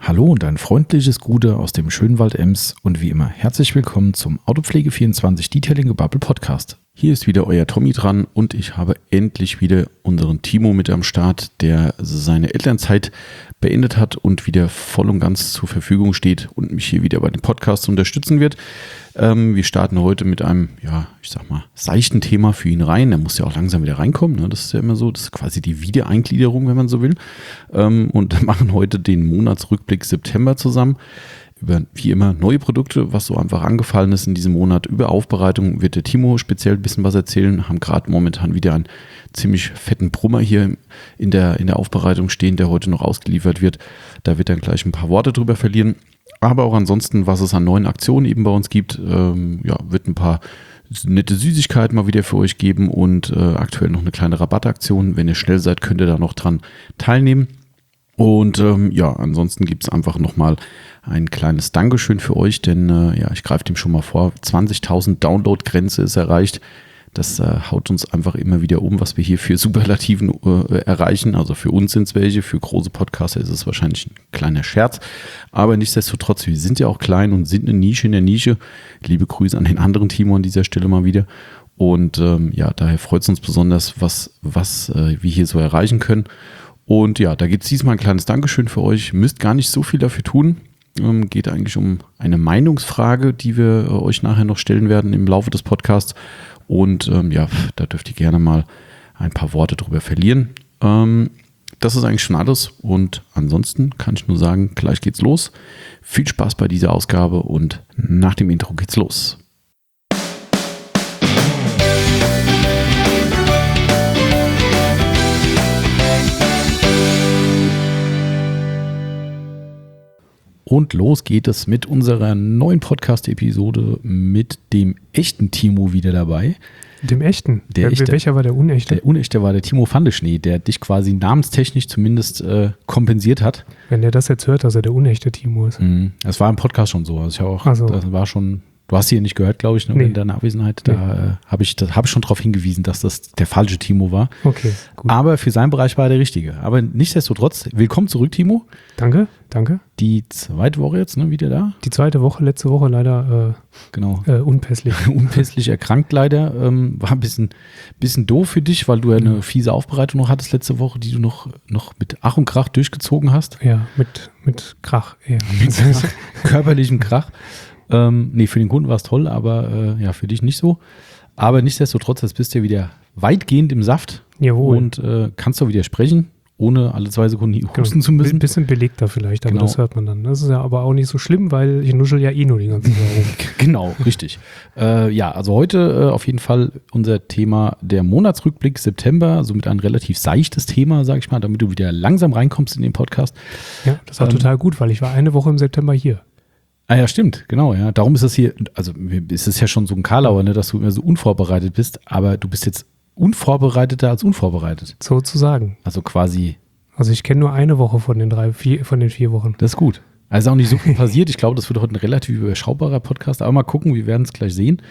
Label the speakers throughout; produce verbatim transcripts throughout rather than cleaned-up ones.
Speaker 1: Hallo und ein freundliches Gute aus dem schönen Wald Ems und wie immer herzlich willkommen zum Autopflege vierundzwanzig Detailing Gebubble Podcast. Hier ist wieder euer Tommy dran und ich habe endlich wieder unseren Timo mit am Start, der seine Elternzeit beendet hat und wieder voll und ganz zur Verfügung steht und mich hier wieder bei dem Podcast unterstützen wird. Ähm, wir starten heute mit einem, ja, ich sag mal, seichten Thema für ihn rein. Er muss ja auch langsam wieder reinkommen, ne? Das ist ja immer so, das ist quasi die Wiedereingliederung, wenn man so will. Ähm, und machen heute den Monatsrückblick September zusammen. Über, wie immer, neue Produkte, was so einfach angefallen ist in diesem Monat. Über Aufbereitung wird der Timo speziell ein bisschen was erzählen. Haben gerade momentan wieder einen ziemlich fetten Brummer hier in der, in der Aufbereitung stehen, der heute noch ausgeliefert wird. Da wird er gleich ein paar Worte drüber verlieren. Aber auch ansonsten, was es an neuen Aktionen eben bei uns gibt, ähm, ja, wird ein paar nette Süßigkeiten mal wieder für euch geben und äh, aktuell noch eine kleine Rabattaktion. Wenn ihr schnell seid, könnt ihr da noch dran teilnehmen. Und ähm, ja, ansonsten gibt es einfach nochmal ein kleines Dankeschön für euch, denn äh, ja, ich greife dem schon mal vor, zwanzigtausend Download-Grenze ist erreicht. Das äh, haut uns einfach immer wieder um, was wir hier für Superlativen äh, erreichen. Also für uns sind es welche, für große Podcaster ist es wahrscheinlich ein kleiner Scherz. Aber nichtsdestotrotz, wir sind ja auch klein und sind eine Nische in der Nische. Liebe Grüße an den anderen Timo an dieser Stelle mal wieder. Und ähm, ja, daher freut es uns besonders, was, was äh, wir hier so erreichen können. Und ja, da gibt es diesmal ein kleines Dankeschön für euch. Müsst gar nicht so viel dafür tun. Ähm, geht eigentlich um eine Meinungsfrage, die wir äh, euch nachher noch stellen werden im Laufe des Podcasts. Und ähm, ja, da dürft ihr gerne mal ein paar Worte drüber verlieren. Ähm, das ist eigentlich schon alles. Und ansonsten kann ich nur sagen, gleich geht's los. Viel Spaß bei dieser Ausgabe und nach dem Intro geht's los. Und los geht es mit unserer neuen Podcast-Episode mit dem echten Timo wieder dabei.
Speaker 2: Dem echten?
Speaker 1: Der
Speaker 2: Wer,
Speaker 1: echte,
Speaker 2: welcher war der unechte?
Speaker 1: Der unechte war der Timo Fandeschnee, der dich quasi namenstechnisch zumindest äh, kompensiert hat.
Speaker 2: Wenn der das jetzt hört, dass er der unechte Timo ist.
Speaker 1: Mhm. Das war im Podcast schon so. Also ich auch,
Speaker 2: so.
Speaker 1: Das war schon, du hast hier nicht gehört, glaube ich, ne,
Speaker 2: nee.
Speaker 1: in deiner Abwesenheit. Da nee. äh, habe ich, hab ich schon darauf hingewiesen, dass das der falsche Timo war.
Speaker 2: Okay, gut.
Speaker 1: Aber für seinen Bereich war er der richtige. Aber nichtsdestotrotz, willkommen zurück, Timo.
Speaker 2: Danke, danke.
Speaker 1: Die zweite Woche jetzt, ne, wieder da?
Speaker 2: Die zweite Woche, letzte Woche leider äh,
Speaker 1: genau.
Speaker 2: äh, unpässlich.
Speaker 1: unpässlich erkrankt leider. Ähm, war ein bisschen, bisschen doof für dich, weil du ja eine ja. fiese Aufbereitung noch hattest letzte Woche, die du noch, noch mit Ach und Krach durchgezogen hast.
Speaker 2: Ja, mit, mit Krach. Ja.
Speaker 1: Mit Krach, körperlichem Krach. Ähm, nee, für den Kunden war es toll, aber äh, ja, für dich nicht so. Aber nichtsdestotrotz, jetzt bist du ja wieder weitgehend im Saft.
Speaker 2: Jawohl.
Speaker 1: Und äh, kannst du wieder sprechen, ohne alle zwei Sekunden husten
Speaker 2: genau.
Speaker 1: zu müssen.
Speaker 2: Ein bisschen belegter vielleicht, aber genau. Das hört man dann. Das ist ja aber auch nicht so schlimm, weil ich nuschel ja eh nur die ganze Zeit rum.
Speaker 1: Genau, richtig. Äh, ja, also heute äh, auf jeden Fall unser Thema der Monatsrückblick September, somit ein relativ seichtes Thema, sag ich mal, damit du wieder langsam reinkommst in den Podcast.
Speaker 2: Ja, das war ähm, total gut, weil ich war eine Woche im September hier.
Speaker 1: Ah ja, stimmt, genau, ja. Darum ist das hier, also ist es ja schon so ein Karlauer, ne, dass du immer so unvorbereitet bist, aber du bist jetzt unvorbereiteter als unvorbereitet.
Speaker 2: Sozusagen.
Speaker 1: Also quasi.
Speaker 2: Also ich kenne nur eine Woche von den drei, vier, von den vier Wochen.
Speaker 1: Das ist gut. Also auch nicht so viel passiert. Ich glaube, das wird heute ein relativ überschaubarer Podcast, aber mal gucken, wir werden es gleich sehen.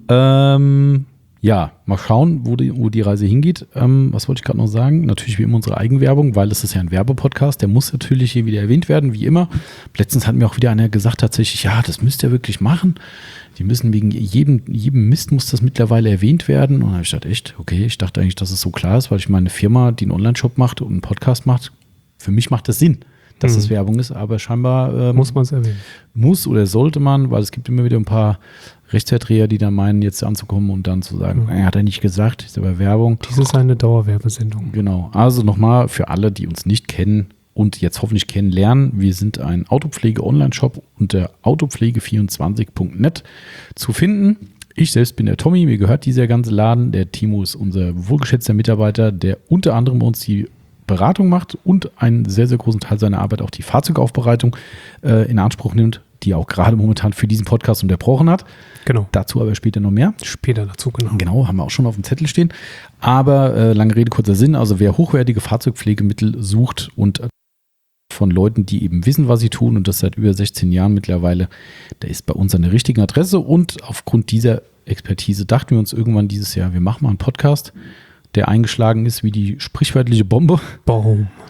Speaker 1: Ähm, ja, mal schauen, wo die, wo die Reise hingeht. Ähm, was wollte ich gerade noch sagen? Natürlich wie immer unsere Eigenwerbung, weil es ist ja ein Werbepodcast, der muss natürlich hier wieder erwähnt werden, wie immer. Letztens hat mir auch wieder einer gesagt tatsächlich, ja, das müsst ihr wirklich machen. Die müssen wegen jedem, jedem Mist muss das mittlerweile erwähnt werden. Und dann habe ich gedacht, echt, okay, ich dachte eigentlich, dass es so klar ist, weil ich meine Firma, die einen Online-Shop macht und einen Podcast macht, für mich macht das Sinn, dass mhm. das Werbung ist, aber scheinbar ähm,
Speaker 2: muss man es erwähnen.
Speaker 1: Muss oder sollte man, weil es gibt immer wieder ein paar Rechtsverdreher, die dann meinen, jetzt anzukommen und dann zu sagen, mhm. er hat er nicht gesagt, ist aber Werbung.
Speaker 2: Dies ist eine Dauerwerbesendung.
Speaker 1: Genau, also nochmal für alle, die uns nicht kennen und jetzt hoffentlich kennenlernen, wir sind ein Autopflege-Online-Shop unter autopflege vierundzwanzig punkt net zu finden. Ich selbst bin der Tommy, mir gehört dieser ganze Laden. Der Timo ist unser wohlgeschätzter Mitarbeiter, der unter anderem bei uns die Beratung macht und einen sehr, sehr großen Teil seiner Arbeit auch die Fahrzeugaufbereitung äh, in Anspruch nimmt, die er auch gerade momentan für diesen Podcast unterbrochen hat.
Speaker 2: Genau.
Speaker 1: Dazu aber später noch mehr.
Speaker 2: Später dazu, genau.
Speaker 1: Genau, haben wir auch schon auf dem Zettel stehen. Aber äh, lange Rede, kurzer Sinn, also wer hochwertige Fahrzeugpflegemittel sucht und von Leuten, die eben wissen, was sie tun und das seit über sechzehn Jahren mittlerweile, der ist bei uns an der richtigen Adresse und aufgrund dieser Expertise dachten wir uns irgendwann dieses Jahr, wir machen mal einen Podcast, der eingeschlagen ist wie die sprichwörtliche Bombe.
Speaker 2: Boom.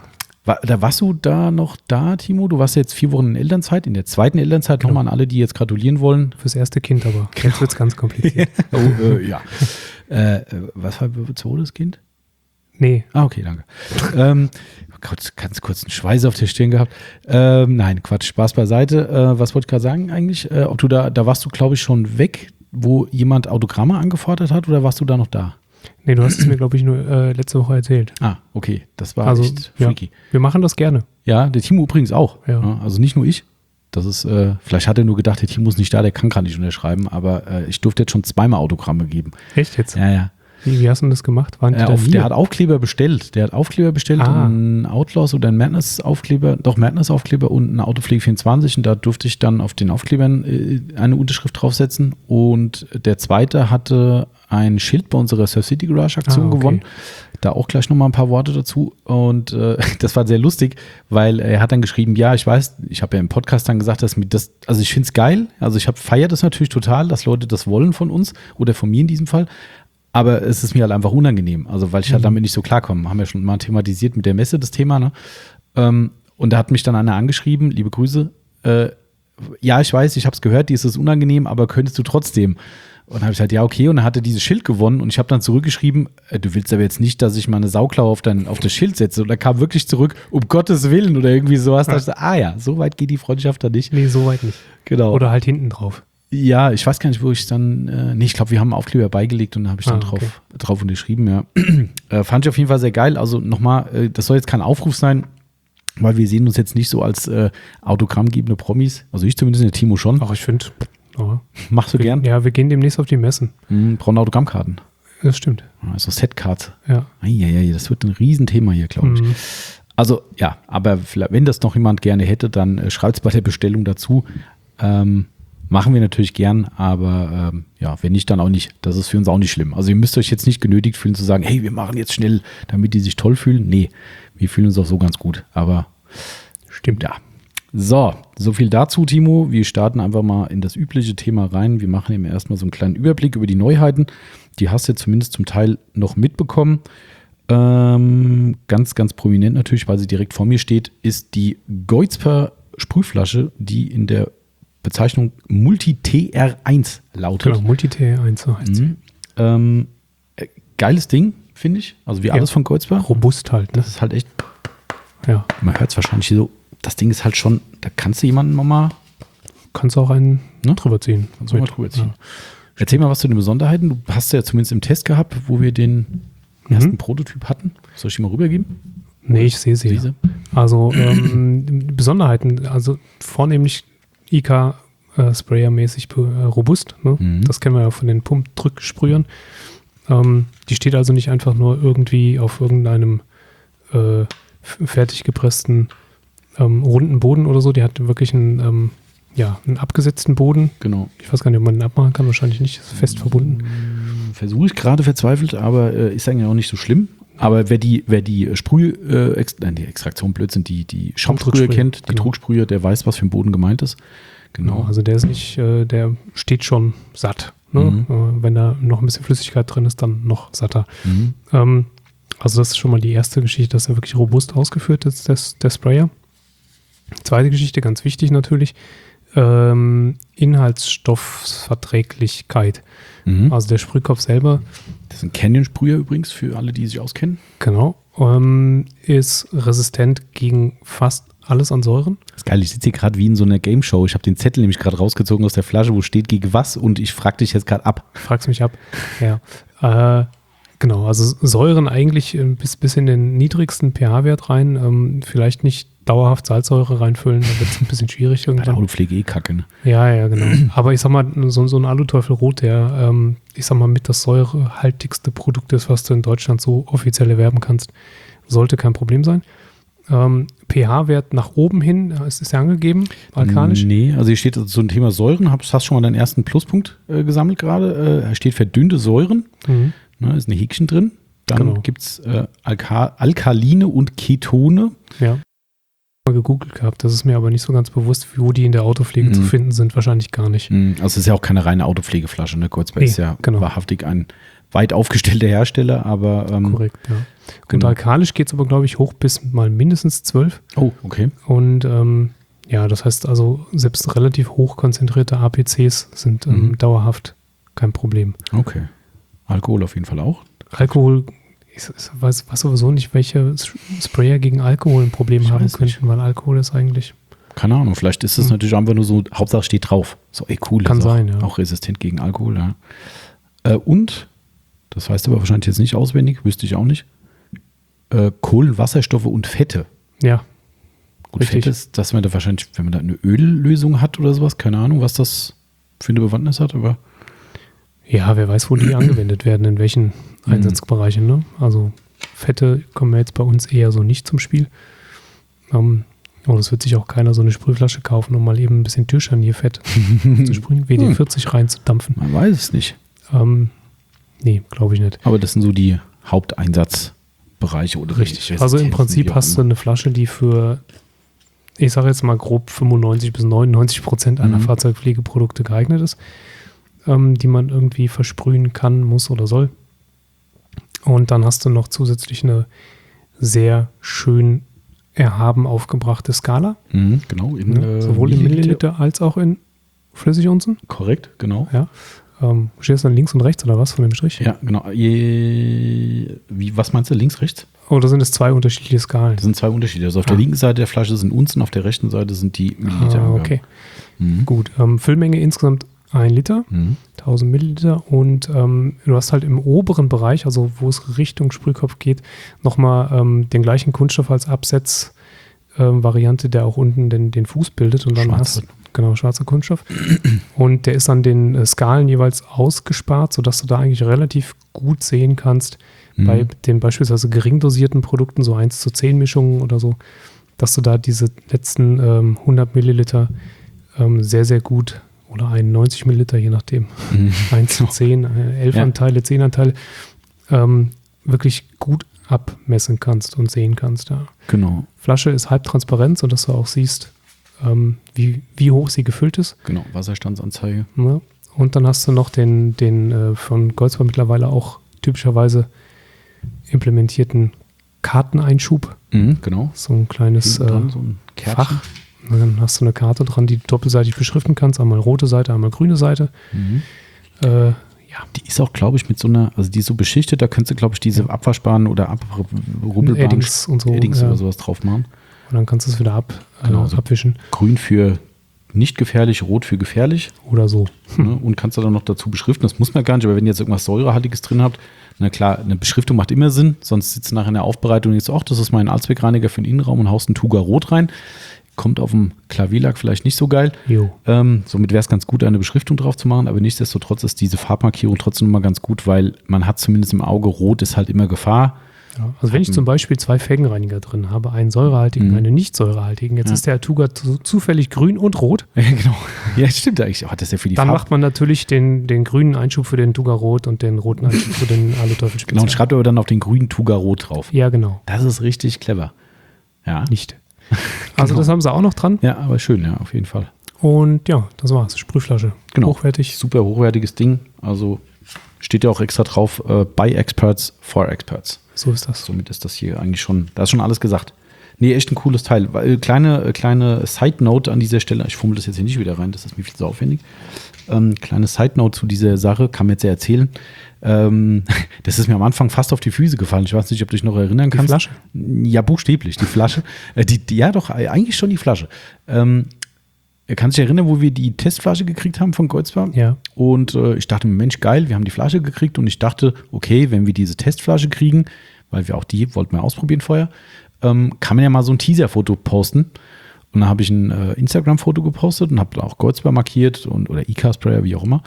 Speaker 1: War, da warst du da noch da, Timo? Du warst jetzt vier Wochen in Elternzeit, in der zweiten Elternzeit. Genau. Nochmal an alle, die jetzt gratulieren wollen.
Speaker 2: Fürs erste Kind aber. Genau. Jetzt wird es ganz kompliziert.
Speaker 1: oh, äh, ja. äh, was war für zweites Kind?
Speaker 2: Nee.
Speaker 1: Ah, okay, danke. ähm, Gott, ganz kurz einen Schweiß auf der Stirn gehabt. Ähm, nein, Quatsch, Spaß beiseite. Äh, was wollte ich gerade sagen eigentlich? Äh, ob du da, da warst du, glaube ich, schon weg, wo jemand Autogramme angefordert hat, oder warst du da noch da?
Speaker 2: Nee, du hast es mir, glaube ich, nur äh, letzte Woche erzählt.
Speaker 1: Ah, okay. Das war
Speaker 2: also,
Speaker 1: echt freaky.
Speaker 2: Ja, wir machen das gerne.
Speaker 1: Ja, der Timo übrigens auch.
Speaker 2: Ja.
Speaker 1: Ja, also nicht nur ich. Das ist, äh, vielleicht hat er nur gedacht, der Timo ist nicht da, der kann gerade nicht unterschreiben, aber äh, ich durfte jetzt schon zweimal Autogramme geben.
Speaker 2: Echt jetzt?
Speaker 1: Ja, ja.
Speaker 2: Wie, wie hast du das gemacht? Waren die
Speaker 1: äh,
Speaker 2: da
Speaker 1: auf, der hat Aufkleber bestellt. Der hat Aufkleber bestellt,
Speaker 2: ah.
Speaker 1: einen Outlaws oder einen Madness-Aufkleber, doch Madness-Aufkleber und eine Autopflege vierundzwanzig, und da durfte ich dann auf den Aufklebern äh, eine Unterschrift draufsetzen, und der zweite hatte ein Schild bei unserer Surf City Garage Aktion
Speaker 2: ah, okay.
Speaker 1: gewonnen. Da auch gleich nochmal ein paar Worte dazu, und äh, das war sehr lustig, weil er hat dann geschrieben, ja, ich weiß, ich habe ja im Podcast dann gesagt, dass mir das, also ich finde es geil, also ich feiere das natürlich total, dass Leute das wollen von uns oder von mir in diesem Fall. Aber es ist mir halt einfach unangenehm, also weil ich halt damit nicht so klarkomme. Haben wir schon mal thematisiert mit der Messe das Thema, ne? Ähm, und da hat mich dann einer angeschrieben, liebe Grüße, äh, ja, ich weiß, ich habe es gehört, dir ist es unangenehm, aber könntest du trotzdem? Und dann habe ich halt, ja, okay, und dann hat er dieses Schild gewonnen, und ich habe dann zurückgeschrieben, äh, du willst aber jetzt nicht, dass ich mal eine Sauklaue auf, dein, auf das Schild setze. Und er kam wirklich zurück, um Gottes Willen oder irgendwie sowas. Ja. Da dachte ich, ah ja, so weit geht die Freundschaft da nicht.
Speaker 2: Nee, so weit nicht.
Speaker 1: Genau.
Speaker 2: Oder halt hinten drauf.
Speaker 1: Ja, ich weiß gar nicht, wo ich dann, äh, nee, ich glaube, wir haben einen Aufkleber beigelegt, und da habe ich dann ah, okay. drauf, drauf unterschrieben, ja. äh, fand ich auf jeden Fall sehr geil. Also nochmal, äh, das soll jetzt kein Aufruf sein, weil wir sehen uns jetzt nicht so als äh, autogrammgebende Promis. Also ich zumindest, der Timo schon.
Speaker 2: Ach, ich finde. Oh.
Speaker 1: Machst du
Speaker 2: wir,
Speaker 1: gern?
Speaker 2: Ja, wir gehen demnächst auf die Messen.
Speaker 1: Mhm, brauchen Autogrammkarten.
Speaker 2: Das stimmt.
Speaker 1: Also Setcards.
Speaker 2: Ja.
Speaker 1: Eieiei, das wird ein Riesenthema hier, glaube ich. Mhm. Also ja, aber wenn das noch jemand gerne hätte, dann äh, schreibt es bei der Bestellung dazu. Ähm, Machen wir natürlich gern, aber ähm, ja, wenn nicht, dann auch nicht. Das ist für uns auch nicht schlimm. Also ihr müsst euch jetzt nicht genötigt fühlen zu sagen, hey, wir machen jetzt schnell, damit die sich toll fühlen. Nee, wir fühlen uns auch so ganz gut. Aber stimmt ja. So, so viel dazu, Timo. Wir starten einfach mal in das übliche Thema rein. Wir machen eben erstmal so einen kleinen Überblick über die Neuheiten. Die hast du zumindest zum Teil noch mitbekommen. Ähm, ganz, ganz prominent natürlich, weil sie direkt vor mir steht, ist die Goizper Sprühflasche, die in der Bezeichnung Multi-T R eins lautet.
Speaker 2: Genau, Multi-T R eins, so heißt
Speaker 1: mhm. ähm, äh, Geiles Ding, finde ich. Also wie ja. alles von Goizper.
Speaker 2: Robust halt. Ne?
Speaker 1: Das ist halt echt,
Speaker 2: ja.
Speaker 1: Man hört es wahrscheinlich so, das Ding ist halt schon, da kannst du jemanden mal
Speaker 2: Kannst du auch einen ne? drüber ziehen.
Speaker 1: Kannst du mal drüber ziehen. Ja. Erzähl mal was zu den Besonderheiten. Du hast ja zumindest im Test gehabt, wo wir den mhm. ersten Prototyp hatten. Soll ich die mal rübergeben?
Speaker 2: Nee, ich sehe sie. Ja. Also ähm, Besonderheiten, also vornehmlich I K-Sprayer-mäßig äh, robust. Ne? Mhm. Das kennen wir ja von den Pumpdrücksprühern. Ähm, die steht also nicht einfach nur irgendwie auf irgendeinem äh, fertig gepressten ähm, runden Boden oder so. Die hat wirklich einen, ähm, ja, einen abgesetzten Boden.
Speaker 1: Genau.
Speaker 2: Ich weiß gar nicht, ob man den abmachen kann. Wahrscheinlich nicht. Ist fest verbunden.
Speaker 1: Versuche ich gerade verzweifelt, aber äh, ist eigentlich auch nicht so schlimm. Aber wer die, wer die Sprüh, äh, Ex, nein, die Extraktion Blödsinn, die, die Schaumsprühe kennt, die genau. Drucksprühe, der weiß, was für ein Boden gemeint ist. Genau.
Speaker 2: Also der ist nicht, äh, der steht schon satt. Ne? Mhm. Äh, wenn da noch ein bisschen Flüssigkeit drin ist, dann noch satter. Mhm. Ähm, also das ist schon mal die erste Geschichte, dass er wirklich robust ausgeführt ist, des, der Sprayer. Zweite Geschichte, ganz wichtig natürlich, ähm, Inhaltsstoffverträglichkeit. Mhm. Also der Sprühkopf selber.
Speaker 1: Das ist ein Canyon-Sprüher übrigens, für alle, die sich auskennen.
Speaker 2: Genau. Ähm, ist resistent gegen fast alles an Säuren.
Speaker 1: Das ist geil, ich sitze hier gerade wie in so einer Game-Show. Ich habe den Zettel nämlich gerade rausgezogen aus der Flasche, wo steht gegen was, und ich frage dich jetzt gerade ab.
Speaker 2: Fragst mich ab, ja. Äh, genau, also Säuren eigentlich bis, bis in den niedrigsten pH-Wert rein. Ähm, vielleicht nicht dauerhaft Salzsäure reinfüllen, da wird es ein bisschen schwierig irgendwann.
Speaker 1: Bei der Alupflege eh kacke, ne?
Speaker 2: Ja, ja, genau. Aber ich sag mal, so, so ein Aluteufel Rot, der, ähm, ich sag mal, mit das säurehaltigste Produkt ist, was du in Deutschland so offiziell erwerben kannst, sollte kein Problem sein. Ähm, pH-Wert nach oben hin, ist es ja angegeben, alkalisch?
Speaker 1: Nee, also hier steht also zu dem Thema Säuren, hast du schon mal deinen ersten Pluspunkt äh, gesammelt gerade. Äh, steht verdünnte Säuren, mhm. ne, ist ein Häkchen drin. Dann genau. gibt es äh, Alka- Alkaline und Ketone.
Speaker 2: Ja. Mal gegoogelt gehabt, das ist mir aber nicht so ganz bewusst, wo die in der Autopflege mhm. zu finden sind, wahrscheinlich gar nicht.
Speaker 1: Mhm. Also es ist ja auch keine reine Autopflegeflasche, ne? Goizper nee, ist ja
Speaker 2: genau.
Speaker 1: wahrhaftig ein weit aufgestellter Hersteller, aber ähm,
Speaker 2: korrekt, ja. Und
Speaker 1: genau.
Speaker 2: alkalisch geht es aber, glaube ich, hoch bis mal mindestens zwölf.
Speaker 1: Oh, okay.
Speaker 2: Und ähm, ja, das heißt also, selbst relativ hoch konzentrierte A P Cs sind ähm,
Speaker 1: Mhm.
Speaker 2: dauerhaft kein Problem.
Speaker 1: Okay. Alkohol auf jeden Fall auch.
Speaker 2: Alkohol, ich, ich weiß, weiß sowieso nicht, welche Sprayer gegen Alkohol ein Problem
Speaker 1: Ich
Speaker 2: haben
Speaker 1: weiß nicht.
Speaker 2: könnten, weil Alkohol ist eigentlich,
Speaker 1: Keine Ahnung, vielleicht ist es
Speaker 2: Mhm.
Speaker 1: natürlich einfach nur so, Hauptsache steht drauf. So, ey, cool.
Speaker 2: Kann
Speaker 1: ist auch,
Speaker 2: sein, ja.
Speaker 1: Auch resistent gegen Alkohol, ja. Äh, und, das heißt aber wahrscheinlich jetzt nicht auswendig, wüsste ich auch nicht, äh, Kohlenwasserstoffe und Fette.
Speaker 2: ja,
Speaker 1: Gut,
Speaker 2: Richtig.
Speaker 1: Fett ist, dass man da wahrscheinlich, wenn man da eine Öllösung hat oder sowas, keine Ahnung, was das für eine Bewandtnis hat, aber
Speaker 2: ja, wer weiß, wo die angewendet werden, in welchen
Speaker 1: Mhm.
Speaker 2: Einsatzbereichen. Ne? Also Fette kommen jetzt bei uns eher so nicht zum Spiel. Ähm, und es wird sich auch keiner so eine Sprühflasche kaufen, um mal eben ein bisschen Türscharnierfett zu sprühen, W D vierzig reinzudampfen.
Speaker 1: man weiß es nicht.
Speaker 2: Ähm, nee, glaube ich nicht.
Speaker 1: Aber das sind so die Haupteinsatzbereiche oder
Speaker 2: Richtig.
Speaker 1: die
Speaker 2: Also im
Speaker 1: Resistenzen,
Speaker 2: Prinzip
Speaker 1: wie auch
Speaker 2: hast du
Speaker 1: immer.
Speaker 2: eine Flasche, die für, ich sage jetzt mal grob fünfundneunzig bis neunundneunzig Prozent aller
Speaker 1: Mhm.
Speaker 2: Fahrzeugpflegeprodukte geeignet ist, ähm, die man irgendwie versprühen kann, muss oder soll. Und dann hast du noch zusätzlich eine sehr schön erhaben aufgebrachte Skala,
Speaker 1: Mhm, genau. In,
Speaker 2: ne?
Speaker 1: äh,
Speaker 2: sowohl in Milliliter als auch in Flüssigunzen.
Speaker 1: Korrekt, genau.
Speaker 2: Ja. Ähm, stehst du dann links und rechts oder was von dem Strich?
Speaker 1: Ja, genau. Je, wie, was meinst du, links, rechts?
Speaker 2: Oder sind es zwei unterschiedliche Skalen?
Speaker 1: Das sind zwei Unterschiede. Also auf
Speaker 2: Ah.
Speaker 1: der linken Seite der Flasche sind Unzen, auf der rechten Seite sind die Milliliter.
Speaker 2: Ah, okay,
Speaker 1: Mhm.
Speaker 2: gut. Ähm, Füllmenge insgesamt ein Liter.
Speaker 1: Mhm.
Speaker 2: tausend Milliliter und ähm, du hast halt im oberen Bereich, also wo es Richtung Sprühkopf geht, nochmal ähm, den gleichen Kunststoff als Absetz-Variante, ähm, der auch unten den, den Fuß bildet und dann
Speaker 1: Schwarze.
Speaker 2: hast genau schwarzer Kunststoff und der ist an den äh, Skalen jeweils ausgespart, sodass du da eigentlich relativ gut sehen kannst,
Speaker 1: Mhm.
Speaker 2: bei den beispielsweise gering dosierten Produkten, so eins zu zehn Mischungen oder so, dass du da diese letzten ähm, hundert Milliliter ähm, sehr, sehr gut oder einundneunzig Milliliter, je nachdem,
Speaker 1: Mhm.
Speaker 2: eins zu zehn, äh, elf
Speaker 1: Ja.
Speaker 2: Anteile, zehn Anteile, ähm, wirklich gut abmessen kannst und sehen kannst. Ja.
Speaker 1: Genau,
Speaker 2: Flasche ist halbtransparent, sodass du auch siehst, ähm, wie, wie hoch sie gefüllt ist.
Speaker 1: genau. Wasserstandsanzeige.
Speaker 2: Ne? Und dann hast du noch den, den äh, von Goldsbar mittlerweile auch typischerweise implementierten Karteneinschub.
Speaker 1: Mhm, genau.
Speaker 2: So ein kleines
Speaker 1: Hinten dran
Speaker 2: äh,
Speaker 1: so ein Kärtchen.
Speaker 2: Fach. Und dann hast du eine Karte dran, die du doppelseitig beschriften kannst. Einmal rote Seite, einmal grüne Seite.
Speaker 1: Mhm.
Speaker 2: Äh,
Speaker 1: Die ist auch, glaube ich, mit so einer, also die ist so beschichtet, da könntest du, glaube ich, diese abwaschbaren oder abrubbelbaren
Speaker 2: Eddings und so.
Speaker 1: Eddings
Speaker 2: ja.
Speaker 1: oder sowas drauf machen.
Speaker 2: Und dann kannst du es wieder ab,
Speaker 1: Genau,
Speaker 2: äh,
Speaker 1: so.
Speaker 2: abwischen
Speaker 1: Grün für nicht gefährlich, rot für gefährlich.
Speaker 2: oder so.
Speaker 1: Ne? Und kannst du dann noch dazu beschriften. Das muss man gar nicht, aber wenn ihr jetzt irgendwas Säurehaltiges drin habt, na klar, eine Beschriftung macht immer Sinn, sonst sitzt du nachher in der Aufbereitung und jetzt, ach, das ist mein Allzweckreiniger für den Innenraum und haust einen Tuga Rot rein. Kommt auf dem Klavierlack vielleicht nicht so geil.
Speaker 2: Jo.
Speaker 1: Ähm, somit wäre es ganz gut, eine Beschriftung drauf zu machen, aber nichtsdestotrotz ist diese Farbmarkierung trotzdem immer ganz gut, weil man hat zumindest im Auge, rot ist halt immer Gefahr.
Speaker 2: Ja. Also wenn ich zum Beispiel zwei Felgenreiniger drin habe, einen säurehaltigen,
Speaker 1: Mhm.
Speaker 2: einen nicht säurehaltigen, jetzt
Speaker 1: Ja.
Speaker 2: ist der Tuga zu, zufällig grün und rot,
Speaker 1: Ja, genau. Ja, stimmt eigentlich. Oh, das ist ja für die
Speaker 2: dann
Speaker 1: Farbe.
Speaker 2: macht man natürlich den, den grünen Einschub für den Tuga Rot und den roten Einschub für den Alu-Teufel
Speaker 1: Genau, und schreibt aber dann auf den grünen Tuga Rot drauf.
Speaker 2: Ja, genau.
Speaker 1: Das ist richtig clever. Ja.
Speaker 2: Nicht. Also
Speaker 1: Genau.
Speaker 2: das haben sie auch noch dran.
Speaker 1: Ja, aber schön, ja, auf jeden Fall.
Speaker 2: Und ja, das war's. Sprühflasche.
Speaker 1: Genau.
Speaker 2: Hochwertig.
Speaker 1: Super hochwertiges Ding. Also steht ja auch extra drauf, äh, by Experts, for Experts.
Speaker 2: So ist das.
Speaker 1: Somit ist das hier eigentlich schon, da ist schon alles gesagt. Nee, echt ein cooles Teil. Weil, kleine, äh, kleine Side-Note an dieser Stelle, ich fummel das jetzt hier nicht wieder rein, das ist mir viel zu aufwendig. Ähm, kleine Side-Note zu dieser Sache, kann mir jetzt ja erzählen. Ähm, das ist mir am Anfang fast auf die Füße gefallen. Ich weiß nicht, ob du dich noch erinnern kannst.
Speaker 2: Flasche?
Speaker 1: Ja, buchstäblich, die Flasche. Äh, die, die, ja, doch, äh, eigentlich schon die Flasche. Ähm, kannst du dich erinnern, wo wir die Testflasche gekriegt haben von Goldsbar?
Speaker 2: Ja.
Speaker 1: Und äh, ich dachte mir, Mensch, geil, wir haben die Flasche gekriegt und ich dachte, okay, wenn wir diese Testflasche kriegen, weil wir auch die wollten wir ausprobieren vorher, ähm, kann man ja mal so ein Teaser-Foto posten. Und dann habe ich ein äh, Instagram-Foto gepostet und habe auch Goldsbar markiert und, oder E-Car-Sprayer, wie auch immer.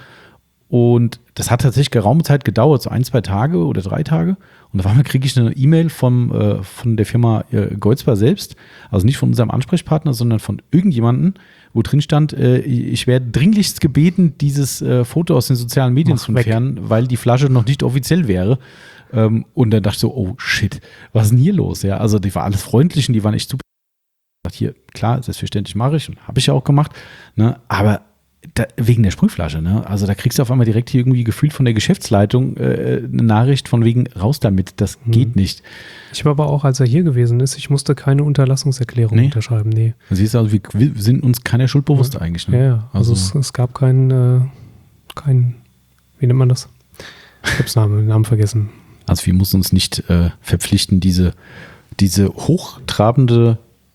Speaker 1: Und das hat tatsächlich geraume Zeit gedauert, so ein, zwei Tage oder drei Tage. Und auf einmal kriege ich eine E-Mail vom, äh, von der Firma äh, Goldsbar selbst, also nicht von unserem Ansprechpartner, sondern von irgendjemandem, wo drin stand, äh, ich werde dringlichst gebeten, dieses äh, Foto aus den sozialen Medien
Speaker 2: Mach
Speaker 1: zu
Speaker 2: weg.
Speaker 1: entfernen, weil die Flasche noch nicht offiziell wäre. Ähm, und dann dachte ich so, oh shit, was ist denn hier los? Ja, also die war alles freundlich und die waren echt super. Ich dachte, hier, klar, selbstverständlich mache ich und habe ich ja auch gemacht. Ne? Aber Da, wegen der Sprühflasche, ne? Also da kriegst du auf einmal direkt hier irgendwie gefühlt von der Geschäftsleitung äh, eine Nachricht von wegen raus damit, das hm. geht nicht.
Speaker 2: Ich habe aber auch, als er hier gewesen ist, ich musste keine Unterlassungserklärung nee. unterschreiben, nee.
Speaker 1: Du siehst also, wir, wir sind uns keiner Schuld bewusst
Speaker 2: ja.
Speaker 1: eigentlich, ne?
Speaker 2: Ja, ja. Also, also es, es gab keinen, äh, kein, wie nennt man das? Ich hab's Namen, Namen vergessen.
Speaker 1: Also wir mussten uns nicht äh, verpflichten, diese, diese hochtrabende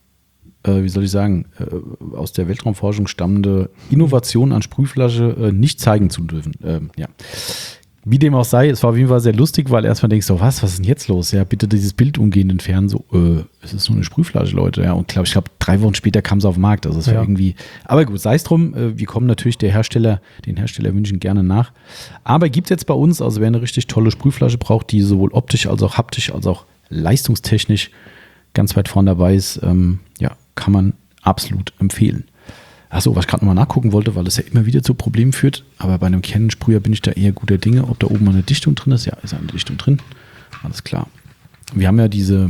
Speaker 1: wie soll ich sagen, aus der Weltraumforschung stammende Innovation an Sprühflasche nicht zeigen zu dürfen. Ähm, ja. Wie dem auch sei, es war auf jeden Fall sehr lustig, weil erstmal denkst du, was, was ist denn jetzt los? Ja, bitte dieses Bild umgehend entfernen. So, äh, es ist nur eine Sprühflasche, Leute. Ja, und glaub, ich glaube, drei Wochen später kam es auf den Markt. Also es war ja. irgendwie, aber gut, sei es drum, wir kommen natürlich der Hersteller, den Herstellerwünschen gerne nach. Aber gibt es jetzt bei uns, also wer eine richtig tolle Sprühflasche braucht, die sowohl optisch als auch haptisch als auch leistungstechnisch ganz weit vorne dabei ist, ähm, ja, kann man absolut empfehlen. Achso, was ich gerade nochmal nachgucken wollte, weil es ja immer wieder zu Problemen führt, aber bei einem Canon-Sprüher bin ich da eher guter Dinge, ob da oben mal eine Dichtung drin ist. Ja, ist eine Dichtung drin. Alles klar. Wir haben ja diese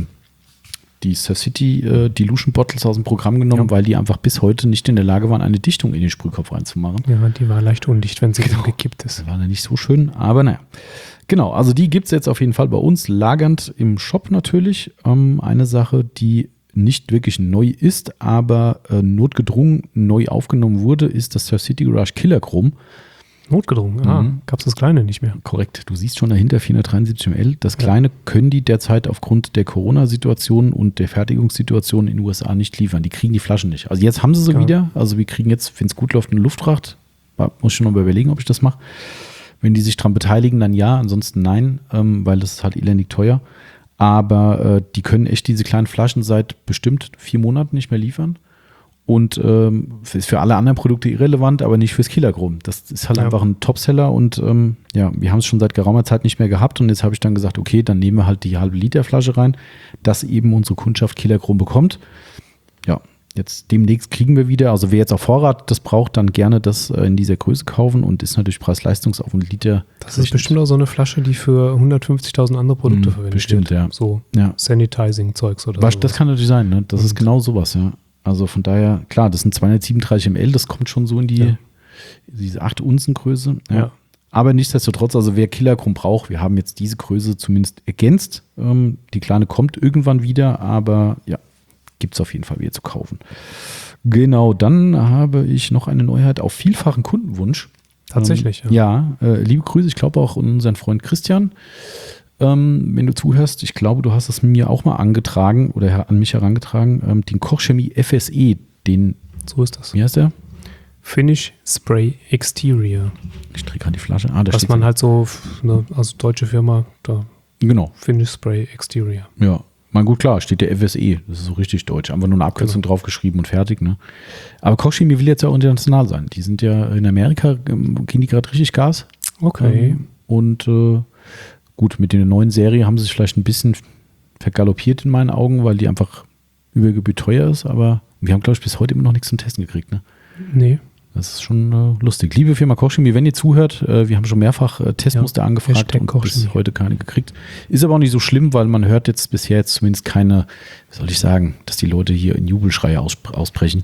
Speaker 1: die Sir City äh, Dilution Bottles aus dem Programm genommen, ja. weil die einfach bis heute nicht in der Lage waren, eine Dichtung in den Sprühkopf reinzumachen.
Speaker 2: Ja, die war leicht undicht, wenn sie genau. gekippt ist.
Speaker 1: Das war ja nicht so schön, aber naja. Genau, also die gibt es jetzt auf jeden Fall bei uns, lagernd im Shop natürlich. Ähm, eine Sache, die nicht wirklich neu ist, aber äh, notgedrungen neu aufgenommen wurde, ist das Sir City Garage Killer Chrome.
Speaker 2: Notgedrungen? Ah, mhm. Gab es das Kleine nicht mehr?
Speaker 1: Korrekt, du siehst schon dahinter vierhundertdreiundsiebzig Milliliter. Das Kleine ja. können die derzeit aufgrund der Corona-Situation und der Fertigungssituation in den U S A nicht liefern. Die kriegen die Flaschen nicht. Also jetzt haben sie sie ja. wieder. Also wir kriegen jetzt, wenn es gut läuft, eine Luftfracht. Muss ich schon mal überlegen, ob ich das mache. Wenn die sich daran beteiligen, dann ja, ansonsten nein, ähm, weil das ist halt elendig teuer. Aber äh, die können echt diese kleinen Flaschen seit bestimmt vier Monaten nicht mehr liefern. Und ähm, ist für alle anderen Produkte irrelevant, aber nicht fürs Killer Chrome. Das ist halt ja. einfach ein Topseller und ähm, ja, wir haben es schon seit geraumer Zeit nicht mehr gehabt und jetzt habe ich dann gesagt, okay, dann nehmen wir halt die halbe Liter Flasche rein, dass eben unsere Kundschaft Killer Chrome bekommt. Ja, jetzt demnächst kriegen wir wieder, also wer jetzt auf Vorrat das braucht, dann gerne das äh, in dieser Größe kaufen und ist natürlich Preis-Leistungs auf einen Liter.
Speaker 2: Das ist bestimmt auch so eine Flasche, die für hundertfünfzigtausend andere Produkte
Speaker 1: mhm,
Speaker 2: verwendet
Speaker 1: bestimmt,
Speaker 2: wird.
Speaker 1: Ja.
Speaker 2: So
Speaker 1: ja.
Speaker 2: Sanitizing-Zeugs oder
Speaker 1: so. Das kann natürlich sein, ne? Das
Speaker 2: und
Speaker 1: ist genau sowas, ja. Also von daher, klar, das sind zweihundertsiebenunddreißig Milliliter, das kommt schon so in die ja. diese acht Unzen Größe. Ja. Ja. Aber nichtsdestotrotz, also wer Killer Chrome braucht, wir haben jetzt diese Größe zumindest ergänzt. Ähm, die kleine kommt irgendwann wieder, aber ja, gibt es auf jeden Fall wieder zu kaufen. Genau, dann habe ich noch eine Neuheit auf vielfachen Kundenwunsch.
Speaker 2: Tatsächlich,
Speaker 1: ähm, ja. Ja, äh, liebe Grüße, ich glaube auch an unseren Freund Christian. Ähm, wenn du zuhörst, ich glaube, du hast es mir auch mal angetragen oder an mich herangetragen, ähm, den Kochchemie F S E, den,
Speaker 2: so ist das.
Speaker 1: Wie heißt der?
Speaker 2: Finish Spray Exterior.
Speaker 1: Ich drehe gerade die Flasche. Ah, da
Speaker 2: Was man halt so, ne, also deutsche Firma, da.
Speaker 1: Genau.
Speaker 2: Finish Spray Exterior.
Speaker 1: Ja, mal gut, klar, steht der F S E, das ist so richtig deutsch, einfach nur eine Abkürzung genau. draufgeschrieben und fertig, ne? Aber Kochchemie will jetzt ja auch international sein. Die sind ja in Amerika, gehen die gerade richtig Gas.
Speaker 2: Okay.
Speaker 1: Ähm, und äh, gut, mit der neuen Serie haben sie sich vielleicht ein bisschen vergaloppiert in meinen Augen, weil die einfach über Gebühr teuer ist, aber wir haben, glaube ich, bis heute immer noch nichts zum Testen gekriegt, ne?
Speaker 2: Nee.
Speaker 1: Das ist schon äh, lustig. Liebe Firma Kochchemie, wenn ihr zuhört, äh, wir haben schon mehrfach äh, Testmuster ja, angefragt und bis heute keine gekriegt. Ist aber auch nicht so schlimm, weil man hört jetzt bisher jetzt zumindest keine, wie soll ich sagen, dass die Leute hier in Jubelschreie aus, ausbrechen.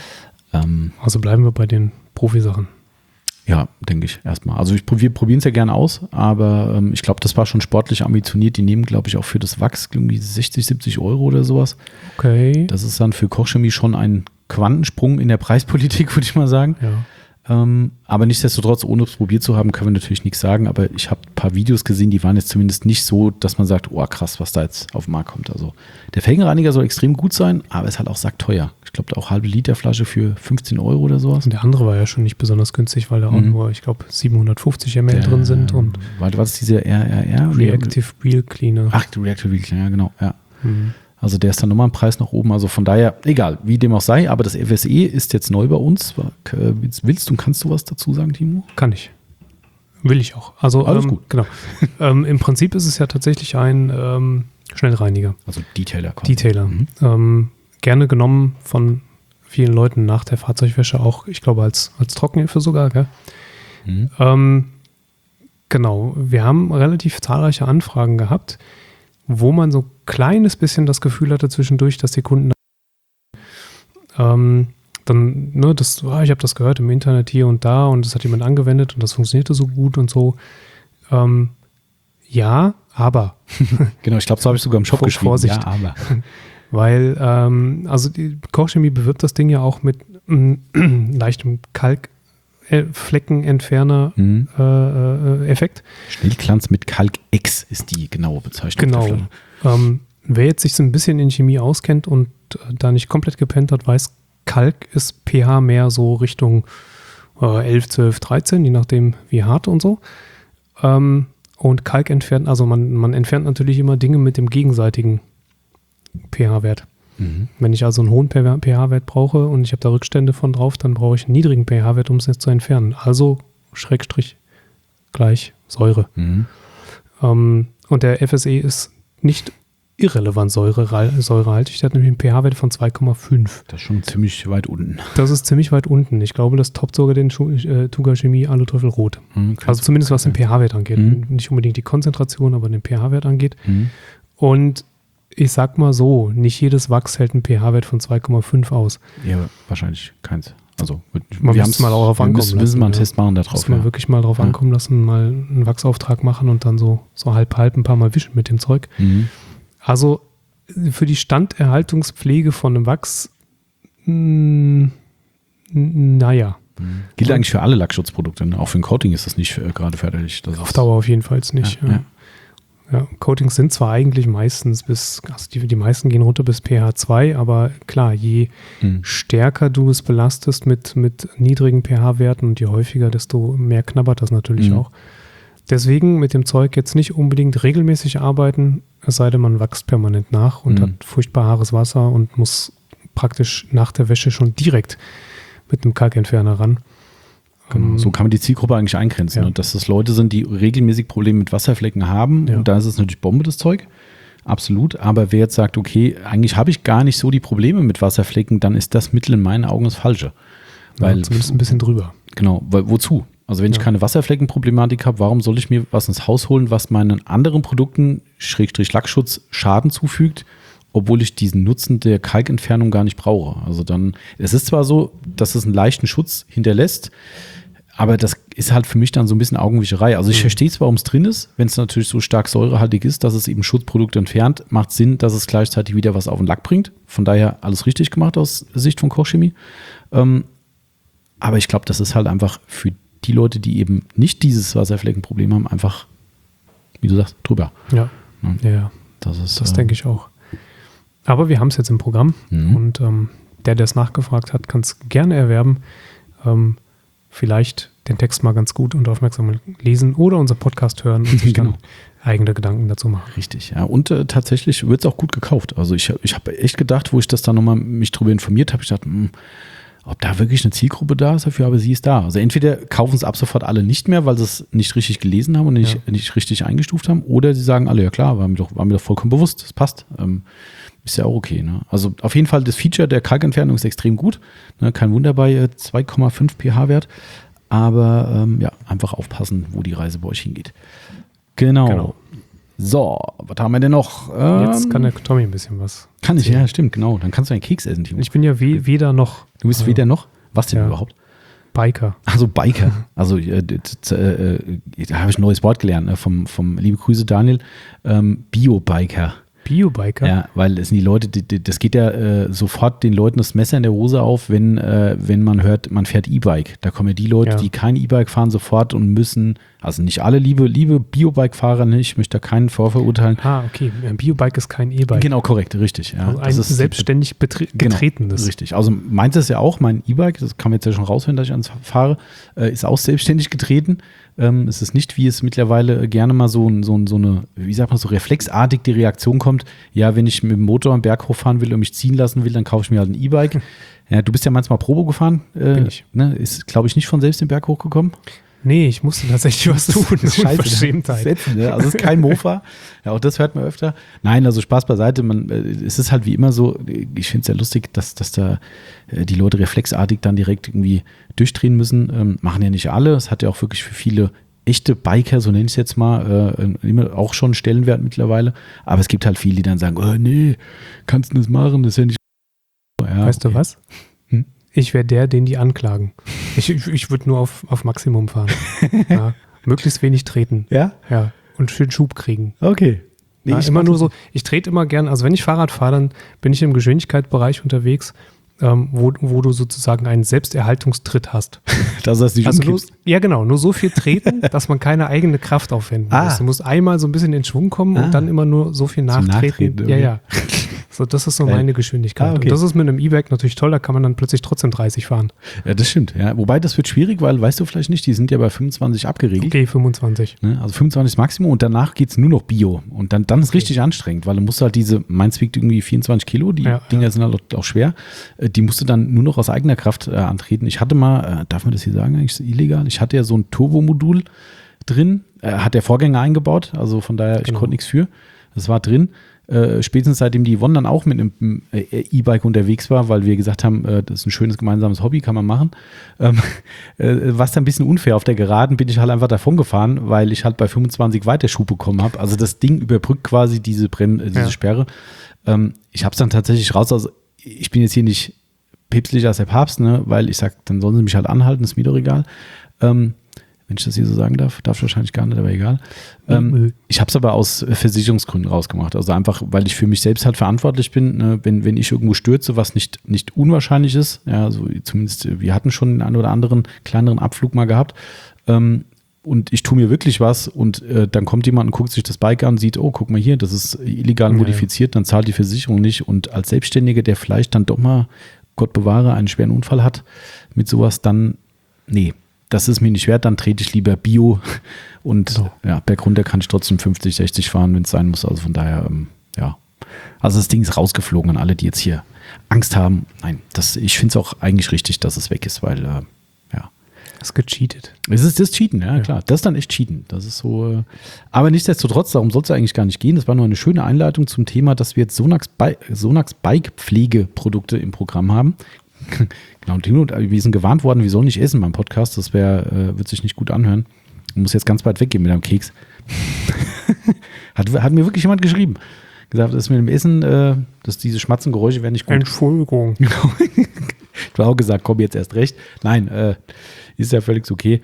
Speaker 1: Ähm,
Speaker 2: also bleiben wir bei den Profisachen.
Speaker 1: Ja, denke ich erstmal. Also ich, wir probieren es ja gerne aus, aber ähm, ich glaube, das war schon sportlich ambitioniert. Die nehmen, glaube ich, auch für das Wachs irgendwie sechzig, siebzig Euro oder sowas.
Speaker 2: Okay.
Speaker 1: Das ist dann für Kochchemie schon ein Quantensprung in der Preispolitik, würde ich mal sagen.
Speaker 2: Ja.
Speaker 1: Ähm, aber nichtsdestotrotz, ohne es probiert zu haben, können wir natürlich nichts sagen. Aber ich habe ein paar Videos gesehen, die waren jetzt zumindest nicht so, dass man sagt, oh krass, was da jetzt auf den Markt kommt. Also der Felgenreiniger soll extrem gut sein, aber ist halt auch sackteuer. Ich glaube, auch halbe Liter Flasche für fünfzehn Euro oder sowas.
Speaker 2: Und der andere war ja schon nicht besonders günstig, weil da auch mhm. nur, ich glaube, siebenhundertfünfzig Milliliter drin sind. Und
Speaker 1: war das dieser R R R?
Speaker 2: Reactive Wheel Cleaner.
Speaker 1: Ach, Reactive Wheel Cleaner, ja genau. Ja.
Speaker 2: Mhm.
Speaker 1: Also der ist dann nochmal ein Preis nach oben. Also von daher, egal, wie dem auch sei, aber das F S E ist jetzt neu bei uns. Willst du und kannst du was dazu sagen, Timo?
Speaker 2: Kann ich. Will ich auch. Also
Speaker 1: alles
Speaker 2: ähm,
Speaker 1: gut.
Speaker 2: Genau. ähm, im Prinzip ist es ja tatsächlich ein ähm, Schnellreiniger.
Speaker 1: Also Detailer.
Speaker 2: Detailer. Mhm. Ähm, gerne genommen von vielen Leuten nach der Fahrzeugwäsche auch, ich glaube, als, als Trockenhilfe sogar. Gell? Mhm. Ähm, genau. Wir haben relativ zahlreiche Anfragen gehabt, wo man so ein kleines bisschen das Gefühl hatte zwischendurch, dass die Kunden ähm, dann, ne, das, oh, ich habe das gehört im Internet hier und da und das hat jemand angewendet und das funktionierte so gut und so. Ähm, ja, aber.
Speaker 1: Genau, ich glaube, so habe ich sogar im Shop
Speaker 2: Vor,
Speaker 1: geschrieben.
Speaker 2: Vorsicht.
Speaker 1: Ja, aber.
Speaker 2: Weil, ähm, also die Kochchemie bewirbt das Ding ja auch mit ähm, leichtem Kalkfleckenentferner
Speaker 1: Mhm.
Speaker 2: äh, äh, Effekt.
Speaker 1: Schnellglanz mit Kalk-X ist die genaue Bezeichnung.
Speaker 2: Genau.
Speaker 1: dafür.
Speaker 2: Ähm, wer jetzt sich so ein bisschen in Chemie auskennt und äh, da nicht komplett gepennt hat, weiß, Kalk ist pH mehr so Richtung äh, elf, zwölf, dreizehn, je nachdem wie hart und so. Ähm, und Kalk entfernt, also man, man entfernt natürlich immer Dinge mit dem gegenseitigen pH-Wert.
Speaker 1: Mhm.
Speaker 2: Wenn ich also einen hohen pH-Wert brauche und ich habe da Rückstände von drauf, dann brauche ich einen niedrigen pH-Wert, um es jetzt zu entfernen. Also Schrägstrich gleich Säure.
Speaker 1: Mhm.
Speaker 2: Ähm, und der F S E ist nicht irrelevant säure, säurehaltig. Der hat nämlich einen pH-Wert von zwei Komma fünf.
Speaker 1: Das ist schon ziemlich weit unten.
Speaker 2: Das ist ziemlich weit unten. Ich glaube, das toppt sogar den Schu- äh, Tuga Chemie Aluteufel Rot.
Speaker 1: Mhm,
Speaker 2: Also zumindest was den pH-Wert angeht.
Speaker 1: Mhm.
Speaker 2: Nicht unbedingt die Konzentration, aber den pH-Wert angeht.
Speaker 1: Mhm.
Speaker 2: Und ich sag mal so, nicht jedes Wachs hält einen pH-Wert von zwei Komma fünf aus.
Speaker 1: Ja, wahrscheinlich keins. Also
Speaker 2: Man
Speaker 1: wir
Speaker 2: müsste es mal auch drauf
Speaker 1: wir
Speaker 2: ankommen
Speaker 1: müssen,
Speaker 2: lassen.
Speaker 1: müssen mal einen
Speaker 2: ja.
Speaker 1: Test machen da drauf.
Speaker 2: Muss man
Speaker 1: Ja.
Speaker 2: wirklich mal drauf
Speaker 1: Ja.
Speaker 2: ankommen lassen, mal einen Wachsauftrag machen und dann so, so halb halb ein paar Mal wischen mit dem Zeug.
Speaker 1: Mhm.
Speaker 2: Also für die Standerhaltungspflege von einem Wachs, mh, naja.
Speaker 1: Mhm. Gilt eigentlich für alle Lackschutzprodukte. Ne? Auch für ein Coating ist das nicht äh, gerade förderlich. Das
Speaker 2: Auf
Speaker 1: ist-
Speaker 2: Dauer auf jeden Fall nicht.
Speaker 1: Ja,
Speaker 2: Ja,
Speaker 1: ja.
Speaker 2: Ja, Coatings sind zwar eigentlich meistens bis, also die, die meisten gehen runter bis pH zwei, aber klar, je
Speaker 1: Mhm.
Speaker 2: stärker du es belastest mit, mit niedrigen pH-Werten und je häufiger, desto mehr knabbert das natürlich
Speaker 1: Mhm.
Speaker 2: auch. Deswegen mit dem Zeug jetzt nicht unbedingt regelmäßig arbeiten, es sei denn, man wächst permanent nach und
Speaker 1: Mhm.
Speaker 2: hat furchtbar hares Wasser und muss praktisch nach der Wäsche schon direkt mit einem Kalkentferner ran.
Speaker 1: Genau.
Speaker 2: Ähm,
Speaker 1: So kann man die Zielgruppe eigentlich eingrenzen.
Speaker 2: Ja.
Speaker 1: Ne? Dass das Leute sind, die regelmäßig Probleme mit Wasserflecken haben.
Speaker 2: Ja.
Speaker 1: Und da ist es natürlich Bombe, das Zeug. Absolut. Aber wer jetzt sagt, okay, eigentlich habe ich gar nicht so die Probleme mit Wasserflecken, dann ist das Mittel in meinen Augen das Falsche. Weil,
Speaker 2: ja, zumindest ein bisschen drüber.
Speaker 1: Genau, weil wozu? Also wenn ich
Speaker 2: Ja.
Speaker 1: keine Wasserfleckenproblematik habe, warum soll ich mir was ins Haus holen, was meinen anderen Produkten, Schrägstrich Lackschutz, Schaden zufügt, obwohl ich diesen Nutzen der Kalkentfernung gar nicht brauche. Also dann, es ist zwar so, dass es einen leichten Schutz hinterlässt, aber das ist halt für mich dann so ein bisschen Augenwischerei. Also ich
Speaker 2: Mhm.
Speaker 1: verstehe zwar, warum es drin ist, wenn es natürlich so stark säurehaltig ist, dass es eben Schutzprodukte entfernt, macht Sinn, dass es gleichzeitig wieder was auf den Lack bringt. Von daher alles richtig gemacht aus Sicht von Kochchemie. Ähm, aber ich glaube, das ist halt einfach für die Leute, die eben nicht dieses Wasserfleckenproblem haben, einfach, wie du sagst, drüber.
Speaker 2: Ja,
Speaker 1: Ne?
Speaker 2: ja, ja.
Speaker 1: Das ist,
Speaker 2: Das
Speaker 1: äh,
Speaker 2: denke ich auch. Aber wir haben es jetzt im Programm
Speaker 1: Mhm.
Speaker 2: und ähm, der, der es nachgefragt hat, kann es gerne erwerben. Ähm, vielleicht den Text mal ganz gut und aufmerksam lesen oder unseren Podcast hören und sich
Speaker 1: Genau.
Speaker 2: dann eigene Gedanken dazu machen.
Speaker 1: Richtig, ja. Und äh, tatsächlich wird es auch gut gekauft. Also ich, ich habe echt gedacht, wo ich das dann nochmal mich drüber informiert habe, ich dachte, mh, ob da wirklich eine Zielgruppe da ist dafür, aber sie ist da. Also entweder kaufen es ab sofort alle nicht mehr, weil sie es nicht richtig gelesen haben und nicht,
Speaker 2: Ja.
Speaker 1: nicht richtig eingestuft haben, oder sie sagen alle, ja klar, war mir doch, war mir doch vollkommen bewusst, das passt. Ähm, ist ja auch okay. Ne? Also auf jeden Fall das Feature der Kalkentfernung ist extrem gut. Ne? Kein Wunder bei äh, zwei Komma fünf pH-Wert. Aber ähm, ja, einfach aufpassen, wo die Reise bei euch hingeht. Genau.
Speaker 2: Genau.
Speaker 1: So, was haben wir denn noch? Ähm,
Speaker 2: Jetzt kann der Tommy ein bisschen was.
Speaker 1: kann ich,
Speaker 2: erzählen.
Speaker 1: ja, stimmt, genau. Dann kannst du einen Keks essen, Timo.
Speaker 2: Ich bin ja we weder noch
Speaker 1: Du bist
Speaker 2: äh,
Speaker 1: weder noch? Was denn
Speaker 2: ja.
Speaker 1: überhaupt?
Speaker 2: Biker.
Speaker 1: Also Biker. Also äh, d- d- äh, da habe ich ein neues Wort gelernt ne? vom, vom liebe Grüße Daniel. Ähm, Bio-Biker.
Speaker 2: Bio-Biker?
Speaker 1: Ja, weil es sind die Leute, die, die, das geht ja äh, sofort den Leuten das Messer in der Hose auf, wenn, äh, wenn man hört, man fährt E-Bike. Da kommen ja die Leute,
Speaker 2: Ja.
Speaker 1: die kein E-Bike fahren, sofort und müssen, also nicht alle liebe, liebe Bio-Bike-Fahrer, ne? Ich möchte da keinen vorverurteilen.
Speaker 2: Ah, okay. Ein Biobike ist kein E-Bike.
Speaker 1: Genau, korrekt, richtig. Ja.
Speaker 2: Also ein
Speaker 1: Das ist-
Speaker 2: selbstständig betre
Speaker 1: Genau,
Speaker 2: betretenes.
Speaker 1: richtig. Also meins ist ja auch, mein E-Bike, das kann man jetzt ja schon raushören, dass ich ans fahre, äh, ist auch selbstständig getreten. Ähm, es ist nicht, wie es mittlerweile gerne mal so, ein- so, ein- so eine, wie sagt man, so reflexartig die Reaktion kommt, ja, wenn ich mit dem Motor am Berg hochfahren will und mich ziehen lassen will, dann kaufe ich mir halt ein E-Bike. Ja, du bist ja manchmal Probo gefahren. Äh,
Speaker 2: Bin ich.
Speaker 1: Ne, ist, glaube ich, nicht von selbst den Berg hochgekommen.
Speaker 2: Nee, ich musste tatsächlich was tun.
Speaker 1: Das ist scheiße.
Speaker 2: Unverschämtheit.
Speaker 1: Das ist ätzend, ne? Also es ist kein Mofa. Ja, auch das hört man öfter. Nein, also Spaß beiseite. Man, äh, es ist halt wie immer so, ich finde es ja lustig, dass, dass da äh, die Leute reflexartig dann direkt irgendwie durchdrehen müssen. Ähm, machen ja nicht alle. Es hat ja auch wirklich für viele echte Biker, so nenne ich es jetzt mal, äh, immer auch schon einen Stellenwert mittlerweile. Aber es gibt halt viele, die dann sagen, oh nee, kannst du das machen? Das ist ja nicht. Ja,
Speaker 2: Weißt
Speaker 1: okay.
Speaker 2: du was?
Speaker 1: Hm?
Speaker 2: Ich wäre der, den die anklagen. Ich, ich, ich würde nur auf, auf Maximum fahren. Ja. Möglichst wenig treten.
Speaker 1: Ja?
Speaker 2: Ja. Und schön Schub kriegen.
Speaker 1: Okay.
Speaker 2: Nee, ja, ich immer nur so, ich trete immer gern, also wenn ich Fahrrad fahre, dann bin ich im Geschwindigkeitsbereich unterwegs, ähm, wo, wo du sozusagen einen Selbsterhaltungstritt hast.
Speaker 1: Das heißt, nicht
Speaker 2: also nur, ja genau, nur so viel treten, dass man keine eigene Kraft aufwenden
Speaker 1: ah.
Speaker 2: muss. Du musst einmal so ein bisschen in Schwung kommen ah. und dann immer nur so viel nachtreten.
Speaker 1: nachtreten
Speaker 2: ja, ja. So, das ist so meine Geschwindigkeit. Ah, okay. Und das ist mit einem E-Bike natürlich toll, da kann man dann plötzlich trotzdem dreißig fahren.
Speaker 1: Ja, das stimmt. Ja. Wobei, das wird schwierig, weil, weißt du vielleicht nicht, die sind ja bei fünfundzwanzig abgeregelt.
Speaker 2: Okay, fünfundzwanzig.
Speaker 1: Ne? Also fünfundzwanzig ist Maximum und danach geht es nur noch Bio. Und dann, dann ist es okay. richtig anstrengend, weil du musst halt diese, meins wiegt irgendwie vierundzwanzig Kilo, die ja, Dinger ja. sind halt auch schwer. Die musst du dann nur noch aus eigener Kraft äh, antreten. Ich hatte mal, äh, darf man das hier sagen, eigentlich ist illegal, ich hatte ja so ein Turbomodul drin, äh, hat der Vorgänger eingebaut, also von daher, genau. ich konnte nichts für. Das war drin. Äh, spätestens seitdem die Yvonne dann auch mit einem äh, E-Bike unterwegs war, weil wir gesagt haben, äh, das ist ein schönes gemeinsames Hobby, kann man machen. Ähm, äh, war es dann ein bisschen unfair. Auf der Geraden bin ich halt einfach davon gefahren, weil ich halt bei fünfundzwanzig weiter Schub bekommen habe. Also das Ding überbrückt quasi diese, Brem- äh, diese ja. Sperre. Ähm, ich habe es dann tatsächlich raus, also ich bin jetzt hier nicht päpstlicher als der Papst, ne, weil ich sage, dann sollen sie mich halt anhalten, ist mir doch egal. Ähm, Wenn ich das hier so sagen darf, darf ich wahrscheinlich gar nicht, aber egal. Ähm, ich habe es aber aus Versicherungsgründen rausgemacht. Also einfach, weil ich für mich selbst halt verantwortlich bin. Ne? Wenn, wenn ich irgendwo stürze, was nicht, nicht unwahrscheinlich ist, ja, also zumindest, wir hatten schon den einen oder anderen kleineren Abflug mal gehabt. Ähm, und ich tue mir wirklich was und äh, dann kommt jemand und guckt sich das Bike an und sieht, oh, guck mal hier, das ist illegal modifiziert, dann zahlt die Versicherung nicht. Und als Selbstständiger, der vielleicht dann doch mal, Gott bewahre, einen schweren Unfall hat mit sowas, dann, nee. Das ist mir nicht wert, dann trete ich lieber Bio und so. Ja, bergunter kann ich trotzdem fünfzig, sechzig fahren, wenn es sein muss. Also von daher, ähm, ja. Also das Ding ist rausgeflogen an alle, die jetzt hier Angst haben. Nein, das, ich finde es auch eigentlich richtig, dass es weg ist, weil, äh, ja.
Speaker 2: Das ist gecheatet.
Speaker 1: Es ist das Cheaten, ja, ja klar. Das ist dann echt Cheaten. Das ist so, äh, aber nichtsdestotrotz, darum soll es eigentlich gar nicht gehen. Das war nur eine schöne Einleitung zum Thema, dass wir jetzt Sonax, Bi- Sonax Bike-Pflegeprodukte im Programm haben. Genau, und wir sind gewarnt worden, wir sollen nicht essen beim Podcast, das wär, äh, wird sich nicht gut anhören. Du musst jetzt ganz weit weggehen mit deinem Keks. hat, hat mir wirklich jemand geschrieben. Gesagt, das mit dem Essen, äh, dass diese Schmatzengeräusche werden nicht gut.
Speaker 2: Entschuldigung.
Speaker 1: Genau. Ich habe auch gesagt, komm jetzt erst recht. Nein, äh, ist ja völlig okay.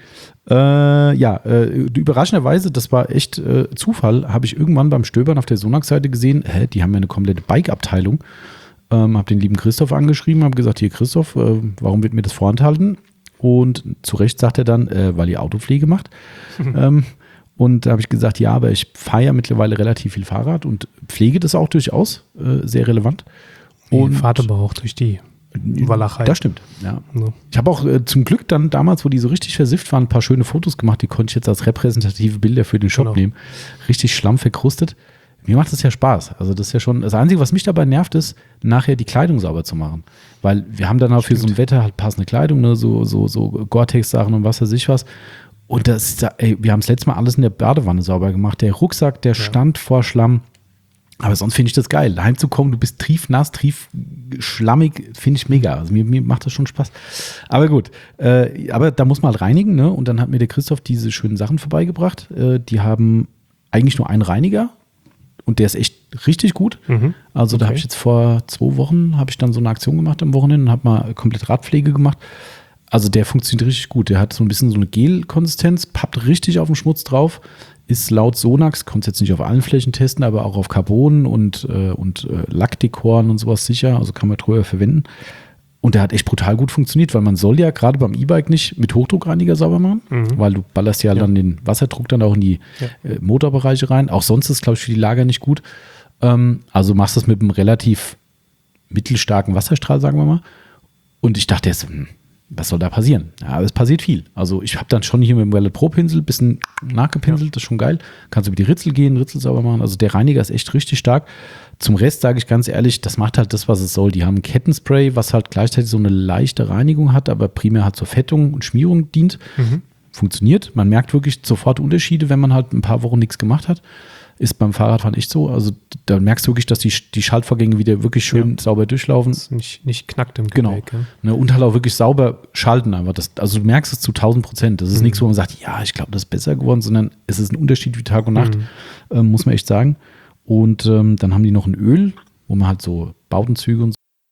Speaker 1: Äh, ja, äh, überraschenderweise, das war echt äh, Zufall, habe ich irgendwann beim Stöbern auf der Sonax-Seite gesehen, hä, die haben ja eine komplette Bike-Abteilung. Ähm, habe den lieben Christoph angeschrieben, habe gesagt, hier Christoph, äh, warum wird mir das vorenthalten? Und zu Recht sagt er dann, äh, weil ihr Autopflege macht. Mhm. Ähm, und da habe ich gesagt, ja, aber ich fahre ja mittlerweile relativ viel Fahrrad und pflege das auch durchaus, äh, sehr relevant.
Speaker 2: Und fahrt aber auch durch die Walachei.
Speaker 1: Das stimmt, ja.
Speaker 2: ja.
Speaker 1: Ich habe auch äh, zum Glück dann damals, wo die so richtig versifft waren, ein paar schöne Fotos gemacht, die konnte ich jetzt als repräsentative Bilder für den Shop genau. nehmen. Richtig schlammverkrustet. Mir macht das ja Spaß. Also das ist ja schon, das Einzige, was mich dabei nervt, ist, nachher die Kleidung sauber zu machen. Weil wir haben dann auch für so ein Wetter halt passende Kleidung, ne? so, so, so Gore-Tex-Sachen und was weiß ich was. Und das, ey, wir haben das letzte Mal alles in der Badewanne sauber gemacht. Der Rucksack, der ja. stand vor Schlamm. Aber sonst finde ich das geil. Heimzukommen, du bist triefnass, triefschlammig, finde ich mega. Also mir, mir macht das schon Spaß. Aber gut, äh, aber da muss man halt reinigen, ne? Und dann hat mir der Christoph diese schönen Sachen vorbeigebracht. Äh, die haben eigentlich nur einen Reiniger. Und der ist echt richtig gut. Mhm. Also okay. da habe ich jetzt vor zwei Wochen, habe ich dann so eine Aktion gemacht am Wochenende und habe mal komplett Radpflege gemacht. Also der funktioniert richtig gut. Der hat so ein bisschen so eine Gel-Konsistenz, pappt richtig auf den Schmutz drauf, ist laut Sonax, kommt jetzt nicht auf allen Flächen testen, aber auch auf Carbon und, äh, und äh, Lackdekoren und sowas sicher. Also kann man drüber verwenden. Und der hat echt brutal gut funktioniert, weil man soll ja gerade beim E-Bike nicht mit Hochdruckreiniger sauber machen, mhm. weil du ballerst ja, ja dann den Wasserdruck dann auch in die ja. äh, Motorbereiche rein. Auch sonst ist, glaube ich, für die Lager nicht gut. Ähm, also machst du es mit einem relativ mittelstarken Wasserstrahl, sagen wir mal. Und ich dachte jetzt, hm, was soll da passieren? Ja, aber es passiert viel. Also ich habe dann schon hier mit dem Wallet Pro Pinsel ein bisschen nachgepinselt, ja. das ist schon geil. Kannst du über die Ritzel gehen, Ritzel sauber machen. Also der Reiniger ist echt richtig stark. Zum Rest sage ich ganz ehrlich, das macht halt das, was es soll. Die haben ein Kettenspray, was halt gleichzeitig so eine leichte Reinigung hat, aber primär halt zur Fettung und Schmierung dient. Mhm. Funktioniert. Man merkt wirklich sofort Unterschiede, wenn man halt ein paar Wochen nichts gemacht hat. Ist beim Fahrradfahren echt so. Also da merkst du wirklich, dass die, die Schaltvorgänge wieder wirklich schön ja. sauber durchlaufen.
Speaker 2: Das nicht, nicht knackt im
Speaker 1: Genau.
Speaker 2: Gepäck, ja.
Speaker 1: Ne, und halt auch wirklich sauber schalten. Aber das, also du merkst es zu tausend Prozent. Das ist mhm. nichts, wo man sagt, ja, ich glaube, das ist besser geworden, sondern es ist ein Unterschied wie Tag und Nacht, mhm. ähm, muss man echt sagen. Und ähm, dann haben die noch ein Öl, wo man halt so Bautenzüge und so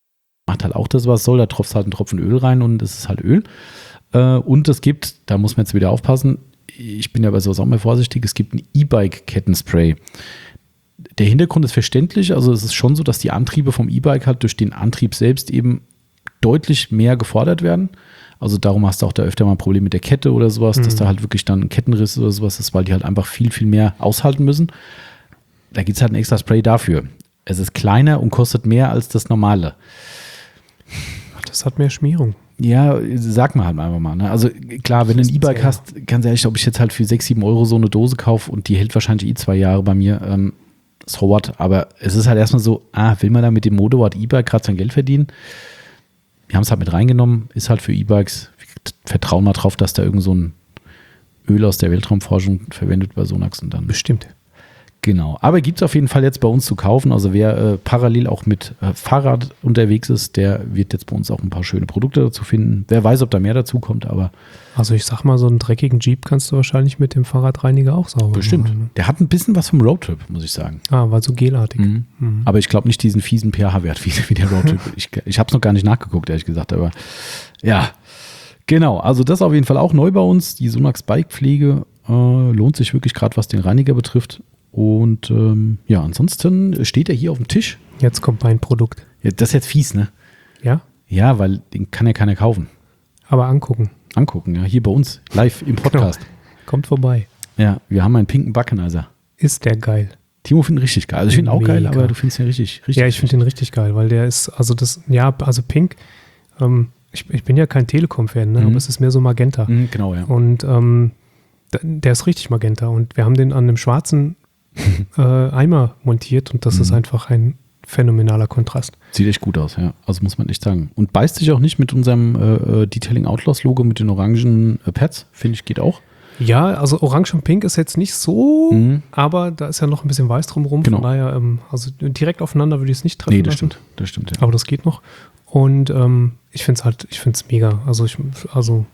Speaker 1: macht halt auch das, was soll. Da tropft halt ein Tropfen Öl rein und es ist halt Öl. Äh, und es gibt, da muss man jetzt wieder aufpassen, ich bin ja bei sowas auch mal vorsichtig, es gibt ein E-Bike-Kettenspray. Der Hintergrund ist verständlich, also es ist schon so, dass die Antriebe vom E-Bike halt durch den Antrieb selbst eben deutlich mehr gefordert werden. Also darum hast du auch da öfter mal ein Problem mit der Kette oder sowas, mhm. dass da halt wirklich dann ein Kettenriss oder sowas ist, weil die halt einfach viel, viel mehr aushalten müssen. Da gibt es halt ein extra Spray dafür. Es ist kleiner und kostet mehr als das normale.
Speaker 2: Das hat mehr Schmierung.
Speaker 1: Ja, sag mal halt einfach mal. Ne? Also klar, wenn du ein E-Bike hast, ganz ehrlich, ob ich jetzt halt für sechs, sieben Euro so eine Dose kaufe und die hält wahrscheinlich eh zwei Jahre bei mir, ähm, so what. Aber es ist halt erstmal so, ah, will man da mit dem Motorrad E-Bike gerade sein Geld verdienen? Wir haben es halt mit reingenommen, ist halt für E-Bikes. Wir vertrauen mal drauf, dass da irgend so ein Öl aus der Weltraumforschung verwendet bei Sonax und dann.
Speaker 2: Bestimmt.
Speaker 1: Genau, aber gibt es auf jeden Fall jetzt bei uns zu kaufen. Also wer äh, parallel auch mit äh, Fahrrad unterwegs ist, der wird jetzt bei uns auch ein paar schöne Produkte dazu finden. Wer weiß, ob da mehr dazu kommt, aber...
Speaker 2: Also ich sag mal, so einen dreckigen Jeep kannst du wahrscheinlich mit dem Fahrradreiniger auch sauber
Speaker 1: Bestimmt.
Speaker 2: machen. Ne?
Speaker 1: Der hat ein bisschen was vom Roadtrip, muss ich sagen.
Speaker 2: Ah, war so gelartig.
Speaker 1: Mhm. Mhm. Aber ich glaube nicht diesen fiesen pH-Wert wie, wie der Roadtrip. ich ich habe es noch gar nicht nachgeguckt, ehrlich gesagt, aber ja. Genau, also das auf jeden Fall auch neu bei uns. Die Sonax Bikepflege äh, lohnt sich wirklich gerade, was den Reiniger betrifft. Und ähm, ja, ansonsten steht er hier auf dem Tisch.
Speaker 2: Jetzt kommt mein Produkt.
Speaker 1: Ja, das ist jetzt fies, ne?
Speaker 2: Ja?
Speaker 1: Ja, weil den kann ja keiner kaufen.
Speaker 2: Aber angucken.
Speaker 1: Angucken, ja. Hier bei uns, live im Podcast.
Speaker 2: Genau. Kommt vorbei.
Speaker 1: Ja, wir haben einen pinken Backenizer.
Speaker 2: Ist der geil.
Speaker 1: Timo findet ihn richtig geil. Also ich finde ihn auch
Speaker 2: Mega.
Speaker 1: geil, aber du findest ihn richtig, richtig.
Speaker 2: Ja, ich finde den richtig geil, weil der ist, also das, ja, also pink, ähm, ich, ich bin ja kein Telekom-Fan, ne? Mhm. Aber es ist mehr so Magenta.
Speaker 1: Mhm, genau, ja.
Speaker 2: Und ähm, der ist richtig Magenta. Und wir haben den an einem schwarzen äh, Eimer montiert und das mhm. ist einfach ein phänomenaler Kontrast.
Speaker 1: Sieht echt gut aus, ja. Also muss man echt sagen. Und beißt sich auch nicht mit unserem äh, Detailing Outlaws Logo mit den orangen äh, Pads, finde ich, geht auch.
Speaker 2: Ja, also Orange und Pink ist jetzt nicht so, mhm. aber da ist ja noch ein bisschen weiß drumherum.
Speaker 1: Genau.
Speaker 2: Von daher, ähm, also direkt aufeinander würde ich es nicht treffen
Speaker 1: Nee, das
Speaker 2: lassen.
Speaker 1: stimmt. Das stimmt, ja.
Speaker 2: Aber das geht noch. Und ähm, ich finde es halt, ich finde es mega. Also ich, also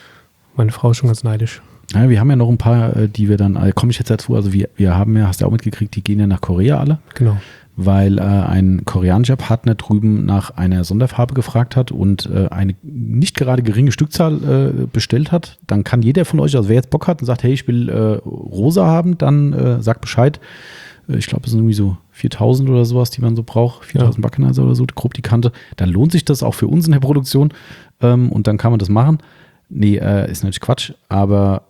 Speaker 2: meine Frau ist schon ganz neidisch.
Speaker 1: Ja, wir haben ja noch ein paar, die wir dann, äh, komme ich jetzt dazu, also wir, wir haben ja, hast du auch mitgekriegt, die gehen ja nach Korea alle.
Speaker 2: Genau.
Speaker 1: Weil äh, ein koreanischer Partner drüben nach einer Sonderfarbe gefragt hat und äh, eine nicht gerade geringe Stückzahl äh, bestellt hat. Dann kann jeder von euch, also wer jetzt Bock hat und sagt, hey, ich will äh, rosa haben, dann äh, sagt Bescheid. Äh, ich glaube, es sind irgendwie so viertausend oder sowas, die man so braucht. viertausend ja. Backenizer oder so, grob die Kante. Dann lohnt sich das auch für uns in der Produktion ähm, und dann kann man das machen. Nee, äh, ist natürlich Quatsch, aber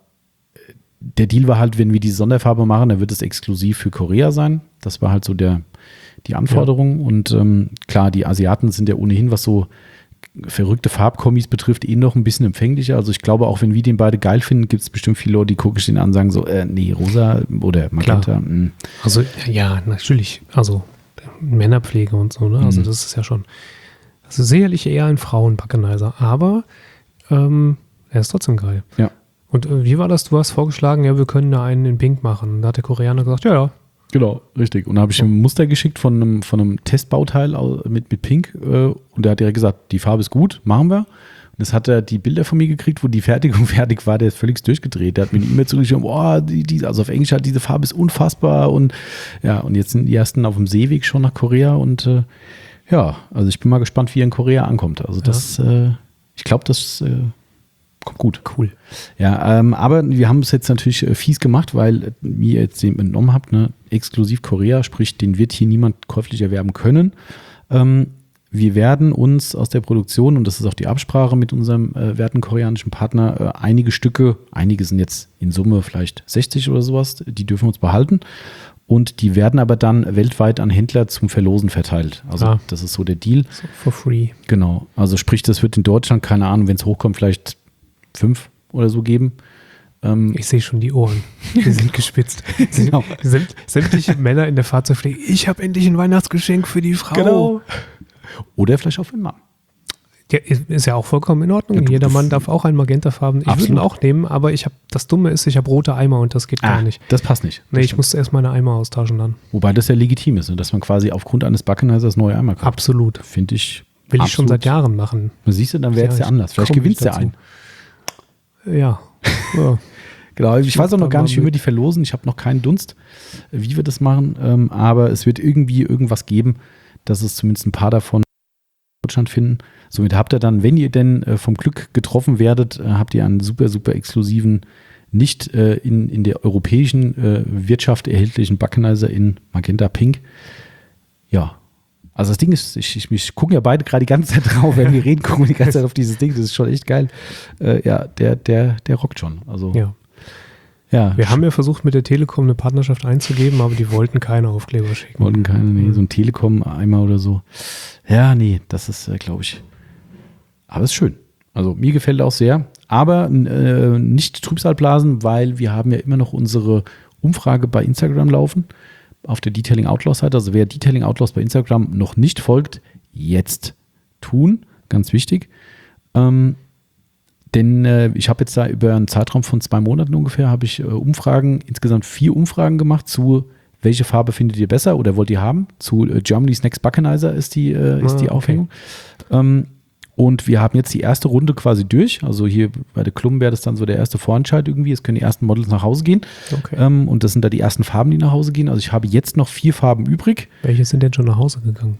Speaker 1: der Deal war halt, wenn wir die Sonderfarbe machen, dann wird es exklusiv für Korea sein. Das war halt so der, die Anforderung. Ja. Und ähm, klar, die Asiaten sind ja ohnehin, was so verrückte Farbkombis betrifft, eh noch ein bisschen empfänglicher. Also ich glaube, auch wenn wir den beide geil finden, gibt es bestimmt viele Leute, die gucken sich den an und sagen so, äh, nee, rosa oder magenta. Mh.
Speaker 2: Also ja, natürlich. Also Männerpflege und so, ne? Also mhm. das ist ja schon, also sicherlich eher ein Frauen-Backenizer. Aber ähm, er ist trotzdem geil.
Speaker 1: Ja.
Speaker 2: Und äh, wie war das? Du hast vorgeschlagen, ja, wir können da einen in Pink machen. Da hat der Koreaner gesagt, ja, ja.
Speaker 1: Genau, richtig. Und da habe ich ein Muster geschickt von einem, von einem Testbauteil mit, mit Pink äh, und der hat direkt gesagt, die Farbe ist gut, machen wir. Und das hat er die Bilder von mir gekriegt, wo die Fertigung fertig war, der ist völlig durchgedreht. Der hat mir eine E-Mail zurückgeschrieben, boah, die, die, also auf Englisch hat diese Farbe ist unfassbar und ja, und jetzt sind die ersten auf dem Seeweg schon nach Korea und äh, ja, also ich bin mal gespannt, wie er in Korea ankommt. Also das, ja. äh, ich glaube, das äh, kommt gut.
Speaker 2: Cool.
Speaker 1: Ja, ähm, aber wir haben es jetzt natürlich äh, fies gemacht, weil äh, wie ihr jetzt den entnommen habt, ne, exklusiv Korea, sprich, den wird hier niemand käuflich erwerben können. Ähm, wir werden uns aus der Produktion, und das ist auch die Absprache mit unserem äh, werten koreanischen Partner, äh, einige Stücke, einige sind jetzt in Summe vielleicht sechzig oder sowas, die dürfen wir uns behalten. Und die werden aber dann weltweit an Händler zum Verlosen verteilt. Also ah. das ist so der Deal.
Speaker 2: So for free.
Speaker 1: Genau. Also sprich, das wird in Deutschland, keine Ahnung, wenn es hochkommt, vielleicht fünf oder so geben. Ähm,
Speaker 2: ich sehe schon die Ohren. Die sind gespitzt. Genau. Sämt, sämtliche Männer in der Fahrzeugpflege. Ich habe endlich ein Weihnachtsgeschenk für die Frau.
Speaker 1: Genau. Oder vielleicht auch für den Mann.
Speaker 2: Ja, ist ja auch vollkommen in Ordnung. Ja, du, Jeder Mann darf auch einen Magentafarben. Ich würde ihn auch nehmen, aber ich habe, das Dumme ist, ich habe rote Eimer und das geht ah, gar nicht.
Speaker 1: Das passt nicht.
Speaker 2: Nee, ich musste erst meine Eimer austauschen dann.
Speaker 1: Wobei das ja legitim ist, dass man quasi aufgrund eines Backenizers neue Eimer kauft.
Speaker 2: Absolut.
Speaker 1: Finde ich.
Speaker 2: Will
Speaker 1: absolut.
Speaker 2: ich schon seit Jahren machen.
Speaker 1: Siehst du, dann wäre es ja, ja anders. Vielleicht gewinnst du ja einen.
Speaker 2: Ja. ja.
Speaker 1: Genau, ich weiß auch noch gar nicht, wie wir die verlosen. Ich habe noch keinen Dunst, wie wir das machen. Aber es wird irgendwie irgendwas geben, dass es zumindest ein paar davon Deutschland finden. Somit habt ihr dann, wenn ihr denn äh, vom Glück getroffen werdet, äh, habt ihr einen super, super exklusiven, nicht äh, in, in der europäischen äh, Wirtschaft erhältlichen Buckenizer in Magenta Pink. Ja, also das Ding ist, ich, ich, ich gucken ja beide gerade die ganze Zeit drauf, wenn wir reden, gucken wir die ganze Zeit auf dieses Ding, das ist schon echt geil. Äh, ja, der, der, der rockt schon. Also,
Speaker 2: ja.
Speaker 1: ja.
Speaker 2: Wir haben ja versucht, mit der Telekom eine Partnerschaft einzugeben, aber die wollten keine Aufkleber schicken.
Speaker 1: Wollten keine, nee, so ein Telekom-Eimer oder so. Ja, nee, das ist, äh, glaube ich, aber ist schön. Also mir gefällt auch sehr, aber äh, nicht Trübsalblasen, weil wir haben ja immer noch unsere Umfrage bei Instagram laufen, auf der Detailing Outlaws Seite. Also wer Detailing Outlaws bei Instagram noch nicht folgt, jetzt tun, ganz wichtig. Ähm, denn äh, ich habe jetzt da über einen Zeitraum von zwei Monaten ungefähr, habe ich äh, Umfragen, insgesamt vier Umfragen gemacht zu, welche Farbe findet ihr besser oder wollt ihr haben? Zu äh, Germany's Next Buckenizer ist die, äh, ist
Speaker 2: ah,
Speaker 1: die Aufhängung. Okay. Ähm, Und wir haben jetzt die erste Runde quasi durch. Also hier bei der Klum wäre das dann so der erste Vorentscheid irgendwie. Es können die ersten Models nach Hause gehen.
Speaker 2: Okay.
Speaker 1: Ähm, und das sind da die ersten Farben, die nach Hause gehen. Also ich habe jetzt noch vier Farben übrig.
Speaker 2: Welche sind denn schon nach Hause gegangen?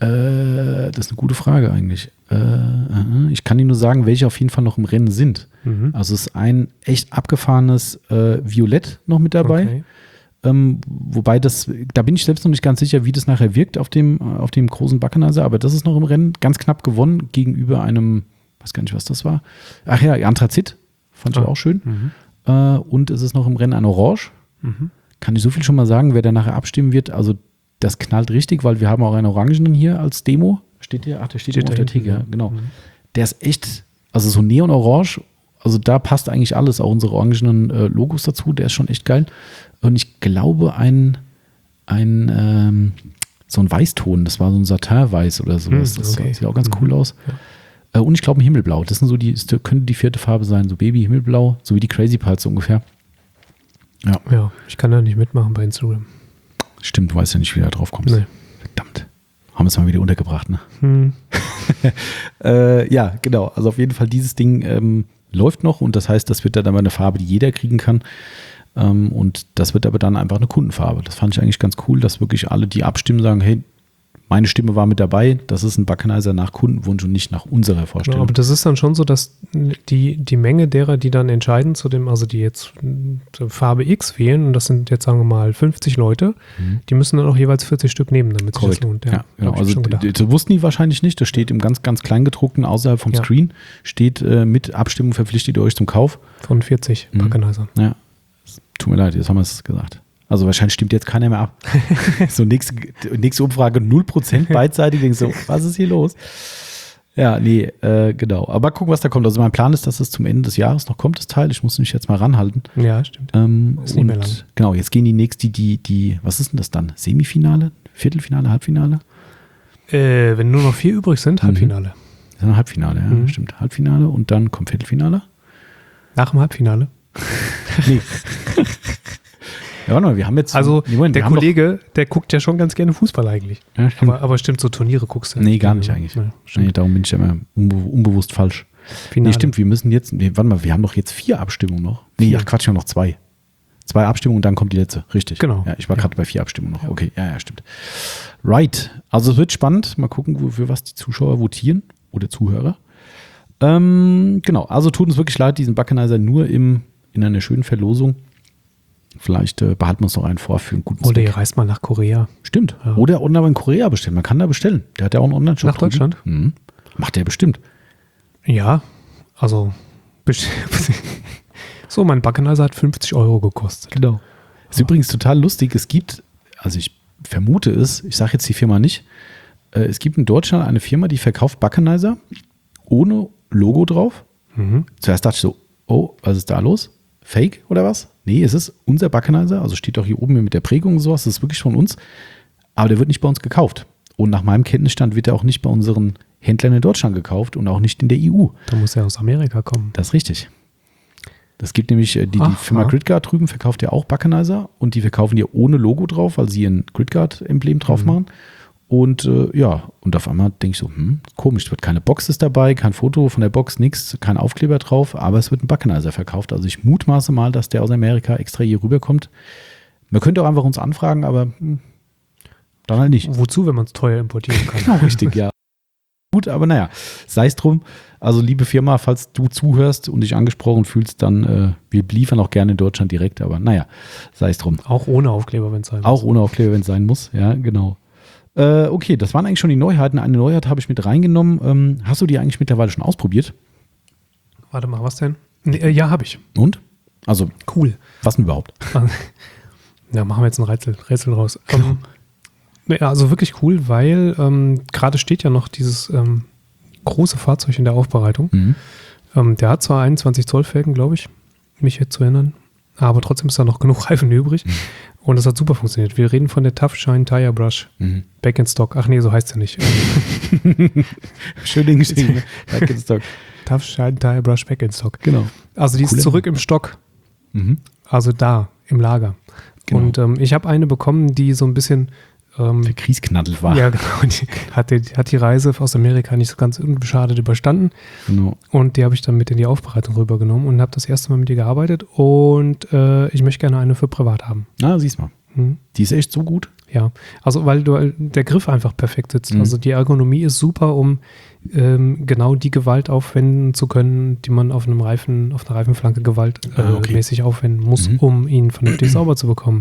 Speaker 1: Äh, das ist eine gute Frage eigentlich. Äh, äh, ich kann Ihnen nur sagen, welche auf jeden Fall noch im Rennen sind. Mhm. Also es ist ein echt abgefahrenes äh, Violett noch mit dabei. Okay. Ähm, wobei das, da bin ich selbst noch nicht ganz sicher, wie das nachher wirkt auf dem, auf dem großen Buckenizer, aber das ist noch im Rennen ganz knapp gewonnen gegenüber einem, weiß gar nicht, was das war. Ach ja, Anthrazit, fand ich ah. auch schön. Mhm. Äh, und es ist noch im Rennen ein Orange. Mhm. Kann ich so viel schon mal sagen, wer da nachher abstimmen wird, also das knallt richtig, weil wir haben auch einen Orangenen hier als Demo. Steht der? Ach, der steht, steht auf der Theke, ja, genau. Mhm. Der ist echt, also so Neon-Orange, also da passt eigentlich alles, auch unsere orangenen äh, Logos dazu, der ist schon echt geil. Und ich glaube, ein, ein ähm, so ein Weißton, das war so ein Satin-Weiß oder sowas. Das okay. sieht auch ganz cool aus. Ja. Äh, und ich glaube, ein Himmelblau. Das sind so die, das könnte die vierte Farbe sein, so Baby-Himmelblau, so wie die Crazy Pulse ungefähr.
Speaker 2: Ja. ja, ich kann da nicht mitmachen bei Instagram.
Speaker 1: Stimmt, du weißt ja nicht, wie du da drauf kommst. Nee. Verdammt. Haben wir es mal wieder untergebracht, ne?
Speaker 2: Hm.
Speaker 1: äh, ja, genau. Also auf jeden Fall, dieses Ding ähm, läuft noch und das heißt, das wird dann aber eine Farbe, die jeder kriegen kann. Um, und das wird aber dann einfach eine Kundenfarbe. Das fand ich eigentlich ganz cool, dass wirklich alle, die abstimmen, sagen, hey, meine Stimme war mit dabei, das ist ein Buckenizer nach Kundenwunsch und nicht nach unserer Vorstellung.
Speaker 2: Genau, aber das ist dann schon so, dass die, die Menge derer, die dann entscheiden zu dem, also die jetzt Farbe X wählen, und das sind jetzt sagen wir mal fünfzig Leute, mhm. die müssen dann auch jeweils vierzig Stück nehmen, damit sich das lohnt.
Speaker 1: Ja, ja genau. Also das wussten die wahrscheinlich nicht, das steht im ganz, ganz Kleingedruckten außerhalb vom ja. Screen, steht äh, mit Abstimmung verpflichtet ihr euch zum Kauf.
Speaker 2: Von vierzig mhm. Buckenizern.
Speaker 1: Ja. Tut mir leid, jetzt haben wir es gesagt. Also wahrscheinlich stimmt jetzt keiner mehr ab. So nächste, nächste Umfrage null Prozent beidseitig. Denkst so, was ist hier los? Ja, nee, äh, genau. Aber gucken, was da kommt. Also mein Plan ist, dass es zum Ende des Jahres noch kommt, das Teil. Ich muss mich jetzt mal ranhalten.
Speaker 2: Ja, stimmt.
Speaker 1: Ähm, ist nicht mehr lang. Genau, jetzt gehen die nächste, die, die, was ist denn das dann? Semifinale? Viertelfinale, Halbfinale?
Speaker 2: Äh, wenn nur noch vier übrig sind, Halbfinale.
Speaker 1: Mhm. Das ist ein Halbfinale, ja, mhm. stimmt. Halbfinale und dann kommt Viertelfinale.
Speaker 2: Nach dem Halbfinale?
Speaker 1: Nee. Ja, warte mal, wir haben jetzt.
Speaker 2: Also,
Speaker 1: Moment,
Speaker 2: der Kollege, der guckt ja schon ganz gerne Fußball eigentlich.
Speaker 1: Ja, stimmt.
Speaker 2: Aber, aber stimmt, so Turniere guckst du.
Speaker 1: Nee, gar nicht eigentlich. Ja, nee, darum bin ich ja immer unbe- unbewusst falsch. Finale. Nee, stimmt, wir müssen jetzt. Nee, warte mal, wir haben doch jetzt vier Abstimmungen noch. Nee, vier. Ach Quatsch, wir haben noch zwei. Zwei Abstimmungen und dann kommt die letzte. Richtig.
Speaker 2: Genau.
Speaker 1: Ja, ich war
Speaker 2: ja.
Speaker 1: gerade bei vier Abstimmungen noch. Ja. Okay, ja, ja, stimmt. Right. Also, es wird spannend. Mal gucken, wo, für was die Zuschauer votieren oder Zuhörer. Ähm, genau. Also, tut uns wirklich leid, diesen Buckenizer nur im. in einer schönen Verlosung. Vielleicht äh, behalten wir uns noch einen vor für einen guten
Speaker 2: Zweck. Oder ihr reist mal nach Korea.
Speaker 1: Stimmt. Ja. Oder online in Korea bestellen. Man kann da bestellen. Der hat ja auch einen Online-Shop.
Speaker 2: Nach Deutschland?
Speaker 1: Mhm. Macht der bestimmt.
Speaker 2: Ja, also so, mein Buckenizer hat fünfzig Euro gekostet.
Speaker 1: Genau. Ist ja. übrigens total lustig. Es gibt, also ich vermute es, ich sage jetzt die Firma nicht, äh, es gibt in Deutschland eine Firma, die verkauft Buckenizer ohne Logo drauf. Mhm. Zuerst dachte ich so, oh, was ist da los? Fake oder was? Nee, es ist unser Buckenizer, also steht auch hier oben mit der Prägung und sowas, das ist wirklich von uns, aber der wird nicht bei uns gekauft. Und nach meinem Kenntnisstand wird er auch nicht bei unseren Händlern in Deutschland gekauft und auch nicht in der E U.
Speaker 2: Da muss er aus Amerika kommen.
Speaker 1: Das ist richtig. Das gibt nämlich, die, die Firma Gridguard drüben verkauft ja auch Buckenizer und die verkaufen die ohne Logo drauf, weil sie ein Gridguard-Emblem drauf mhm. machen. Und äh, ja, und auf einmal denke ich so, hm, komisch, es wird keine Box ist dabei, kein Foto von der Box, nichts, kein Aufkleber drauf, aber es wird ein Buckenizer verkauft. Also ich mutmaße mal, dass der aus Amerika extra hier rüberkommt. Man könnte auch einfach uns anfragen, aber hm, dann halt nicht.
Speaker 2: Wozu, wenn man es teuer importieren kann?
Speaker 1: Genau, richtig, ja. gut, aber naja, sei es drum. Also liebe Firma, falls du zuhörst und dich angesprochen fühlst, dann äh, wir liefern auch gerne in Deutschland direkt, aber naja, sei es drum.
Speaker 2: Auch ohne Aufkleber, wenn es sein muss.
Speaker 1: Auch ohne Aufkleber, wenn es sein muss, ja, genau. Äh, okay, das waren eigentlich schon die Neuheiten. Eine Neuheit habe ich mit reingenommen. Ähm, hast du die eigentlich mittlerweile schon ausprobiert?
Speaker 2: Warte mal, was denn? Nee, äh, ja, habe ich.
Speaker 1: Und? Also,
Speaker 2: cool.
Speaker 1: Was denn überhaupt?
Speaker 2: Ja, machen wir jetzt ein Rätsel, Rätsel raus. Genau. Um, ja, also wirklich cool, weil ähm, gerade steht ja noch dieses ähm, große Fahrzeug in der Aufbereitung. Mhm. Ähm, der hat zwar einundzwanzig Zoll Felgen, glaube ich, mich jetzt zu erinnern, aber trotzdem ist da noch genug Reifen übrig. Mhm. Und das hat super funktioniert. Wir reden von der Tough Shine Tire Brush. Mhm. Back in Stock. Ach nee, so heißt sie nicht.
Speaker 1: Schön geschrieben. Back in Stock.
Speaker 2: Tough Shine Tire Brush Back in Stock.
Speaker 1: Genau.
Speaker 2: Also die ist Coole zurück im Stock. Mhm. Also da, im Lager. Genau. Und ähm, ich habe eine bekommen, die so ein bisschen
Speaker 1: Ähm, verkriesknaddelt war.
Speaker 2: Ja, genau. Die hat, die hat die Reise aus Amerika nicht so ganz unbeschadet überstanden. Genau. Und die habe ich dann mit in die Aufbereitung rübergenommen und habe das erste Mal mit ihr gearbeitet. Und äh, ich möchte gerne eine für privat haben.
Speaker 1: Ah, siehst mal. Hm. Die ist echt so gut?
Speaker 2: Ja, also weil du, der Griff einfach perfekt sitzt. Mhm. Also die Ergonomie ist super, um ähm, genau die Gewalt aufwenden zu können, die man auf einem Reifen, auf einer Reifenflanke Gewalt äh, ah, okay. mäßig aufwenden muss, mhm. um ihn vernünftig sauber zu bekommen.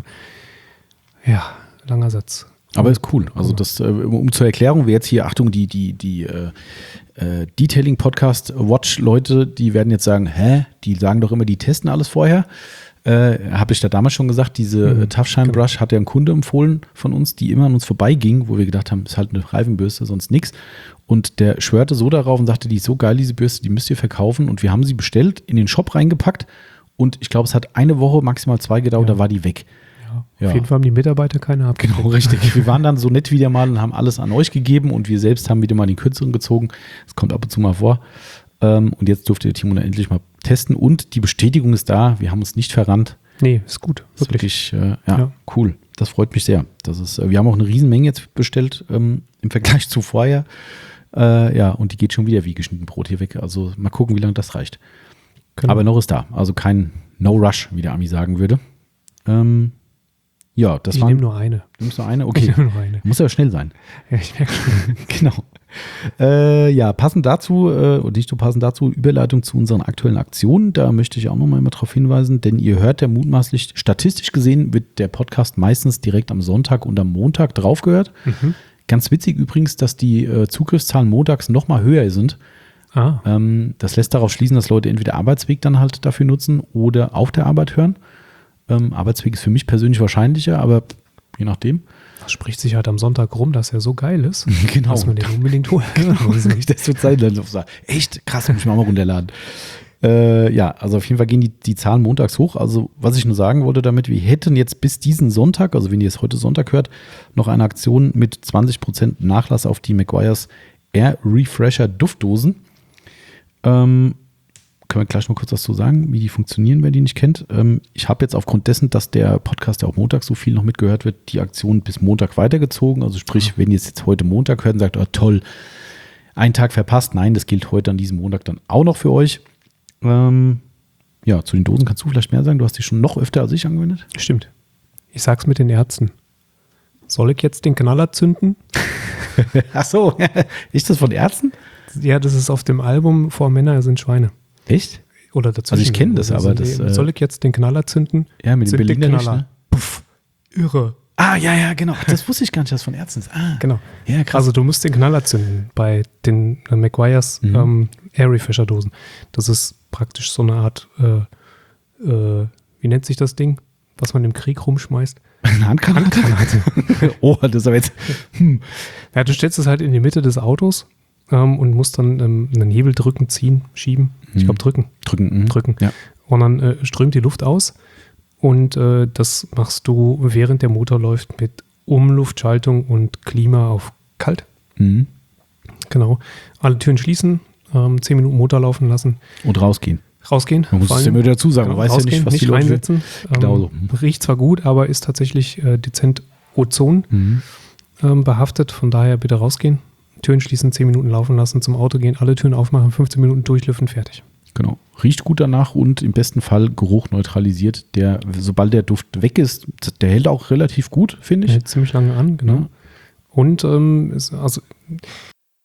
Speaker 2: Ja, langer Satz.
Speaker 1: Aber ist cool. Also das, um zur Erklärung, wer jetzt hier, Achtung, die, die, die äh, äh, Detailing-Podcast-Watch-Leute, die werden jetzt sagen, hä? Die sagen doch immer, die testen alles vorher. Äh, habe ich da damals schon gesagt, diese mhm, Tough Shine genau. Brush hat ja ein Kunde empfohlen von uns, die immer an uns vorbeiging, wo wir gedacht haben, ist halt eine Reifenbürste, sonst nichts. Und der schwörte so darauf und sagte, die ist so geil, diese Bürste, die müsst ihr verkaufen. Und wir haben sie bestellt, in den Shop reingepackt und ich glaube, es hat eine Woche, maximal zwei gedauert, ja. Da war die weg.
Speaker 2: Ja. Auf jeden Fall haben die Mitarbeiter keine abgekriegt.
Speaker 1: Genau, richtig. Wir waren dann so nett wieder mal und haben alles an euch gegeben und wir selbst haben wieder mal den kürzeren gezogen. Das kommt ab und zu mal vor. Und jetzt durfte der Timo dann endlich mal testen und die Bestätigung ist da. Wir haben uns nicht verrannt.
Speaker 2: Nee, ist gut.
Speaker 1: Wirklich. Ist wirklich, äh, ja, ja, cool. Das freut mich sehr. Das ist, wir haben auch eine Riesenmenge jetzt bestellt ähm, im Vergleich zu vorher. Äh, ja, und die geht schon wieder wie geschnitten Brot hier weg. Also mal gucken, wie lange das reicht. Genau. Aber noch ist da. Also kein No Rush, wie der Ami sagen würde. Ähm, Ja, das
Speaker 2: ich
Speaker 1: war.
Speaker 2: Ich nehme nur eine.
Speaker 1: Du nimmst nur eine? Okay.
Speaker 2: Ich nehme nur eine.
Speaker 1: Muss ja schnell sein.
Speaker 2: Ja, ich merke schon.
Speaker 1: Genau. Äh, ja, passend dazu, äh, und nicht so passend dazu, Überleitung zu unseren aktuellen Aktionen. Da möchte ich auch noch mal darauf hinweisen, denn ihr hört ja mutmaßlich, statistisch gesehen wird der Podcast meistens direkt am Sonntag und am Montag drauf gehört. Mhm. Ganz witzig übrigens, dass die äh, Zugriffszahlen montags noch mal höher sind. Ah. Ähm, das lässt darauf schließen, dass Leute entweder Arbeitsweg dann halt dafür nutzen oder auf der Arbeit hören. Ähm, Arbeitsweg ist für mich persönlich wahrscheinlicher, aber je nachdem.
Speaker 2: Das spricht sich halt am Sonntag rum, dass er so geil ist,
Speaker 1: genau.
Speaker 2: dass man den unbedingt holt.
Speaker 1: Genau. Das wird sein. Echt krass, muss ich mal runterladen. Äh, ja, also auf jeden Fall gehen die, die Zahlen montags hoch. Also was ich nur sagen wollte damit, wir hätten jetzt bis diesen Sonntag, also wenn ihr es heute Sonntag hört, noch eine Aktion mit zwanzig Prozent Nachlass auf die Meguiar's Air Refresher Duftdosen. Ähm, Können wir gleich mal kurz was zu sagen, wie die funktionieren, wer die nicht kennt. Ähm, ich habe jetzt aufgrund dessen, dass der Podcast ja auch Montag so viel noch mitgehört wird, die Aktion bis Montag weitergezogen. Also sprich, ja. Wenn ihr es jetzt heute Montag hört und sagt, oh toll, einen Tag verpasst. Nein, das gilt heute an diesem Montag dann auch noch für euch. Ähm, ja, zu den Dosen kannst du vielleicht mehr sagen. Du hast die schon noch öfter als ich angewendet.
Speaker 2: Stimmt. Ich sag's mit den Ärzten. Soll ich jetzt den Knaller zünden?
Speaker 1: Ach so, ist das von Ärzten?
Speaker 2: Ja, das ist auf dem Album Vor Männer sind Schweine.
Speaker 1: Echt?
Speaker 2: Oder dazu.
Speaker 1: Also ich kenne das, aber das...
Speaker 2: Äh, soll ich jetzt den Knaller zünden?
Speaker 1: Ja, mit dem Berliner Knaller. Ne?
Speaker 2: Puff, irre.
Speaker 1: Ah, ja, ja, genau. Das wusste ich gar nicht, das von Ärzten ist. Ah,
Speaker 2: genau.
Speaker 1: Ja, krass.
Speaker 2: Also du musst den Knaller zünden bei den äh, Meguiar's mhm. ähm, Air Refresher Dosen. Das ist praktisch so eine Art, äh, äh, wie nennt sich das Ding, was man im Krieg rumschmeißt?
Speaker 1: Eine Handgranate? Oh, das ist aber jetzt... Hm.
Speaker 2: Ja, du stellst es halt in die Mitte des Autos ähm, und musst dann ähm, einen Hebel drücken, ziehen, schieben. Ich glaube drücken.
Speaker 1: Drücken. Mh.
Speaker 2: Drücken.
Speaker 1: Ja.
Speaker 2: Und dann äh, strömt die Luft aus. Und äh, das machst du, während der Motor läuft, mit Umluftschaltung und Klima auf kalt.
Speaker 1: Mhm.
Speaker 2: Genau. Alle Türen schließen, ähm, zehn Minuten Motor laufen lassen.
Speaker 1: Und rausgehen.
Speaker 2: Rausgehen.
Speaker 1: Man muss es immer dazu sagen. Man genau, weiß ja nicht, was
Speaker 2: nicht
Speaker 1: die Leute
Speaker 2: reinsetzen. Ähm,
Speaker 1: genau so.
Speaker 2: Riecht zwar gut, aber ist tatsächlich äh, dezent Ozon
Speaker 1: mhm.
Speaker 2: ähm, behaftet. Von daher bitte rausgehen. Türen schließen, zehn Minuten laufen lassen, zum Auto gehen, alle Türen aufmachen, fünfzehn Minuten durchlüften, fertig.
Speaker 1: Genau. Riecht gut danach und im besten Fall Geruch neutralisiert. Der, sobald der Duft weg ist, der hält auch relativ gut, finde ich.
Speaker 2: Der hält ziemlich lange an, genau. Ja. Und ähm, ist, also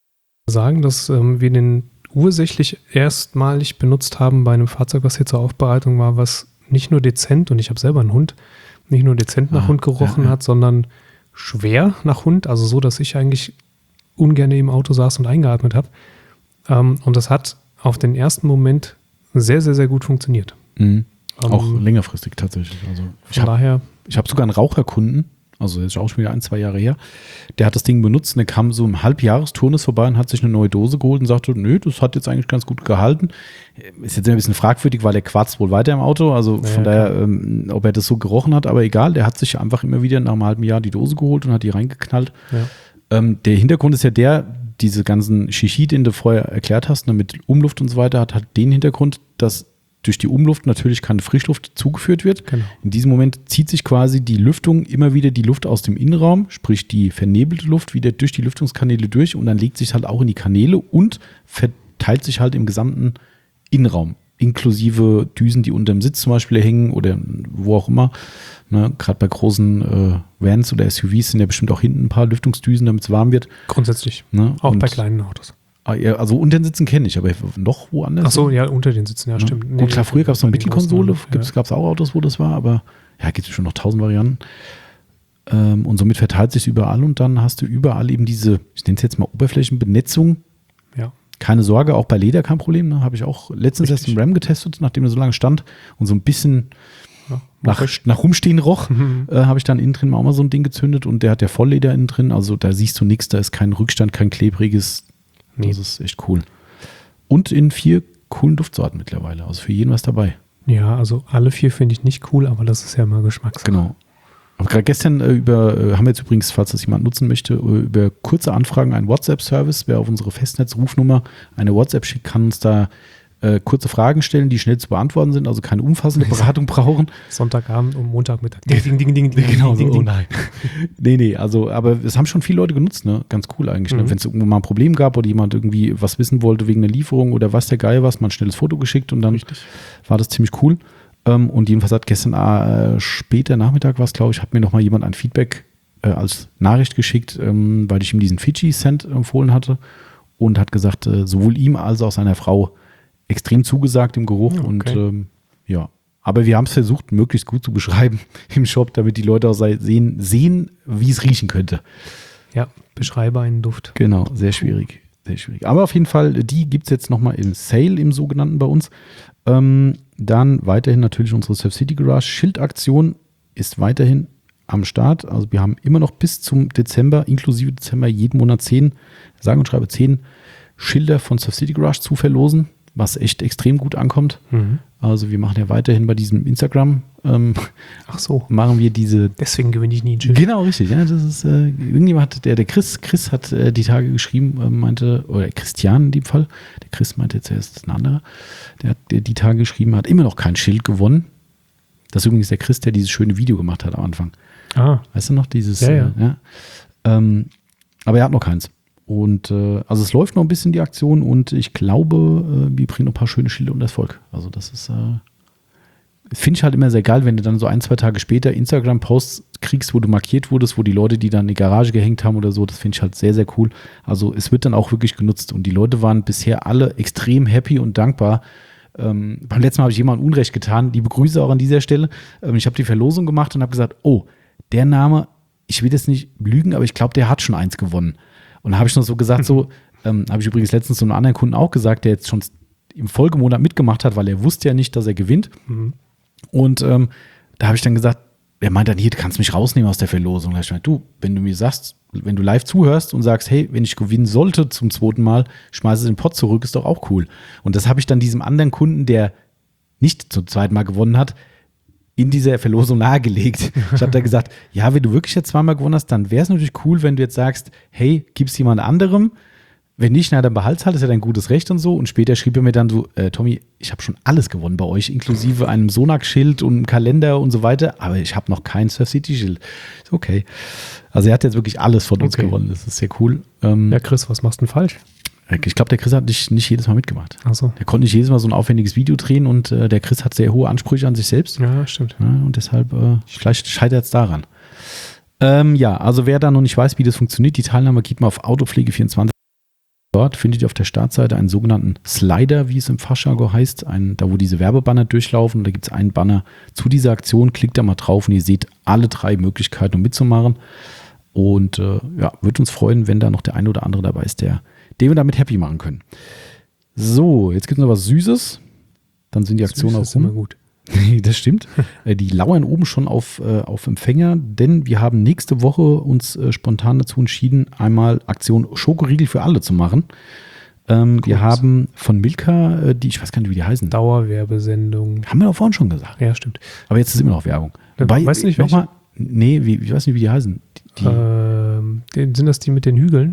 Speaker 2: sagen, dass ähm, wir den ursächlich erstmalig benutzt haben bei einem Fahrzeug, was hier zur Aufbereitung war, was nicht nur dezent, und ich habe selber einen Hund, nicht nur dezent nach ah, Hund gerochen ja, ja. hat, sondern schwer nach Hund, also so, dass ich eigentlich ungern im Auto saß und eingeatmet habe. Ähm, und das hat auf den ersten Moment sehr, sehr, sehr gut funktioniert.
Speaker 1: Mhm. Ähm, auch längerfristig tatsächlich. Also ich habe hab sogar einen Raucherkunden, also das ist auch schon wieder ein, zwei Jahre her, der hat das Ding benutzt und der kam so im Halbjahresturnus vorbei und hat sich eine neue Dose geholt und sagte, nö, das hat jetzt eigentlich ganz gut gehalten. Ist jetzt ein bisschen fragwürdig, weil der quarzt wohl weiter im Auto, also von ja, daher, ähm, ob er das so gerochen hat, aber egal, der hat sich einfach immer wieder nach einem halben Jahr die Dose geholt und hat die reingeknallt. Ja. Ähm, der Hintergrund ist ja der, diese ganzen Shishi, den du vorher erklärt hast, ne, mit Umluft und so weiter, hat halt den Hintergrund, dass durch die Umluft natürlich keine Frischluft zugeführt wird. Genau. In diesem Moment zieht sich quasi die Lüftung immer wieder die Luft aus dem Innenraum, sprich die vernebelte Luft, wieder durch die Lüftungskanäle durch und dann legt sich halt auch in die Kanäle und verteilt sich halt im gesamten Innenraum, inklusive Düsen, die unter dem Sitz zum Beispiel hängen oder wo auch immer. Ne, gerade bei großen äh, Vans oder S U Vs sind ja bestimmt auch hinten ein paar Lüftungsdüsen, damit es warm wird.
Speaker 2: Grundsätzlich. Ne? Auch und bei kleinen Autos.
Speaker 1: Also unter den Sitzen kenne ich, aber noch woanders.
Speaker 2: Ach so, ja, unter den Sitzen, ja, stimmt.
Speaker 1: Nee, gut, klar, früher gab es noch Mittelkonsole, ja. Gab es auch Autos, wo das war, aber ja, gibt es schon noch tausend Varianten. Ähm, und somit verteilt sich überall und dann hast du überall eben diese, ich nenne es jetzt mal Oberflächenbenetzung. Ja. Keine Sorge, auch bei Leder kein Problem. Ne? Habe ich auch letztens Richtig. erst im Ram getestet, nachdem er so lange stand und so ein bisschen ja, nach, nach Rumstehen roch, mhm. äh, habe ich dann innen drin auch mal so ein Ding gezündet und der hat ja Vollleder innen drin, also da siehst du nichts, da ist kein Rückstand, kein klebriges. Nee. Das ist echt cool. Und in vier coolen Duftsorten mittlerweile. Also für jeden was dabei.
Speaker 2: Ja, also alle vier finde ich nicht cool, aber das ist ja mal Geschmackssache.
Speaker 1: Genau. Aber gerade gestern äh, über, äh, haben wir jetzt übrigens, falls das jemand nutzen möchte, äh, über kurze Anfragen einen WhatsApp-Service. Wer auf unsere Festnetzrufnummer eine WhatsApp schickt, kann uns da äh, kurze Fragen stellen, die schnell zu beantworten sind, also keine umfassende Beratung brauchen.
Speaker 2: Sonntagabend und Montagmittag. Ding, ding, ding, ding, ding,
Speaker 1: genau
Speaker 2: ding,
Speaker 1: so,
Speaker 2: ding,
Speaker 1: oh nein. nee, nee, also, aber es haben schon viele Leute genutzt, ne? Ganz cool eigentlich. Mhm. Ne? Wenn es irgendwo mal ein Problem gab oder jemand irgendwie was wissen wollte wegen einer Lieferung oder was der Geil was, mal ein schnelles Foto geschickt und dann Richtig. war das ziemlich cool. Ähm, und jedenfalls hat gestern äh, später Nachmittag was, glaube ich, hat mir nochmal jemand ein Feedback äh, als Nachricht geschickt, ähm, weil ich ihm diesen Fiji-Scent empfohlen hatte und hat gesagt, äh, sowohl ihm als auch seiner Frau extrem zugesagt im Geruch okay. und ähm, ja, aber wir haben es versucht, möglichst gut zu beschreiben im Shop, damit die Leute auch sehen, sehen, wie es riechen könnte.
Speaker 2: Ja, beschreibe einen Duft.
Speaker 1: Genau, sehr schwierig, sehr schwierig. Aber auf jeden Fall, die gibt es jetzt nochmal im Sale, im sogenannten bei uns. Ähm, dann weiterhin natürlich unsere Surf City Garage Schildaktion ist weiterhin am Start. Also wir haben immer noch bis zum Dezember, inklusive Dezember, jeden Monat zehn, sage und schreibe zehn Schilder von Surf City Garage zu verlosen, was echt extrem gut ankommt. Mhm. Also wir machen ja weiterhin bei diesem Instagram, ähm,
Speaker 2: Ach so.
Speaker 1: machen wir diese...
Speaker 2: Deswegen gewinne ich nie ein Schild.
Speaker 1: Genau, richtig. Ja, das ist, äh, irgendjemand hat, der, der Chris, Chris hat äh, die Tage geschrieben, äh, meinte, oder Christian in dem Fall, der Chris meinte jetzt erst ein anderer, der hat der die Tage geschrieben, hat immer noch kein Schild gewonnen. Das ist übrigens der Chris, der dieses schöne Video gemacht hat am Anfang. Ah. Weißt du noch, dieses...
Speaker 2: Ja, ja.
Speaker 1: Äh, ja. Ähm, aber er hat noch keins. Und äh, also es läuft noch ein bisschen die Aktion und ich glaube, äh, wir bringen noch ein paar schöne Schilder und Erfolg. Also das ist, äh, finde ich halt immer sehr geil, wenn du dann so ein, zwei Tage später Instagram-Posts kriegst, wo du markiert wurdest, wo die Leute, die dann in die Garage gehängt haben oder so, das finde ich halt sehr, sehr cool. Also es wird dann auch wirklich genutzt und die Leute waren bisher alle extrem happy und dankbar. Ähm, beim letzten Mal habe ich jemandem Unrecht getan, liebe Grüße auch an dieser Stelle. Ähm, ich habe die Verlosung gemacht und habe gesagt, oh, der Name, ich will jetzt nicht lügen, aber ich glaube, der hat schon eins gewonnen. Und da habe ich noch so gesagt, so, ähm, habe ich übrigens letztens zu einem anderen Kunden auch gesagt, der jetzt schon im Folgemonat mitgemacht hat, weil er wusste ja nicht, dass er gewinnt. Mhm. Und ähm, da habe ich dann gesagt, er meint dann, hier, du kannst mich rausnehmen aus der Verlosung. Da habe ich gesagt, du, wenn du mir sagst, wenn du live zuhörst und sagst, hey, wenn ich gewinnen sollte zum zweiten Mal, schmeiße den Pott zurück, ist doch auch cool. Und das habe ich dann diesem anderen Kunden, der nicht zum zweiten Mal gewonnen hat, in dieser Verlosung nahegelegt. Ich habe da gesagt, ja, wenn du wirklich jetzt zweimal gewonnen hast, dann wäre es natürlich cool, wenn du jetzt sagst, hey, gib's jemand anderem? Wenn nicht, na, dann behalt's halt, ist ja dein gutes Recht und so. Und später schrieb er mir dann so, äh, Tommy, ich habe schon alles gewonnen bei euch, inklusive einem Sonax-Schild und einem Kalender und so weiter, aber ich habe noch kein Surf City-Schild. Ist okay. Also er hat jetzt wirklich alles von uns okay. gewonnen, das ist sehr cool. Ähm,
Speaker 2: ja, Chris, was machst du denn falsch?
Speaker 1: Ich glaube, der Chris hat nicht, nicht jedes Mal mitgemacht.
Speaker 2: Ach so.
Speaker 1: Der konnte nicht jedes Mal so ein aufwendiges Video drehen und äh, der Chris hat sehr hohe Ansprüche an sich selbst.
Speaker 2: Ja, stimmt.
Speaker 1: Ja, und deshalb, äh, vielleicht scheitert es daran. Ähm, ja, also wer da noch nicht weiß, wie das funktioniert, die Teilnahme geht mal auf Autopflege vierundzwanzig Dort findet ihr auf der Startseite einen sogenannten Slider, wie es im Fachjargon heißt, einen, da wo diese Werbebanner durchlaufen. Da gibt es einen Banner zu dieser Aktion. Klickt da mal drauf und ihr seht alle drei Möglichkeiten, um mitzumachen. Und äh, ja, würde uns freuen, wenn da noch der eine oder andere dabei ist, der, den wir damit happy machen können. So, jetzt gibt es noch was Süßes. Dann sind die Aktionen auch rum.
Speaker 2: Immer gut.
Speaker 1: Das stimmt. Die lauern oben schon auf, äh, auf Empfänger, denn wir haben nächste Woche uns äh, spontan dazu entschieden, einmal Aktion Schokoriegel für alle zu machen. Ähm, cool. Wir haben von Milka, äh, die, ich weiß gar nicht, wie die heißen.
Speaker 2: Dauerwerbesendung.
Speaker 1: Haben wir doch vorhin schon gesagt.
Speaker 2: Ja, stimmt.
Speaker 1: Aber jetzt ist immer noch Werbung.
Speaker 2: Ja,
Speaker 1: Wobei,
Speaker 2: weißt du nicht,
Speaker 1: noch mal, nee, wie, ich weiß nicht, wie die heißen. Die,
Speaker 2: ähm, sind das die mit den Hügeln?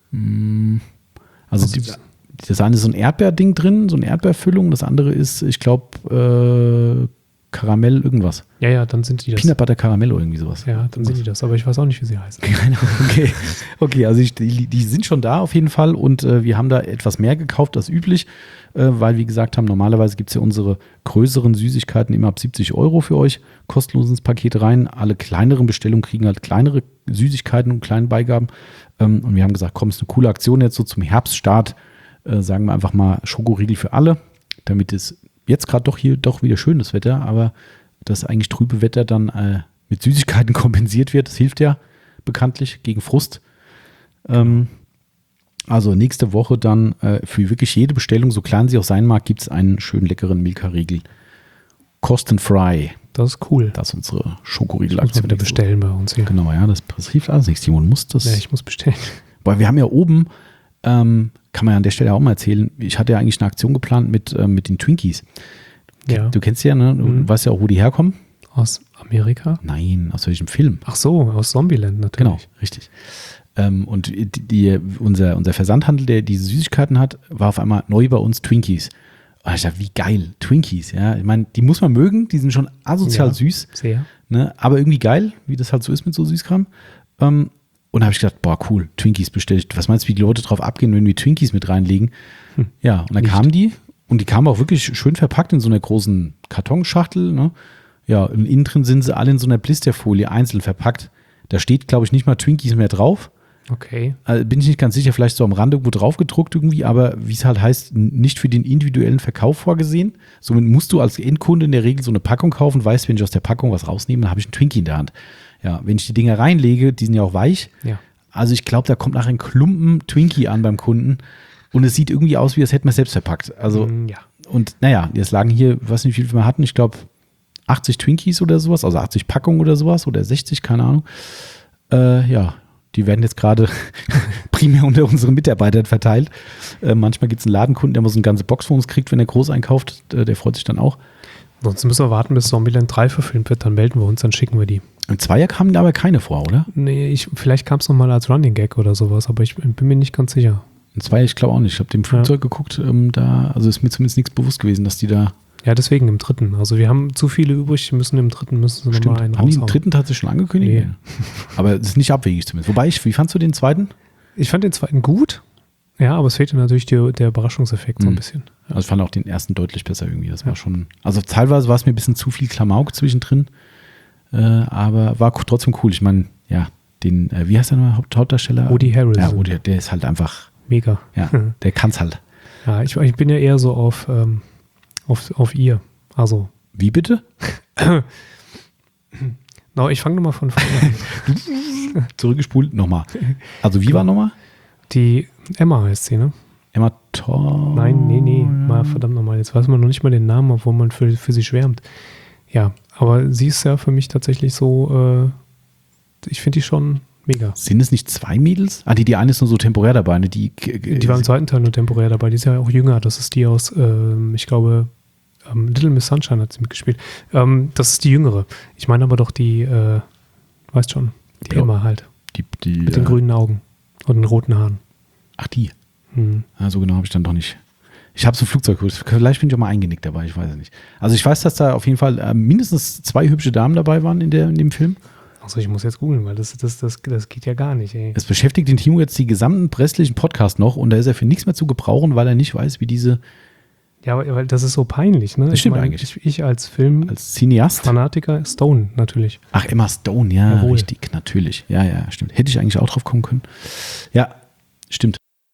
Speaker 1: Also die, das eine ist so ein Erdbeerding drin, so eine Erdbeerfüllung. Das andere ist, ich glaube, äh, Karamell irgendwas.
Speaker 2: Ja, ja, dann sind die das.
Speaker 1: Peanut Butter Karamell oder irgendwie sowas.
Speaker 2: Ja, dann sind die das. Aber ich weiß auch nicht, wie sie heißen.
Speaker 1: Okay, okay, also ich, die, die sind schon da auf jeden Fall. Und äh, wir haben da etwas mehr gekauft als üblich, äh, weil wir gesagt haben, normalerweise gibt es ja unsere größeren Süßigkeiten immer ab siebzig Euro für euch kostenlos ins Paket rein. Alle kleineren Bestellungen kriegen halt kleinere Süßigkeiten und kleine Beigaben. Ähm, und wir haben gesagt, komm, ist eine coole Aktion jetzt so zum Herbststart. Äh, sagen wir einfach mal Schokoriegel für alle, damit es jetzt gerade doch hier doch wieder schönes Wetter, aber das eigentlich trübe Wetter dann äh, mit Süßigkeiten kompensiert wird. Das hilft ja bekanntlich gegen Frust. Ähm, also nächste Woche dann äh, für wirklich jede Bestellung, so klein sie auch sein mag, gibt es einen schönen leckeren Milka-Riegel. Kostenfrei.
Speaker 2: Das ist cool.
Speaker 1: Das ist unsere Schokoriegel-Aktion.
Speaker 2: wieder bestellen bei uns hier.
Speaker 1: Genau, ja, das, das hilft alles nichts. Simon muss das.
Speaker 2: Ja, ich muss bestellen.
Speaker 1: Weil wir haben ja oben Ähm, kann man ja an der Stelle auch mal erzählen, ich hatte ja eigentlich eine Aktion geplant mit, äh, mit den Twinkies.
Speaker 2: Ja.
Speaker 1: Du kennst ja, ne? Du mhm. weißt ja auch, wo die herkommen.
Speaker 2: Aus Amerika?
Speaker 1: Nein, aus welchem Film?
Speaker 2: Ach so, aus Zombieland natürlich.
Speaker 1: Genau, richtig. Ähm, und die, die, unser, unser Versandhandel, der diese Süßigkeiten hat, war auf einmal neu bei uns Twinkies. Und ich dachte, wie geil, Twinkies, ja. Ich meine, die muss man mögen, die sind schon asozial
Speaker 2: ja,
Speaker 1: süß.
Speaker 2: Sehr.
Speaker 1: Ne? Aber irgendwie geil, wie das halt so ist mit so Süßkram. Ähm, Und da habe ich gedacht, boah, cool, Twinkies bestellt. Was meinst du, wie die Leute drauf abgehen, wenn wir Twinkies mit reinlegen? Hm. Ja, und dann Nicht. kamen die und die kamen auch wirklich schön verpackt in so einer großen Kartonschachtel. Ne? Ja, und innen drin sind sie alle in so einer Blisterfolie einzeln verpackt. Da steht, glaube ich, nicht mal Twinkies mehr drauf.
Speaker 2: Okay.
Speaker 1: Also bin ich nicht ganz sicher, vielleicht so am Rand irgendwo drauf gedruckt irgendwie, aber wie es halt heißt, nicht für den individuellen Verkauf vorgesehen. Somit musst du als Endkunde in der Regel so eine Packung kaufen, weißt, wenn ich aus der Packung was rausnehme, dann habe ich einen Twinkie in der Hand. Ja, wenn ich die Dinger reinlege, die sind ja auch weich.
Speaker 2: Ja.
Speaker 1: Also ich glaube, da kommt nachher ein Klumpen Twinkie an beim Kunden und es sieht irgendwie aus, wie das hätten wir selbst verpackt. Also,
Speaker 2: mm, ja.
Speaker 1: Und naja, jetzt lagen hier, ich weiß nicht, wie viel wir hatten, ich glaube achtzig Twinkies oder sowas, also achtzig Packungen oder sowas oder sechzig, keine Ahnung. Äh, ja, die werden jetzt gerade primär unter unseren Mitarbeitern verteilt. Äh, manchmal gibt es einen Ladenkunden, der mal so eine ganze Box von uns kriegt, wenn er groß einkauft, äh, der freut sich dann auch.
Speaker 2: Sonst müssen wir warten, bis Zombieland drei verfilmt wird, dann melden wir uns, dann schicken wir die.
Speaker 1: Im Zweier kamen da aber keine vor, oder?
Speaker 2: Nee, ich, vielleicht kam es nochmal als Running Gag oder sowas, aber ich bin mir nicht ganz sicher.
Speaker 1: Im Zweier, ich glaube auch nicht. Ich habe dem Flugzeug ja. geguckt, ähm, da, also ist mir zumindest nichts bewusst gewesen, dass die da.
Speaker 2: Ja, deswegen im dritten. Also wir haben zu viele übrig, müssen im dritten müssen sie nochmal einen
Speaker 1: Haben
Speaker 2: raushauen.
Speaker 1: die im dritten tatsächlich schon angekündigt?
Speaker 2: Nee.
Speaker 1: Aber es ist nicht abwegig zumindest. Wobei, ich, wie fandst du den zweiten?
Speaker 2: Ich fand den zweiten gut. Ja, aber es fehlte natürlich die, der Überraschungseffekt so ein bisschen.
Speaker 1: Ja. Also ich fand auch den ersten deutlich besser irgendwie. Das war ja. schon, also teilweise war es mir ein bisschen zu viel Klamauk zwischendrin, äh, aber war trotzdem cool. Ich meine, ja, den, äh, wie heißt der nochmal, Haupt, Hauptdarsteller?
Speaker 2: Woody Harrelson.
Speaker 1: Ja, Woody, der ist halt einfach
Speaker 2: mega.
Speaker 1: Ja, der kann's halt.
Speaker 2: Ja, ich, ich bin ja eher so auf, ähm, auf, auf ihr. Also.
Speaker 1: Wie bitte?
Speaker 2: no, ich fange nochmal von vorne an.
Speaker 1: Zurückgespult, nochmal. Also wie war nochmal?
Speaker 2: Die Emma heißt sie, ne?
Speaker 1: Emma Thor.
Speaker 2: Nein, nee, nee. Mal, verdammt nochmal. Jetzt weiß man noch nicht mal den Namen, obwohl man für, für sie schwärmt. Ja, aber sie ist ja für mich tatsächlich so, äh, ich finde die schon mega.
Speaker 1: Sind es nicht zwei Mädels? Ah, die, die eine ist nur so temporär dabei. Ne? Die,
Speaker 2: die war im zweiten Teil nur temporär dabei. Die ist ja auch jünger. Das ist die aus, ähm, ich glaube, ähm, Little Miss Sunshine hat sie mitgespielt. Ähm, das ist die jüngere. Ich meine aber doch die, äh, weißt schon, die ja. Emma halt.
Speaker 1: Die, die,
Speaker 2: Mit den äh, grünen Augen und den roten Haaren.
Speaker 1: Ach, die?
Speaker 2: Hm.
Speaker 1: Ja, so genau habe ich dann doch nicht. Ich habe so ein Flugzeug geholt. Vielleicht bin ich auch mal eingenickt dabei, ich weiß es nicht. Also ich weiß, dass da auf jeden Fall äh, mindestens zwei hübsche Damen dabei waren in, der, in dem Film.
Speaker 2: Achso, ich muss jetzt googeln, weil das, das, das, das geht ja gar nicht, ey.
Speaker 1: Es beschäftigt den Timo jetzt die gesamten restlichen Podcast noch und da ist er für nichts mehr zu gebrauchen, weil er nicht weiß, wie diese...
Speaker 2: Ja, aber weil das ist so peinlich, ne?
Speaker 1: Das
Speaker 2: ich
Speaker 1: stimmt
Speaker 2: mein,
Speaker 1: eigentlich.
Speaker 2: Ich, ich als Film...
Speaker 1: Als Cineast?
Speaker 2: Fanatiker, Stone natürlich.
Speaker 1: Ach, Emma Stone, ja,
Speaker 2: Jawohl.
Speaker 1: Richtig, natürlich. Ja, ja, stimmt. Hätte ich eigentlich auch drauf kommen können. Ja, stimmt.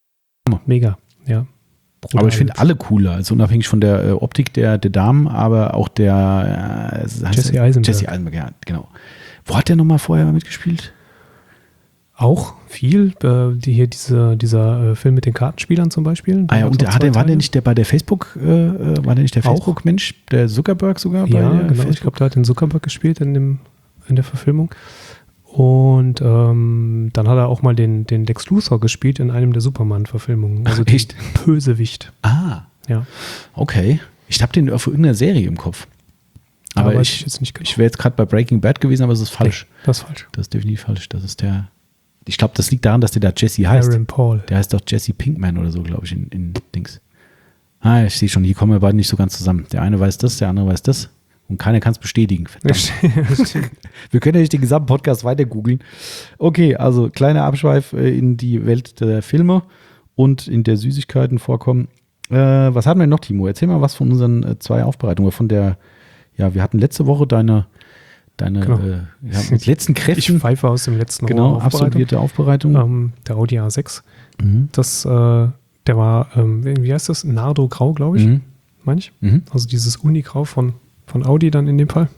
Speaker 2: Mega, ja. Brutal.
Speaker 1: Aber ich finde alle cooler, also unabhängig von der äh, Optik der, der Damen, aber auch der äh,
Speaker 2: Jesse Eisenberg.
Speaker 1: Jesse Eisenberg, ja, genau. Wo hat der nochmal vorher mitgespielt?
Speaker 2: Auch viel. Äh, die hier diese, dieser äh, Film mit den Kartenspielern zum Beispiel.
Speaker 1: Ah ja, und der, hat der, war der nicht der bei der Facebook, äh, war der nicht der Facebook-Mensch, der Zuckerberg sogar? Bei
Speaker 2: ja,
Speaker 1: der
Speaker 2: genau.
Speaker 1: Facebook?
Speaker 2: Ich glaube, der hat den Zuckerberg gespielt in, dem, in der Verfilmung. Und ähm, dann hat er auch mal den, den Lex Luthor gespielt in einem der Superman-Verfilmungen. Also
Speaker 1: Ach, echt?
Speaker 2: Bösewicht.
Speaker 1: Ah,
Speaker 2: ja.
Speaker 1: Okay. Ich habe den auf irgendeiner Serie im Kopf. Aber, aber ich,
Speaker 2: ich, genau.
Speaker 1: ich wäre jetzt gerade bei Breaking Bad gewesen, aber es ist falsch.
Speaker 2: Nee, das ist falsch.
Speaker 1: Das ist definitiv falsch. Das ist der. Ich glaube, das liegt daran, dass der da Jesse heißt.
Speaker 2: Aaron Paul.
Speaker 1: Der heißt doch Jesse Pinkman oder so, glaube ich, in, in Dings. Ah, ich sehe schon, hier kommen wir beide nicht so ganz zusammen. Der eine weiß das, der andere weiß das. Und keiner kann es bestätigen. Verdammt. Wir können ja nicht den gesamten Podcast weiter googeln. Okay, also kleiner Abschweif in die Welt der Filme und in der Süßigkeiten vorkommen. Äh, was hatten wir noch, Timo? Erzähl mal was von unseren äh, zwei Aufbereitungen. Von der, ja, wir hatten letzte Woche deine, deine
Speaker 2: genau.
Speaker 1: äh, ja, mit letzten Kräften.
Speaker 2: Ich pfeife aus dem letzten
Speaker 1: genau,
Speaker 2: Aufbereitung.
Speaker 1: absolvierte Aufbereitung.
Speaker 2: Ähm, der Audi A sechs.
Speaker 1: Mhm.
Speaker 2: Das, äh, der war, ähm, wie heißt das? Nardo Grau, glaube ich.
Speaker 1: Mhm.
Speaker 2: Meine ich.
Speaker 1: Mhm.
Speaker 2: Also dieses Uni-Grau von von Audi dann in dem Fall.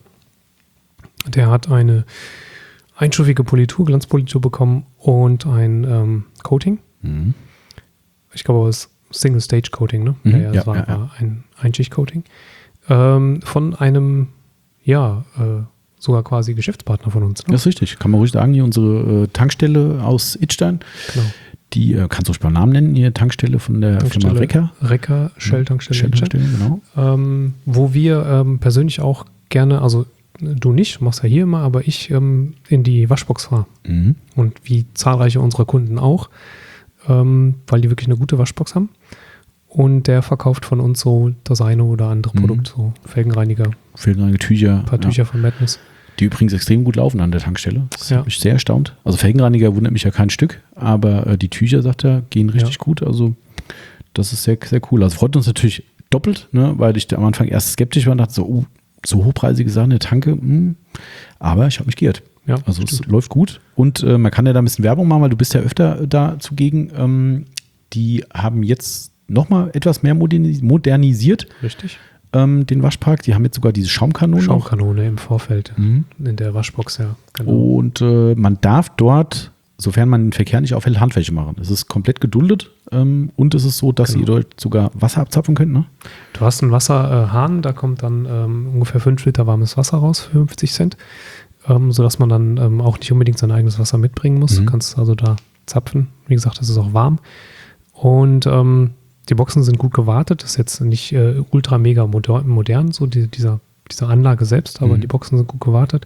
Speaker 2: Der hat eine einstufige Politur, Glanzpolitur bekommen und ein ähm, Coating.
Speaker 1: Mhm.
Speaker 2: Ich glaube, es ist Single-Stage-Coating, ne?
Speaker 1: Mhm.
Speaker 2: Ja,
Speaker 1: ja,
Speaker 2: war,
Speaker 1: ja, ja.
Speaker 2: war ein Einschicht-Coating. Ähm, von einem, ja, äh, sogar quasi Geschäftspartner von uns. Ne?
Speaker 1: Das ist richtig. Kann man ruhig sagen, hier unsere äh, Tankstelle aus Idstein.
Speaker 2: Genau.
Speaker 1: Die, äh, kannst du ruhig beim Namen nennen, hier Tankstelle von der
Speaker 2: Tankstelle,
Speaker 1: Firma Recker.
Speaker 2: Recker, Shell-Tankstelle.
Speaker 1: Shell-Tankstelle, genau.
Speaker 2: Ähm, wo wir ähm, persönlich auch gerne, also du nicht, du machst ja hier immer, aber ich ähm, in die Waschbox fahre.
Speaker 1: Mhm.
Speaker 2: Und wie zahlreiche unserer Kunden auch, ähm, weil die wirklich eine gute Waschbox haben. Und der verkauft von uns so das eine oder andere
Speaker 1: Mhm.
Speaker 2: Produkt, so Felgenreiniger,
Speaker 1: Felgenreiniger, Tücher.
Speaker 2: ein paar Tücher von Madness.
Speaker 1: Die übrigens extrem gut laufen an der Tankstelle. Das
Speaker 2: Ja.
Speaker 1: hat mich sehr erstaunt. Also Felgenreiniger wundert mich ja kein Stück, aber äh, die Tücher, sagt er, gehen richtig
Speaker 2: Ja.
Speaker 1: gut. Also das ist sehr, sehr cool. Also freut uns natürlich doppelt, ne, weil ich am Anfang erst skeptisch war und dachte so, uh, so hochpreisige Sachen, eine Tanke, mh. aber ich habe mich geirrt.
Speaker 2: Ja,
Speaker 1: Also es
Speaker 2: stimmt.
Speaker 1: läuft gut und äh, man kann ja da ein bisschen Werbung machen, weil du bist ja öfter da zugegen. Ähm, die haben jetzt nochmal etwas mehr modernis- modernisiert,
Speaker 2: Richtig.
Speaker 1: ähm, den Waschpark. Die haben jetzt sogar diese Schaumkanonen. noch.
Speaker 2: Schaumkanone im Vorfeld,
Speaker 1: Mhm.
Speaker 2: in der Waschbox, ja. Genau.
Speaker 1: Und äh, man darf dort, sofern man den Verkehr nicht aufhält, Handwäsche machen. Es ist komplett geduldet ähm, und es ist so, dass
Speaker 2: Genau.
Speaker 1: ihr dort sogar Wasser abzapfen könnt. Ne?
Speaker 2: Du hast einen Wasserhahn, da kommt dann ähm, ungefähr fünf Liter warmes Wasser raus für fünfzig Cent, ähm, sodass man dann ähm, auch nicht unbedingt sein eigenes Wasser mitbringen muss.
Speaker 1: Mhm.
Speaker 2: Du kannst also da zapfen. Wie gesagt, das ist auch warm. Und ähm, die Boxen sind gut gewartet. Das ist jetzt nicht äh, ultra mega moder- modern, so die, dieser, diese Anlage selbst, aber
Speaker 1: Mhm.
Speaker 2: die Boxen sind gut gewartet.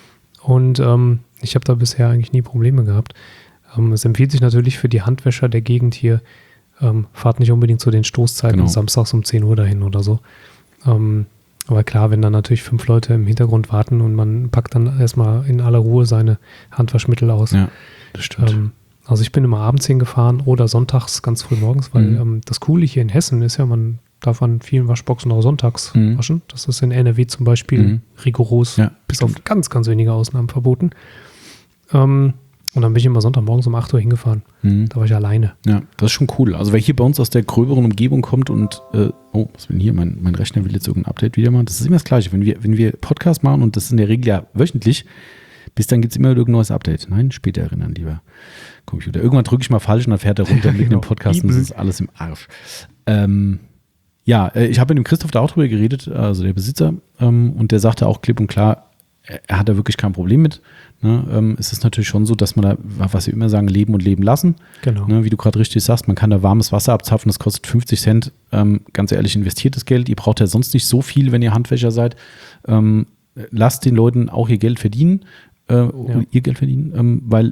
Speaker 2: Und ähm, ich habe da bisher eigentlich nie Probleme gehabt. Ähm, es empfiehlt sich natürlich für die Handwäscher der Gegend hier, ähm, fahrt nicht unbedingt zu den Stoßzeiten
Speaker 1: Genau.
Speaker 2: samstags um zehn Uhr dahin oder so. Ähm, aber klar, wenn dann natürlich fünf Leute im Hintergrund warten und man packt dann erstmal in aller Ruhe seine Handwaschmittel aus.
Speaker 1: Ja, das stimmt.
Speaker 2: Ähm, also ich bin immer abends hingefahren oder sonntags ganz früh morgens, weil
Speaker 1: Mhm.
Speaker 2: ähm, das Coole hier in Hessen ist ja, man darf an vielen Waschboxen auch sonntags
Speaker 1: Mhm.
Speaker 2: waschen. Das ist in N R W zum Beispiel
Speaker 1: Mhm.
Speaker 2: rigoros,
Speaker 1: Ja,
Speaker 2: bis auf ganz, ganz wenige Ausnahmen verboten. Ähm, und dann bin ich immer Sonntagmorgens um acht Uhr hingefahren.
Speaker 1: Mhm.
Speaker 2: Da war ich alleine.
Speaker 1: Ja, das ist schon cool. Also wer hier bei uns aus der gröberen Umgebung kommt und, äh, oh, was will denn hier? Mein, mein Rechner will jetzt irgendein Update wieder machen. Das ist immer das Gleiche. Wenn wir, wenn wir Podcast machen und das ist in der Regel ja wöchentlich, bis dann gibt es immer irgendein neues Update. Nein, später erinnern, lieber Computer. Irgendwann drücke ich mal falsch und dann fährt er runter mit
Speaker 2: Genau.
Speaker 1: dem Podcast und das ist alles im Arsch. Ähm, ja, äh, ich habe mit dem Christoph da auch drüber geredet, also der Besitzer, ähm, und der sagte auch klipp und klar, er, er hat da wirklich kein Problem mit. Ne? Ähm, es ist natürlich schon so, dass man da, was wir immer sagen, leben und leben lassen.
Speaker 2: Genau.
Speaker 1: Ne, wie du gerade richtig sagst, man kann da warmes Wasser abzapfen, das kostet fünfzig Cent. Ähm, ganz ehrlich, investiertes Geld. Ihr braucht ja sonst nicht so viel, wenn ihr Handwäscher seid. Ähm, lasst den Leuten auch ihr Geld verdienen, äh, ja. ihr Geld verdienen, ähm, weil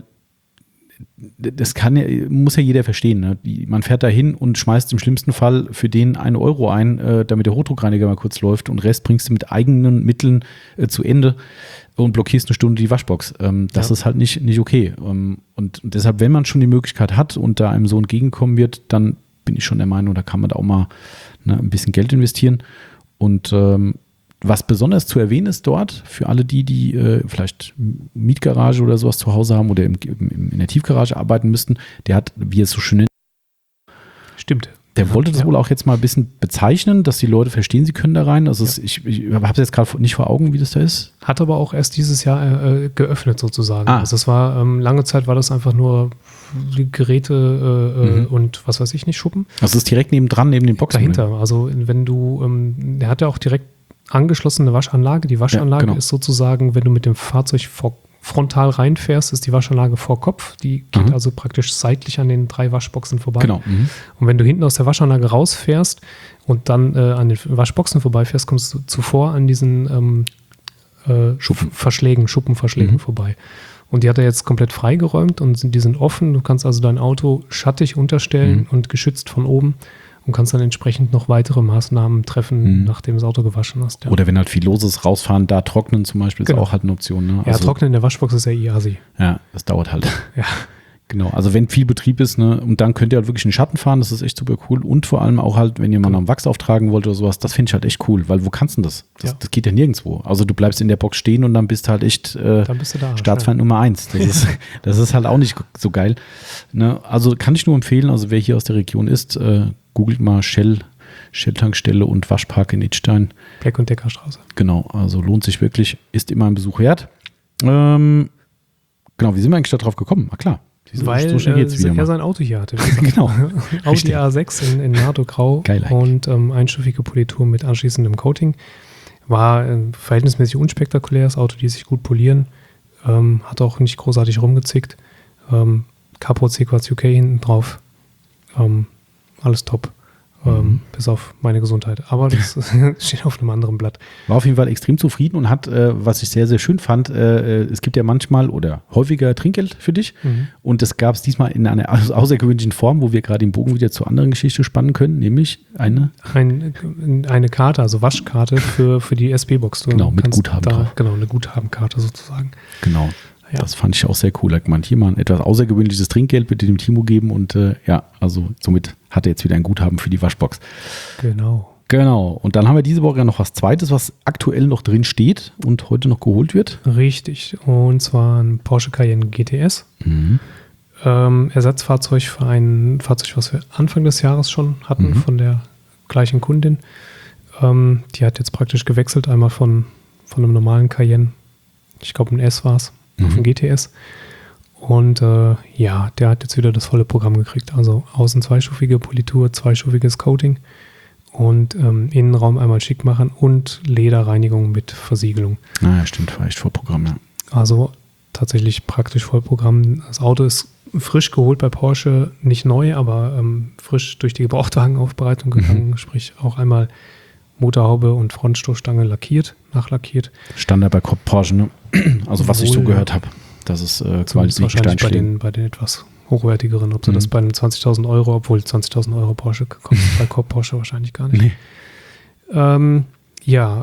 Speaker 1: das kann ja, muss ja jeder verstehen. Ne? Die, man fährt da hin und schmeißt im schlimmsten Fall für den einen Euro ein, äh, damit der Hochdruckreiniger mal kurz läuft und Rest bringst du mit eigenen Mitteln äh, zu Ende und blockierst eine Stunde die Waschbox. Ähm, das
Speaker 2: Ja.
Speaker 1: ist halt nicht, nicht okay. Ähm, und, und deshalb, wenn man schon die Möglichkeit hat und da einem so entgegenkommen wird, dann bin ich schon der Meinung, da kann man da auch mal ne, ein bisschen Geld investieren. Und ähm, was besonders zu erwähnen ist dort, für alle die, die äh, vielleicht Mietgarage oder sowas zu Hause haben oder im, im, in der Tiefgarage arbeiten müssten, der hat, wie es so schön nennt,
Speaker 2: Stimmt.
Speaker 1: Der wollte das ja. wohl auch jetzt mal ein bisschen bezeichnen, dass die Leute verstehen, sie können da rein. Also ja. es, ich, ich habe es jetzt gerade nicht vor Augen, wie das da ist.
Speaker 2: Hat aber auch erst dieses Jahr äh, geöffnet sozusagen.
Speaker 1: Ah.
Speaker 2: Also es war, ähm, lange Zeit war das einfach nur Geräte äh, mhm. und was weiß ich nicht, Schuppen.
Speaker 1: Also es ist direkt nebendran, neben den Boxen.
Speaker 2: Dahinter, also wenn du, ähm, der hat ja auch direkt angeschlossene Waschanlage. Die Waschanlage ja, genau. ist sozusagen, wenn du mit dem Fahrzeug vor frontal reinfährst, ist die Waschanlage vor Kopf. Die geht mhm. also praktisch seitlich an den drei Waschboxen vorbei.
Speaker 1: Genau. Mhm.
Speaker 2: Und wenn du hinten aus der Waschanlage rausfährst und dann äh, an den Waschboxen vorbeifährst, kommst du zuvor an diesen ähm, äh, Schuppen. Verschlägen, Schuppenverschlägen mhm. vorbei. Und die hat er jetzt komplett freigeräumt und sind, die sind offen. Du kannst also dein Auto schattig unterstellen mhm. und geschützt von oben. Und kannst dann entsprechend noch weitere Maßnahmen treffen, mhm. nachdem das Auto gewaschen hast. Ja.
Speaker 1: Oder wenn halt viel los ist, rausfahren, da trocknen zum Beispiel, ist genau. auch halt eine Option. Ne?
Speaker 2: Ja,
Speaker 1: also,
Speaker 2: trocknen in der Waschbox ist ja eh assi.
Speaker 1: Ja, das dauert halt.
Speaker 2: Ja.
Speaker 1: Genau, also wenn viel Betrieb ist, ne, und dann könnt ihr halt wirklich in den Schatten fahren, das ist echt super cool. Und vor allem auch halt, wenn ihr mal einen Wachs auftragen wollt oder sowas, das finde ich halt echt cool, weil wo kannst du das? Das, ja. das geht ja nirgendwo. Also du bleibst in der Box stehen und dann bist halt echt äh,
Speaker 2: dann bist du da,
Speaker 1: Staatsfeind Nummer eins. Das ist, das ist halt auch nicht so geil. Ne? Also kann ich nur empfehlen, also wer hier aus der Region ist, äh, googelt mal Shell, Shell-Tankstelle und Waschpark in Idstein.
Speaker 2: Bleck- und Deckerstraße.
Speaker 1: Genau, also lohnt sich wirklich, ist immer ein Besuch wert. Ähm, genau, wie sind wir eigentlich da drauf gekommen? Ah klar.
Speaker 2: Weil so äh, er mal. sein Auto hier hatte.
Speaker 1: Genau.
Speaker 2: Audi A sechs in, in Nardo Grau.
Speaker 1: Geil
Speaker 2: und ähm, einstufige Politur mit anschließendem Coating. War äh, verhältnismäßig unspektakulär, das Auto, die sich gut polieren. Ähm, hat auch nicht großartig rumgezickt. Ähm, Capo C-Quartz U K hinten drauf. Ähm, alles top. Ähm, bis auf meine Gesundheit. Aber das steht auf einem anderen Blatt.
Speaker 1: War auf jeden Fall extrem zufrieden und hat, äh, was ich sehr, sehr schön fand, äh, es gibt ja manchmal oder häufiger Trinkgeld für dich. Mhm. Und das gab es diesmal in einer außergewöhnlichen Form, wo wir gerade den Bogen wieder zur anderen Geschichte spannen können, nämlich eine
Speaker 2: Ein, eine Karte, also Waschkarte für, für die S B-Box.
Speaker 1: Genau, mit Guthaben
Speaker 2: da,
Speaker 1: drauf.
Speaker 2: Genau, eine Guthabenkarte sozusagen.
Speaker 1: Genau. Ja. Das fand ich auch sehr cool. Da kann man hier mal ein etwas außergewöhnliches Trinkgeld bitte dem Timo geben und äh, ja, also somit hat er jetzt wieder ein Guthaben für die Waschbox.
Speaker 2: Genau.
Speaker 1: Genau. Und dann haben wir diese Woche ja noch was Zweites, was aktuell noch drin steht und heute noch geholt wird.
Speaker 2: Richtig. Und zwar ein Porsche Cayenne G T S. Mhm. Ähm, Ersatzfahrzeug für ein Fahrzeug, was wir Anfang des Jahres schon hatten, mhm. von der gleichen Kundin. Ähm, die hat jetzt praktisch gewechselt, einmal von, von einem normalen Cayenne, ich glaube ein S war es, auf den G T S. Und äh, ja, der hat jetzt wieder das volle Programm gekriegt. Also außen zweistufige Politur, zweistufiges Coating und ähm, Innenraum einmal schick machen und Lederreinigung mit Versiegelung.
Speaker 1: Ah ja, stimmt, war echt Vollprogramm, ja.
Speaker 2: Also tatsächlich praktisch Vollprogramm. Das Auto ist frisch geholt bei Porsche, nicht neu, aber ähm, frisch durch die Gebrauchtwagenaufbereitung gegangen. Mhm. Sprich auch einmal Motorhaube und Frontstoßstange lackiert, nachlackiert.
Speaker 1: Standard bei Porsche, ne? Also was Wohl, ich so gehört habe, dass es äh, quasi
Speaker 2: wahrscheinlich bei den, bei den etwas hochwertigeren, ob sie mhm. das bei einem zwanzigtausend Euro, obwohl zwanzigtausend Euro Porsche kommt bei Porsche wahrscheinlich gar nicht. Nee. Ähm, ja,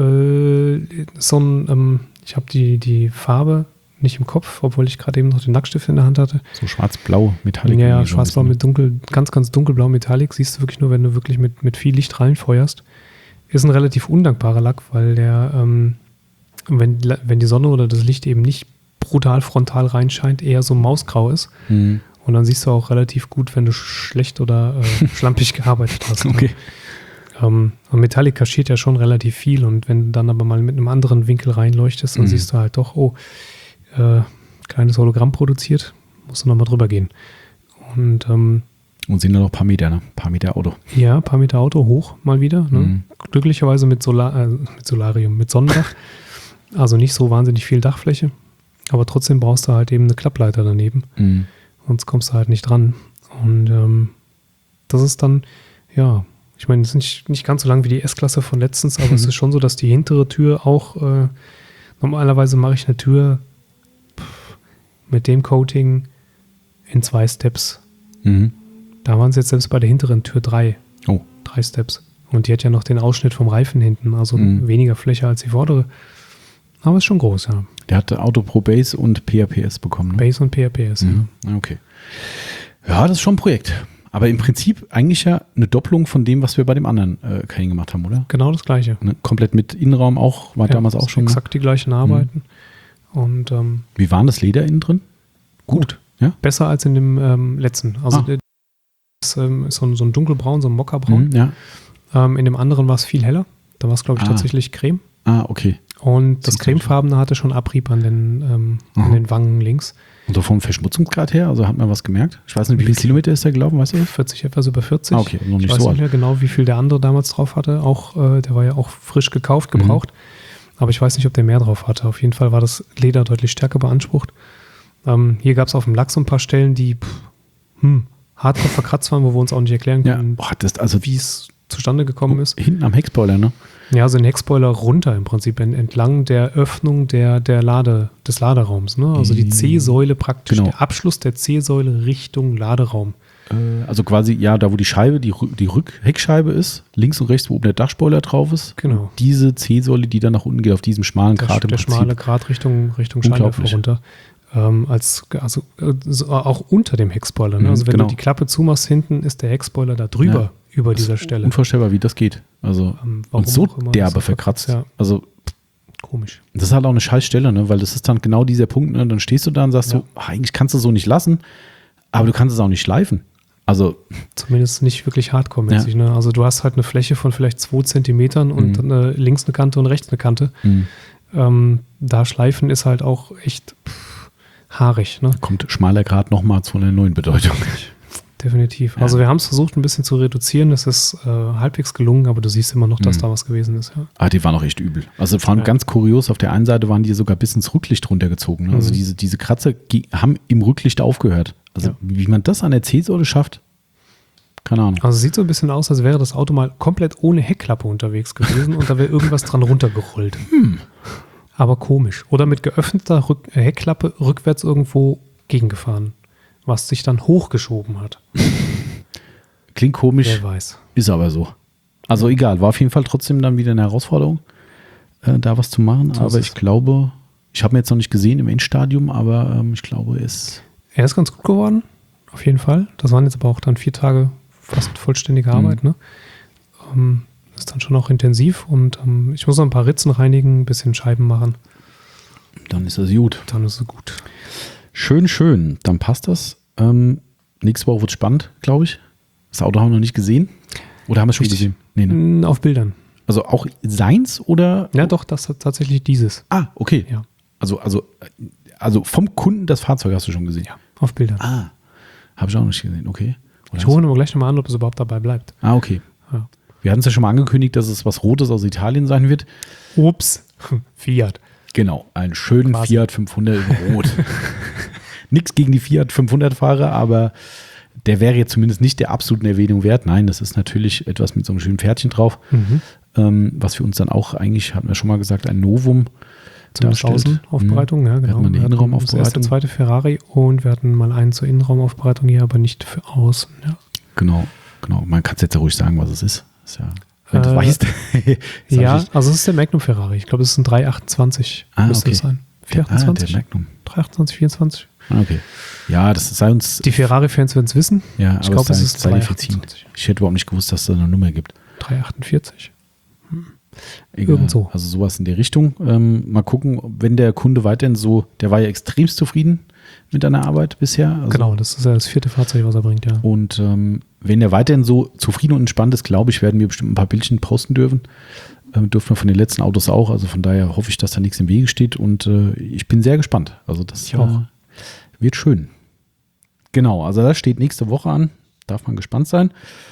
Speaker 2: äh, so ein, ähm, ich habe die, die Farbe nicht im Kopf, obwohl ich gerade eben noch den Lackstift in der Hand hatte.
Speaker 1: So schwarz-blau Metallic.
Speaker 2: Ja, ja, schwarz-blau mit dunkel, ganz, ganz dunkelblau Metallic. Siehst du wirklich nur, wenn du wirklich mit, mit viel Licht reinfeuerst. Ist ein relativ undankbarer Lack, weil der, ähm, wenn, wenn die Sonne oder das Licht eben nicht brutal frontal reinscheint, eher so mausgrau ist. Mhm. Und dann siehst du auch relativ gut, wenn du schlecht oder äh, schlampig gearbeitet hast.
Speaker 1: Okay.
Speaker 2: Ne? Ähm, und Metallic kaschiert ja schon relativ viel und wenn du dann aber mal mit einem anderen Winkel reinleuchtest, dann mhm. siehst du halt doch, oh, äh, kleines Hologramm produziert, musst du nochmal drüber gehen. Und ähm,
Speaker 1: Und sind nur noch ein paar Meter, ne? Ein paar Meter Auto.
Speaker 2: Ja, ein paar Meter Auto hoch mal wieder. Ne? Mhm. Glücklicherweise mit, Solar, äh, mit Solarium, mit Sonnendach. Also nicht so wahnsinnig viel Dachfläche. Aber trotzdem brauchst du halt eben eine Klappleiter daneben. Mhm. Sonst kommst du halt nicht dran. Und ähm, das ist dann, ja, ich meine, es ist nicht, nicht ganz so lang wie die S-Klasse von letztens, aber mhm. es ist schon so, dass die hintere Tür auch, äh, normalerweise mache ich eine Tür pff, mit dem Coating in zwei Steps. Mhm. Da waren es jetzt selbst bei der hinteren Tür drei. Oh. Drei Steps. Und die hat ja noch den Ausschnitt vom Reifen hinten, also mhm. weniger Fläche als die vordere. Aber ist schon groß, ja.
Speaker 1: Der hatte Auto Pro Base und P R P S bekommen, ne?
Speaker 2: Base und P R P S,
Speaker 1: mhm. ja. Okay. Ja, das ist schon ein Projekt. Aber im Prinzip eigentlich ja eine Doppelung von dem, was wir bei dem anderen äh, Cayenne gemacht haben, oder?
Speaker 2: Genau das Gleiche.
Speaker 1: Ne? Komplett mit Innenraum auch, war ja, damals auch schon.
Speaker 2: Exakt die gleichen Arbeiten. Mhm. Und, ähm,
Speaker 1: wie war das Leder innen drin?
Speaker 2: Gut. Ja? Besser als in dem ähm, letzten. Also ah. das ähm, ist so ein, so ein dunkelbraun, so ein Mokkabraun.
Speaker 1: Mhm, ja.
Speaker 2: Ähm, in dem anderen war es viel heller. Da war es, glaube ich,
Speaker 1: Ah.
Speaker 2: tatsächlich Creme.
Speaker 1: Ah, okay.
Speaker 2: Und das
Speaker 1: Sieht
Speaker 2: Cremefarbene hatte schon Abrieb an den, ähm, an den Wangen links.
Speaker 1: Und so vom Verschmutzungsgrad her, also hat man was gemerkt? Ich weiß nicht, wie viele Kilometer ist der gelaufen, weißt du?
Speaker 2: vierzig, etwas über vierzig.
Speaker 1: Ah, okay, noch nicht
Speaker 2: ich weiß
Speaker 1: so
Speaker 2: nicht
Speaker 1: alt.
Speaker 2: mehr genau, wie viel der andere damals drauf hatte. Auch, äh, der war ja auch frisch gekauft, gebraucht. Mhm. Aber ich weiß nicht, ob der mehr drauf hatte. Auf jeden Fall war das Leder deutlich stärker beansprucht. Ähm, hier gab es auf dem Lack so ein paar Stellen, die pff, hm, hardcore verkratzt waren, wo wir uns auch nicht erklären können,
Speaker 1: ja. Boah, das, also
Speaker 2: wie es zustande gekommen ist.
Speaker 1: Hinten am Heckspoiler, ne?
Speaker 2: Ja, also den Heckspoiler runter im Prinzip, entlang der Öffnung der, der Lade, des Laderaums. Ne? Also die C-Säule praktisch,
Speaker 1: genau.
Speaker 2: Der Abschluss der C-Säule Richtung Laderaum.
Speaker 1: Äh, also quasi, ja, da wo die Scheibe, die, die Rückheckscheibe ist, links und rechts, wo oben der Dachspoiler drauf ist.
Speaker 2: Genau.
Speaker 1: Diese C-Säule, die dann nach unten geht, auf diesem schmalen
Speaker 2: Der,
Speaker 1: Grat im
Speaker 2: der
Speaker 1: Prinzip.
Speaker 2: schmale Grat Richtung, Richtung Scheinwerfer runter. Ähm, als, also äh, so, auch unter dem Heckspoiler. Ne? Also wenn
Speaker 1: genau.
Speaker 2: du die Klappe zumachst hinten, ist der Heckspoiler da drüber, ja, über dieser Stelle.
Speaker 1: Unvorstellbar, wie das geht. Also
Speaker 2: ähm,
Speaker 1: und so derbe verkratzt.
Speaker 2: Ja.
Speaker 1: Also
Speaker 2: komisch.
Speaker 1: Das ist halt auch eine scheiß Stelle, ne? Weil das ist dann genau dieser Punkt, ne? Dann stehst du da und sagst ja. so, ach, eigentlich kannst du so nicht lassen, aber du kannst es auch nicht schleifen. Also
Speaker 2: zumindest nicht wirklich hardcore-mäßig. Ja. Ne? Also du hast halt eine Fläche von vielleicht zwei Zentimetern und mhm. eine, links eine Kante und rechts eine Kante. Mhm. Ähm, da schleifen ist halt auch echt pff, haarig. Ne?
Speaker 1: Kommt schmaler Grad nochmal zu einer neuen Bedeutung.
Speaker 2: Definitiv. Ja. Also wir haben es versucht ein bisschen zu reduzieren. Das ist äh, halbwegs gelungen, aber du siehst immer noch, dass mhm. da was gewesen ist. Ja.
Speaker 1: Ah, die waren auch echt übel. Also vor allem ja. ganz kurios, auf der einen Seite waren die sogar bis ins Rücklicht runtergezogen. Ne? Also mhm. diese, diese Kratzer haben im Rücklicht aufgehört. Also ja. wie man das an der C-Säule schafft, keine Ahnung.
Speaker 2: Also es sieht so ein bisschen aus, als wäre das Auto mal komplett ohne Heckklappe unterwegs gewesen und da wäre irgendwas dran runtergerollt.
Speaker 1: Hm.
Speaker 2: Aber komisch. Oder mit geöffneter Rück- Heckklappe rückwärts irgendwo gegengefahren, was sich dann hochgeschoben hat.
Speaker 1: Klingt komisch.
Speaker 2: Wer weiß.
Speaker 1: Ist aber so. Also egal, war auf jeden Fall trotzdem dann wieder eine Herausforderung, äh, da was zu machen. So aber ich glaube, ich habe ihn jetzt noch nicht gesehen im Endstadium, aber ähm, ich glaube, es...
Speaker 2: Er ist ganz gut geworden, auf jeden Fall. Das waren jetzt aber auch dann vier Tage fast vollständige Arbeit. Mhm. Ne? Ähm, ist dann schon auch intensiv und ähm, ich muss noch ein paar Ritzen reinigen, ein bisschen Scheiben machen.
Speaker 1: Dann ist es gut.
Speaker 2: Dann ist es gut.
Speaker 1: Schön, schön. Dann passt das. Ähm, nächste Woche wird es spannend, glaube ich. Das Auto haben wir noch nicht gesehen. Oder haben wir es schon
Speaker 2: Richtig.
Speaker 1: gesehen? Nee, ne?
Speaker 2: Auf Bildern.
Speaker 1: Also auch seins oder?
Speaker 2: Ja, doch, das hat tatsächlich dieses.
Speaker 1: Ah, okay.
Speaker 2: Ja.
Speaker 1: Also, also, also vom Kunden das Fahrzeug hast du schon gesehen?
Speaker 2: Ja, auf Bildern.
Speaker 1: Ah, habe ich auch nicht gesehen. Okay.
Speaker 2: Oder ich hole aber gleich nochmal an, ob es überhaupt dabei bleibt.
Speaker 1: Ah, okay.
Speaker 2: Ja.
Speaker 1: Wir hatten es ja schon mal angekündigt, dass es was Rotes aus Italien sein wird.
Speaker 2: Ups, Fiat.
Speaker 1: Genau, einen schönen
Speaker 2: Quasi.
Speaker 1: Fiat fünfhundert in Rot. Nichts gegen die Fiat fünfhundert-Fahrer, aber der wäre jetzt zumindest nicht der absoluten Erwähnung wert. Nein, das ist natürlich etwas mit so einem schönen Pferdchen drauf, mhm. ähm, was für uns dann auch eigentlich, hatten wir schon mal gesagt, ein Novum
Speaker 2: Zumindest Außenaufbereitung, mhm. ja, genau.
Speaker 1: Wir hatten mal eine Innenraumaufbereitung.
Speaker 2: Das erste, zweite Ferrari und wir hatten mal einen zur Innenraumaufbereitung hier, aber nicht für außen. Ja.
Speaker 1: Genau, genau. Man kann es jetzt ja ruhig sagen, was es ist. ist ja, wenn du
Speaker 2: äh,
Speaker 1: weißt.
Speaker 2: Ja, also es ist der Magnum Ferrari. Ich glaube, es ist ein drei achtundzwanzig.
Speaker 1: Ah,
Speaker 2: müsste
Speaker 1: okay.
Speaker 2: es sein. vierhundertachtundzwanzig?
Speaker 1: Ah, der Magnum.
Speaker 2: drei achtundzwanzig, vierundzwanzig.
Speaker 1: Ah, okay. Ja, das sei uns...
Speaker 2: Die Ferrari-Fans werden es wissen.
Speaker 1: Ja,
Speaker 2: ich
Speaker 1: aber
Speaker 2: glaube,
Speaker 1: es
Speaker 2: es ist
Speaker 1: sei verziehen. Ich hätte überhaupt nicht gewusst, dass es da eine Nummer gibt.
Speaker 2: drei achtundvierzig. Hm.
Speaker 1: Egal.
Speaker 2: Irgend so.
Speaker 1: Also sowas in der Richtung. Ähm, mal gucken, wenn der Kunde weiterhin so, der war ja extremst zufrieden mit deiner Arbeit bisher. Also
Speaker 2: genau, das ist ja das vierte Fahrzeug, was er bringt, ja.
Speaker 1: Und ähm, wenn er weiterhin so zufrieden und entspannt ist, glaube ich, werden wir bestimmt ein paar Bildchen posten dürfen. Ähm, dürfen wir von den letzten Autos auch. Also von daher hoffe ich, dass da nichts im Wege steht. Und äh, ich bin sehr gespannt. Also das
Speaker 2: ich auch.
Speaker 1: Äh, wird schön. Genau, also das steht nächste Woche an. Darf man gespannt sein.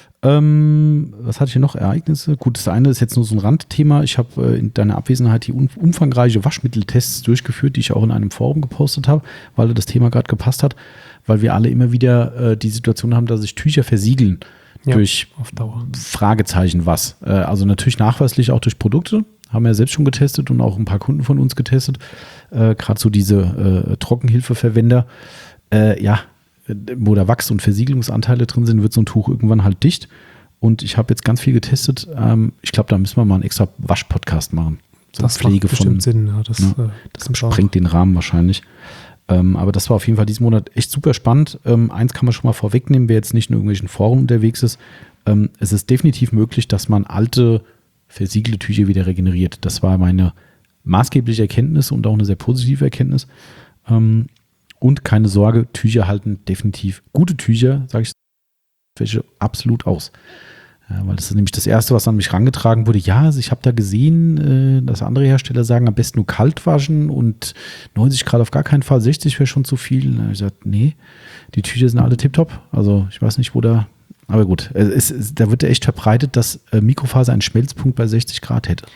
Speaker 1: Ähm, was hatte ich hier noch? Ereignisse? Gut, das eine ist jetzt nur so ein Randthema. Ich habe äh, in deiner Abwesenheit hier um, umfangreiche Waschmitteltests durchgeführt, die ich auch in einem Forum gepostet habe, weil das Thema gerade gepasst hat, weil wir alle immer wieder äh, die Situation haben, dass sich Tücher versiegeln
Speaker 2: ja,
Speaker 1: durch
Speaker 2: auf Dauer.
Speaker 1: Fragezeichen was. Äh, also natürlich nachweislich auch durch Produkte. Haben wir ja selbst schon getestet und auch ein paar Kunden von uns getestet. Äh, gerade so diese äh, Trockenhilfeverwender. Äh, ja, wo da Wachs- und Versiegelungsanteile drin sind, wird so ein Tuch irgendwann halt dicht. Und ich habe jetzt ganz viel getestet. Ähm, ich glaube, da müssen wir mal einen extra Wasch-Podcast machen. So
Speaker 2: das
Speaker 1: Pflege
Speaker 2: macht bestimmt
Speaker 1: von,
Speaker 2: Sinn. Ja, das,
Speaker 1: ne,
Speaker 2: äh,
Speaker 1: das sprengt den Rahmen wahrscheinlich. Ähm, aber das war auf jeden Fall diesen Monat echt super spannend. Ähm, eins kann man schon mal vorwegnehmen, wer jetzt nicht in irgendwelchen Foren unterwegs ist. Ähm, es ist definitiv möglich, dass man alte, versiegelte Tücher wieder regeneriert. Das war meine maßgebliche Erkenntnis und auch eine sehr positive Erkenntnis. Ähm, Und keine Sorge, Tücher halten definitiv, gute Tücher, sage ich, welche absolut aus. Ja, weil das ist nämlich das Erste, was an mich herangetragen wurde. Ja, also ich habe da gesehen, äh, dass andere Hersteller sagen, am besten nur kalt waschen und neunzig Grad auf gar keinen Fall, sechzig wäre schon zu viel. Da habe ich gesagt, nee, die Tücher sind alle tipptopp. Also ich weiß nicht, wo da, aber gut, es, es, da wird ja echt verbreitet, dass äh, Mikrofaser einen Schmelzpunkt bei sechzig Grad hätte.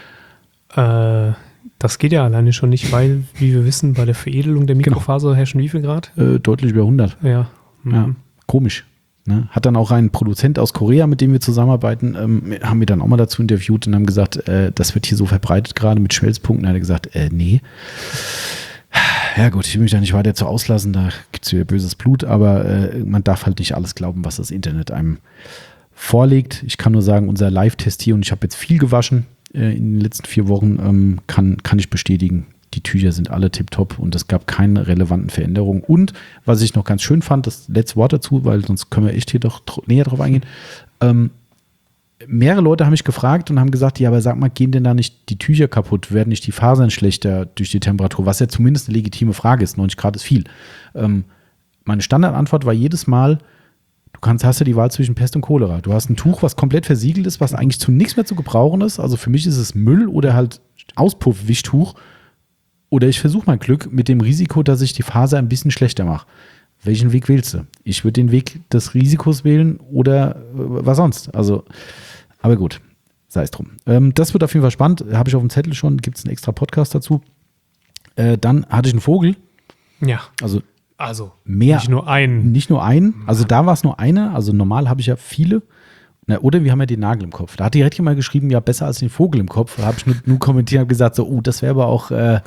Speaker 2: Äh, das geht ja alleine schon nicht, weil, wie wir wissen, bei der Veredelung der Mikrofaser genau. herrschen wie viel Grad?
Speaker 1: Äh, deutlich über hundert.
Speaker 2: Ja.
Speaker 1: Mhm. Ja, komisch. Ne? Hat dann auch ein Produzent aus Korea, mit dem wir zusammenarbeiten, ähm, haben wir dann auch mal dazu interviewt und haben gesagt, äh, das wird hier so verbreitet gerade mit Schmelzpunkten. Da hat er gesagt, äh, nee. Ja gut, ich will mich da nicht weiter zu auslassen, da gibt es wieder böses Blut, aber äh, man darf halt nicht alles glauben, was das Internet einem vorlegt. Ich kann nur sagen, unser Live-Test hier, und ich habe jetzt viel gewaschen äh, in den letzten vier Wochen, ähm, kann, kann ich bestätigen, die Tücher sind alle tipptopp und es gab keine relevanten Veränderungen. Und was ich noch ganz schön fand, das letzte Wort dazu, weil sonst können wir echt hier doch tr- näher drauf eingehen. Ähm, mehrere Leute haben mich gefragt und haben gesagt, ja, aber sag mal, gehen denn da nicht die Tücher kaputt? Werden nicht die Fasern schlechter durch die Temperatur? Was ja zumindest eine legitime Frage ist. neunzig Grad ist viel. Ähm, meine Standardantwort war jedes Mal, du kannst, hast ja die Wahl zwischen Pest und Cholera. Du hast ein Tuch, was komplett versiegelt ist, was eigentlich zu nichts mehr zu gebrauchen ist. Also für mich ist es Müll oder halt Auspuffwischtuch. Oder ich versuche mein Glück mit dem Risiko, dass ich die Faser ein bisschen schlechter mache. Welchen Weg wählst du? Ich würde den Weg des Risikos wählen oder äh, was sonst. Also, aber gut, sei es drum. Ähm, das wird auf jeden Fall spannend. Habe ich auf dem Zettel schon, gibt es einen extra Podcast dazu. Äh, dann hatte ich einen Vogel.
Speaker 2: Ja.
Speaker 1: Also,
Speaker 2: also
Speaker 1: mehr.
Speaker 2: Nicht nur einen.
Speaker 1: Nicht nur einen. Also da war es nur einer. Also normal habe ich ja viele. Na, oder wir haben ja den Nagel im Kopf. Da hat die Rädchen mal geschrieben, ja, besser als den Vogel im Kopf. Da habe ich nur, nur kommentiert und gesagt, so, oh, das wäre aber auch, äh,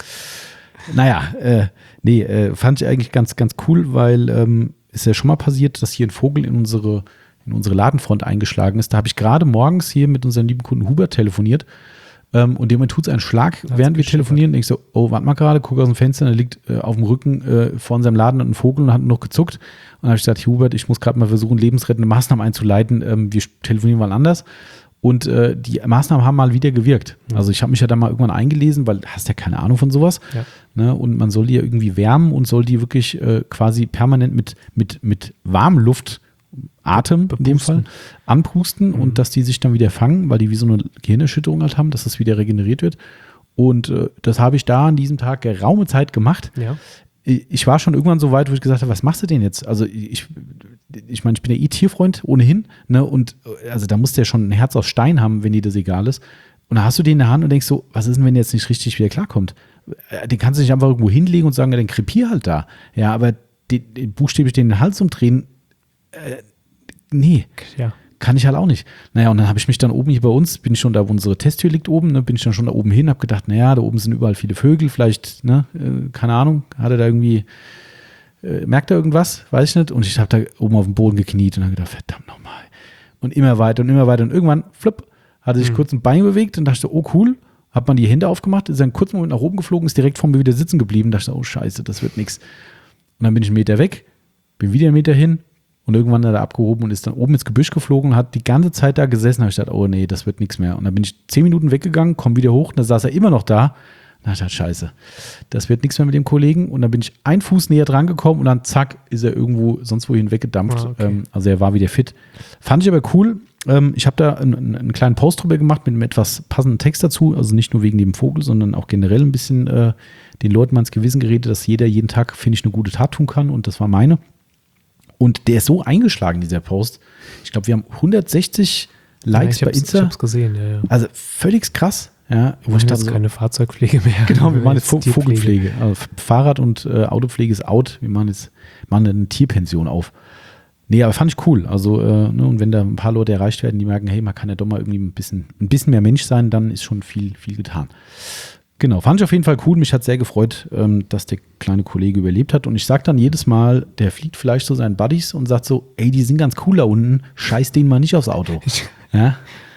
Speaker 1: naja, äh, nee, äh, fand ich eigentlich ganz, ganz cool, weil ähm, ist ja schon mal passiert, dass hier ein Vogel in unsere, in unsere Ladenfront eingeschlagen ist. Da habe ich gerade morgens hier mit unserem lieben Kunden Hubert telefoniert ähm, und dem tut es einen Schlag, das während wir telefonieren. Und ich so, oh, warte mal gerade, gucke aus dem Fenster, da liegt äh, auf dem Rücken äh, vor unserem Laden ein Vogel und hat noch gezuckt. Und dann habe ich gesagt, Hubert, ich muss gerade mal versuchen, lebensrettende Maßnahmen einzuleiten. Ähm, wir telefonieren mal anders. Und äh, die Maßnahmen haben mal wieder gewirkt. Also ich habe mich ja da mal irgendwann eingelesen, weil du hast ja keine Ahnung von sowas. Ja. Ne? Und man soll die ja irgendwie wärmen und soll die wirklich äh, quasi permanent mit, mit, mit Warmluft, Atem in dem Fall, anpusten mhm. und dass die sich dann wieder fangen, weil die wie so eine Gehirnerschütterung halt haben, dass das wieder regeneriert wird. Und äh, das habe ich da an diesem Tag geraume Zeit gemacht. Ja. Ich war schon irgendwann so weit, wo ich gesagt habe, was machst du denn jetzt? Also ich, ich meine, ich bin ja eh Tierfreund ohnehin, ne? Und also da musst du ja schon ein Herz aus Stein haben, wenn dir das egal ist. Und dann hast du den in der Hand und denkst so, was ist denn, wenn der jetzt nicht richtig wieder klarkommt? Den kannst du nicht einfach irgendwo hinlegen und sagen, ja, dann krepier halt da. Ja, aber den, den buchstäblich den Hals umdrehen, äh, nee. Ja. Kann ich halt auch nicht. Naja, und dann habe ich mich dann oben hier bei uns, bin ich schon da, wo unsere Testtür liegt oben, ne, bin ich dann schon da oben hin, habe gedacht, naja, da oben sind überall viele Vögel, vielleicht, ne, äh, keine Ahnung, hat er da irgendwie, äh, merkt er irgendwas, weiß ich nicht. Und ich habe da oben auf dem Boden gekniet und habe gedacht, verdammt nochmal. Und immer weiter und immer weiter und irgendwann, flupp, hat er sich mhm. kurz ein Bein bewegt und dachte, oh cool, hat man die Hände aufgemacht, ist einen kurzen Moment nach oben geflogen, ist direkt vor mir wieder sitzen geblieben, dachte, oh scheiße, das wird nichts. Und dann bin ich einen Meter weg, bin wieder einen Meter hin, und irgendwann hat er abgehoben und ist dann oben ins Gebüsch geflogen und hat die ganze Zeit da gesessen. Da habe ich gedacht, oh nee, das wird nichts mehr. Und dann bin ich zehn Minuten weggegangen, komme wieder hoch und da saß er immer noch da. Und dann dachte ich, scheiße, das wird nichts mehr mit dem Kollegen. Und dann bin ich einen Fuß näher dran gekommen und dann zack, ist er irgendwo sonst wohin weggedampft. Ah, okay. ähm, also er war wieder fit. Fand ich aber cool. Ähm, ich habe da einen, einen kleinen Post drüber gemacht mit einem etwas passenden Text dazu. Also nicht nur wegen dem Vogel, sondern auch generell ein bisschen äh, den Leuten mal ins Gewissen geredet, dass jeder jeden Tag, finde ich, eine gute Tat tun kann. Und das war meine. Und der ist so eingeschlagen, dieser Post. Ich glaube, wir haben hundertsechzig Likes ja, bei Insta.
Speaker 2: Ich habe es gesehen, ja, ja.
Speaker 1: Also völlig krass. Ja,
Speaker 2: wo ich jetzt so, keine Fahrzeugpflege mehr.
Speaker 1: Genau, wir machen jetzt Tierpflege. Vogelpflege. Also Fahrrad- und äh, Autopflege ist out. Wir machen jetzt machen eine Tierpension auf. Nee, aber fand ich cool. Also, äh, ne, und wenn da ein paar Leute erreicht werden, die merken, hey, man kann ja doch mal irgendwie ein bisschen, ein bisschen mehr Mensch sein, dann ist schon viel, viel getan. Genau, fand ich auf jeden Fall cool. Mich hat sehr gefreut, ähm, dass der kleine Kollege überlebt hat. Und ich sage dann jedes Mal, der fliegt vielleicht zu seinen Buddies und sagt so, ey, die sind ganz cool da unten, scheiß denen mal nicht aufs Auto. Ja?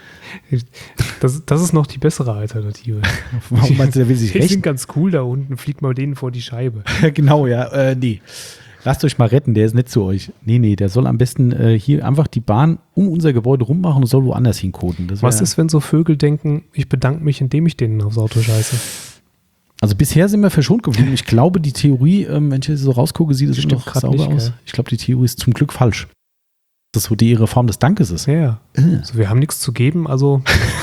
Speaker 2: Das, das ist noch die bessere Alternative.
Speaker 1: Warum meinst du, der will sich rächen?
Speaker 2: Die sind ganz cool da unten, fliegt mal denen vor die Scheibe.
Speaker 1: Genau, ja, äh, nee. Lasst euch mal retten, der ist nett zu euch. Nee, nee, der soll am besten äh, hier einfach die Bahn um unser Gebäude rummachen und soll woanders hinkoten. Das
Speaker 2: Was ist, wenn so Vögel denken, ich bedanke mich, indem ich denen aufs Auto scheiße?
Speaker 1: Also bisher sind wir verschont geblieben. Ich glaube, die Theorie, ähm, wenn ich so rausgucke, sieht es noch sauber aus. Gell? Ich glaube, die Theorie ist zum Glück falsch. das so die ihre Form des Dankes ist.
Speaker 2: Ja, ja.
Speaker 1: Äh.
Speaker 2: Also wir haben nichts zu geben, also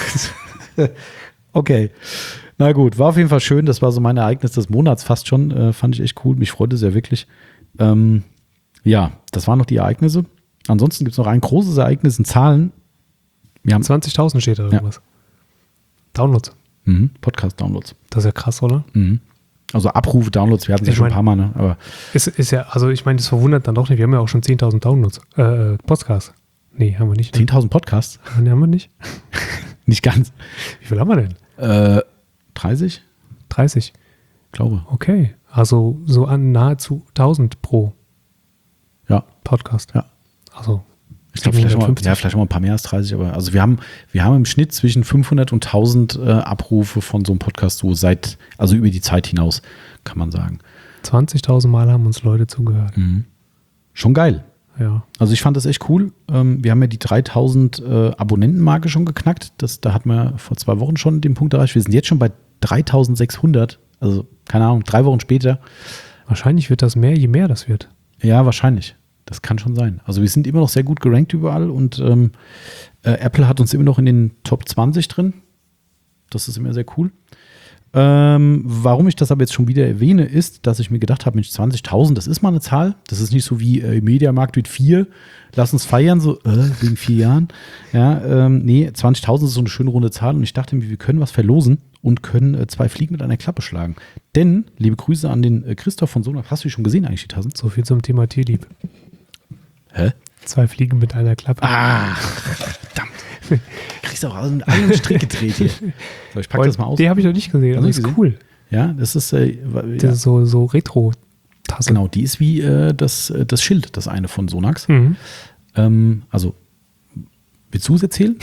Speaker 1: okay. Na gut, war auf jeden Fall schön. Das war so mein Ereignis des Monats fast schon. Äh, fand ich echt cool. Mich freute es ja wirklich. Ähm, ja, das waren noch die Ereignisse. Ansonsten gibt es noch ein großes Ereignis in Zahlen. Wir haben
Speaker 2: zwanzigtausend steht da irgendwas. Ja. Downloads.
Speaker 1: Mhm, Podcast-Downloads.
Speaker 2: Das ist ja krass, oder?
Speaker 1: Mhm. Also Abrufe, Downloads, wir hatten sie schon ein paar Mal, ne? Aber
Speaker 2: ist, ist ja, also ich meine, das verwundert dann doch nicht. Wir haben ja auch schon zehntausend Downloads. Äh, Podcasts. Nee, haben wir nicht. Ne?
Speaker 1: zehntausend Podcasts?
Speaker 2: Nee, haben wir nicht.
Speaker 1: Nicht ganz.
Speaker 2: Wie viel haben wir denn?
Speaker 1: Äh, dreißig?
Speaker 2: dreißig.
Speaker 1: Glaube.
Speaker 2: Okay. Also so an nahezu tausend pro
Speaker 1: ja.
Speaker 2: Podcast.
Speaker 1: Ja.
Speaker 2: Also
Speaker 1: ich glaube, vielleicht, ja, vielleicht mal ein paar mehr als dreißig, aber also wir haben, wir haben im Schnitt zwischen fünfhundert und tausend äh, Abrufe von so einem Podcast so seit, also über die Zeit hinaus, kann man sagen.
Speaker 2: zwanzigtausend Mal haben uns Leute zugehört.
Speaker 1: Mhm. Schon geil.
Speaker 2: Ja.
Speaker 1: Also ich fand das echt cool. Ähm, wir haben ja die dreitausend äh, Abonnentenmarke schon geknackt. Das, da hatten wir vor zwei Wochen schon den Punkt erreicht. Wir sind jetzt schon bei dreitausendsechshundert. Also keine Ahnung, drei Wochen später.
Speaker 2: Wahrscheinlich wird das mehr, je mehr das wird.
Speaker 1: Ja, wahrscheinlich. Das kann schon sein. Also wir sind immer noch sehr gut gerankt überall und ähm, äh, Apple hat uns immer noch in den Top zwanzig drin. Das ist immer sehr cool. Ähm, warum ich das aber jetzt schon wieder erwähne, ist, dass ich mir gedacht habe, Mensch, zwanzigtausend, das ist mal eine Zahl. Das ist nicht so wie äh, Mediamarkt mit vier. Lass uns feiern, so äh, wegen vier Jahren. Ja, ähm, nee, zwanzigtausend ist so eine schöne runde Zahl und ich dachte mir, wir können was verlosen und können äh, zwei Fliegen mit einer Klappe schlagen. Denn, liebe Grüße an den äh, Christoph von Sonax. Hast du die schon gesehen eigentlich, die Tassen?
Speaker 2: So viel zum Thema Tierlieb.
Speaker 1: Hä?
Speaker 2: Zwei Fliegen mit einer Klappe.
Speaker 1: Ah, verdammt. Kriegst du auch aus einem Strick gedreht hier. So, ich pack das mal aus.
Speaker 2: Die habe ich noch nicht gesehen, aber
Speaker 1: das
Speaker 2: ist cool.
Speaker 1: Ja, das ist, äh,
Speaker 2: das
Speaker 1: ja.
Speaker 2: ist so, so Retro-Tasse.
Speaker 1: Genau, die ist wie äh, das, das Schild, das eine von Sonax.
Speaker 2: Mhm.
Speaker 1: Ähm, also, willst du es erzählen?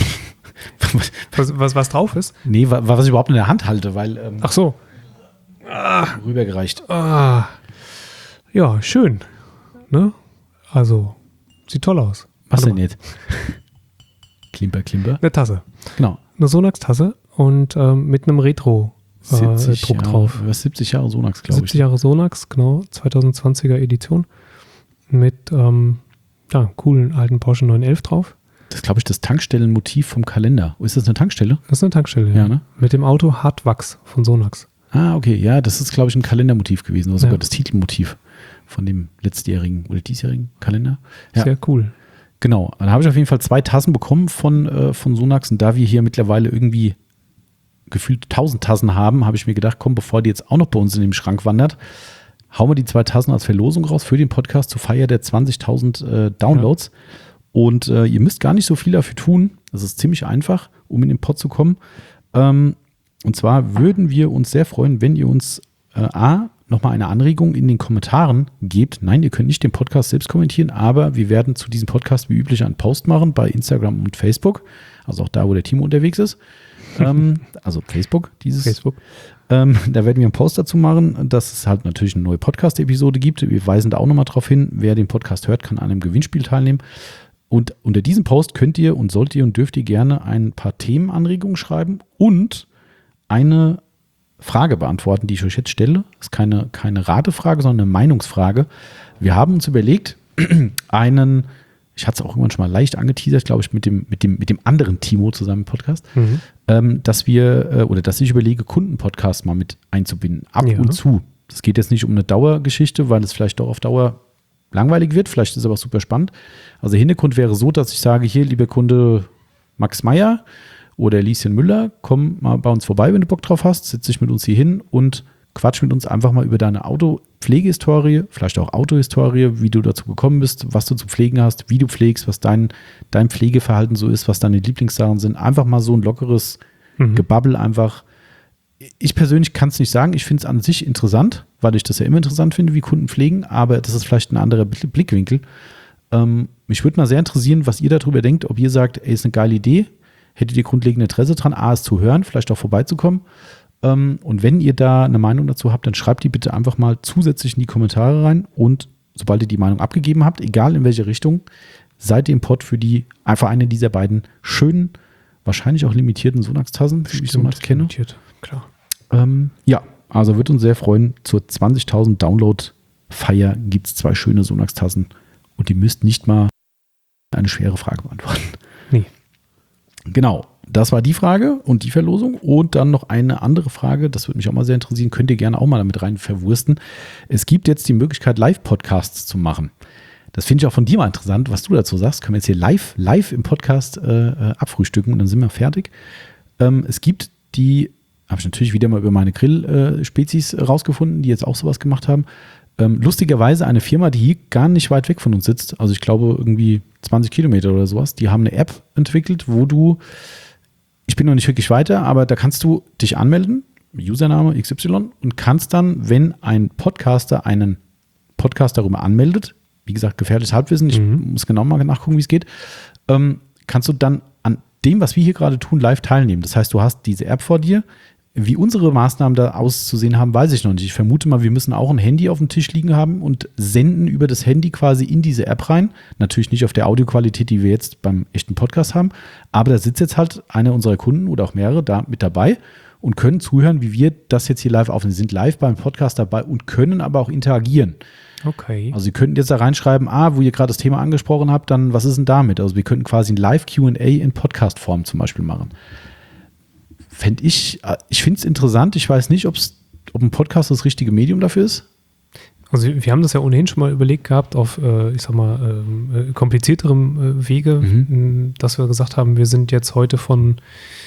Speaker 2: was, was, was drauf ist?
Speaker 1: Nee, was ich überhaupt in der Hand halte, weil. Ähm,
Speaker 2: Ach so.
Speaker 1: Ah, rübergereicht.
Speaker 2: Ah. Ja, schön. Ne? Also, sieht toll aus.
Speaker 1: Was denn jetzt? Klimper, Klimper.
Speaker 2: Eine Tasse.
Speaker 1: Genau.
Speaker 2: Eine Sonax-Tasse und ähm, mit einem Retro-Druck äh, drauf.
Speaker 1: Über siebzig Jahre Sonax, glaube ich.
Speaker 2: siebzig Jahre Sonax, genau. zweitausendzwanziger Edition. Mit ähm, ja, coolen alten Porsche neun elf drauf.
Speaker 1: Das ist, glaube ich, das Tankstellenmotiv vom Kalender. Ist das eine Tankstelle?
Speaker 2: Das ist eine Tankstelle, ja.
Speaker 1: ja ne?
Speaker 2: Mit dem Auto Hartwachs von Sonax.
Speaker 1: Ah, okay. Ja, das ist, glaube ich, ein Kalendermotiv gewesen. Oder sogar
Speaker 2: ja.
Speaker 1: das Titelmotiv von dem letztjährigen oder diesjährigen Kalender. Ja.
Speaker 2: Sehr cool.
Speaker 1: Genau. Dann habe ich auf jeden Fall zwei Tassen bekommen von, äh, von Sonax. Und da wir hier mittlerweile irgendwie gefühlt tausend Tassen haben, habe ich mir gedacht, komm, bevor die jetzt auch noch bei uns in den Schrank wandert, hauen wir die zwei Tassen als Verlosung raus für den Podcast zur Feier der zwanzigtausend äh, Downloads. Ja. Und äh, ihr müsst gar nicht so viel dafür tun. Das ist ziemlich einfach, um in den Pod zu kommen. Ähm, und zwar würden wir uns sehr freuen, wenn ihr uns äh, A, nochmal eine Anregung in den Kommentaren gebt. Nein, ihr könnt nicht den Podcast selbst kommentieren, aber wir werden zu diesem Podcast wie üblich einen Post machen bei Instagram und Facebook. Also auch da, wo der Timo unterwegs ist. ähm, also Facebook, dieses.
Speaker 2: Facebook.
Speaker 1: Ähm, da werden wir einen Post dazu machen, dass es halt natürlich eine neue Podcast-Episode gibt. Wir weisen da auch nochmal drauf hin. Wer den Podcast hört, kann an einem Gewinnspiel teilnehmen. Und unter diesem Post könnt ihr und sollt ihr und dürft ihr gerne ein paar Themenanregungen schreiben und eine Frage beantworten, die ich euch jetzt stelle. Das ist keine, keine Ratefrage, sondern eine Meinungsfrage. Wir haben uns überlegt, einen, ich hatte es auch irgendwann schon mal leicht angeteasert, glaube ich, mit dem, mit dem, mit dem anderen Timo zusammen im Podcast, mhm. ähm, dass wir, äh, oder dass ich überlege, Kundenpodcast mal mit einzubinden, ab
Speaker 2: ja.
Speaker 1: und zu. Das geht jetzt nicht um eine Dauergeschichte, weil es vielleicht doch auf Dauer langweilig wird, vielleicht ist es aber auch super spannend. Also der Hintergrund wäre so, dass ich sage, hier, lieber Kunde Max Meyer oder Lieschen Müller, komm mal bei uns vorbei, wenn du Bock drauf hast, setz dich mit uns hier hin und quatsch mit uns einfach mal über deine Autopflegehistorie, vielleicht auch Autohistorie, wie du dazu gekommen bist, was du zu pflegen hast, wie du pflegst, was dein, dein Pflegeverhalten so ist, was deine Lieblingssachen sind. Einfach mal so ein lockeres mhm. Gebabbel einfach. Ich persönlich kann es nicht sagen, ich finde es an sich interessant, weil ich das ja immer interessant finde, wie Kunden pflegen, aber das ist vielleicht ein anderer Blickwinkel. Ähm, mich würde mal sehr interessieren, was ihr darüber denkt, ob ihr sagt, ey, ist eine geile Idee, hättet ihr grundlegend Interesse dran, A, es zu hören, vielleicht auch vorbeizukommen. Ähm, und wenn ihr da eine Meinung dazu habt, dann schreibt die bitte einfach mal zusätzlich in die Kommentare rein und sobald ihr die Meinung abgegeben habt, egal in welche Richtung, seid ihr im Pod für die einfach eine dieser beiden schönen, wahrscheinlich auch limitierten Sonax-Tassen, die ich Sonax kenne.
Speaker 2: Limitiert, klar.
Speaker 1: Ähm, ja, also würde uns sehr freuen, zur zwanzigtausend Download-Feier gibt es zwei schöne Sonax-Tassen und die müsst nicht mal eine schwere Frage beantworten.
Speaker 2: Nee.
Speaker 1: Genau, das war die Frage und die Verlosung. Und dann noch eine andere Frage, das würde mich auch mal sehr interessieren, könnt ihr gerne auch mal damit rein verwursten. Es gibt jetzt die Möglichkeit, Live-Podcasts zu machen. Das finde ich auch von dir mal interessant, was du dazu sagst. Können wir jetzt hier live, live im Podcast äh, abfrühstücken und dann sind wir fertig. Ähm, es gibt die, habe ich natürlich wieder mal über meine Grill-Spezies äh, rausgefunden, die jetzt auch sowas gemacht haben. Ähm, lustigerweise eine Firma, die hier gar nicht weit weg von uns sitzt, also ich glaube irgendwie zwanzig Kilometer oder sowas, die haben eine App entwickelt, wo du, ich bin noch nicht wirklich weiter, aber da kannst du dich anmelden, Username X Y, und kannst dann, wenn ein Podcaster einen Podcast darüber anmeldet, wie gesagt, gefährliches Halbwissen, ich mhm. muss genau mal nachgucken, wie es geht, ähm, kannst du dann an dem, was wir hier gerade tun, live teilnehmen. Das heißt, du hast diese App vor dir. Wie unsere Maßnahmen da auszusehen haben, weiß ich noch nicht. Ich vermute mal, wir müssen auch ein Handy auf dem Tisch liegen haben und senden über das Handy quasi in diese App rein. Natürlich nicht auf der Audioqualität, die wir jetzt beim echten Podcast haben, aber da sitzt jetzt halt einer unserer Kunden oder auch mehrere da mit dabei und können zuhören, wie wir das jetzt hier live aufnehmen. Sie sind live beim Podcast dabei und können aber auch interagieren.
Speaker 2: Okay.
Speaker 1: Also Sie könnten jetzt da reinschreiben, ah, wo ihr gerade das Thema angesprochen habt, dann was ist denn damit? Also wir könnten quasi ein Live-Q und A in Podcast-Form zum Beispiel machen. Fände ich, ich finde es interessant. Ich weiß nicht, ob's, ob ein Podcast das richtige Medium dafür ist.
Speaker 2: Also wir haben das ja ohnehin schon mal überlegt gehabt auf, äh, ich sag mal, äh, komplizierterem äh, Wege, mhm. dass wir gesagt haben, wir sind jetzt heute von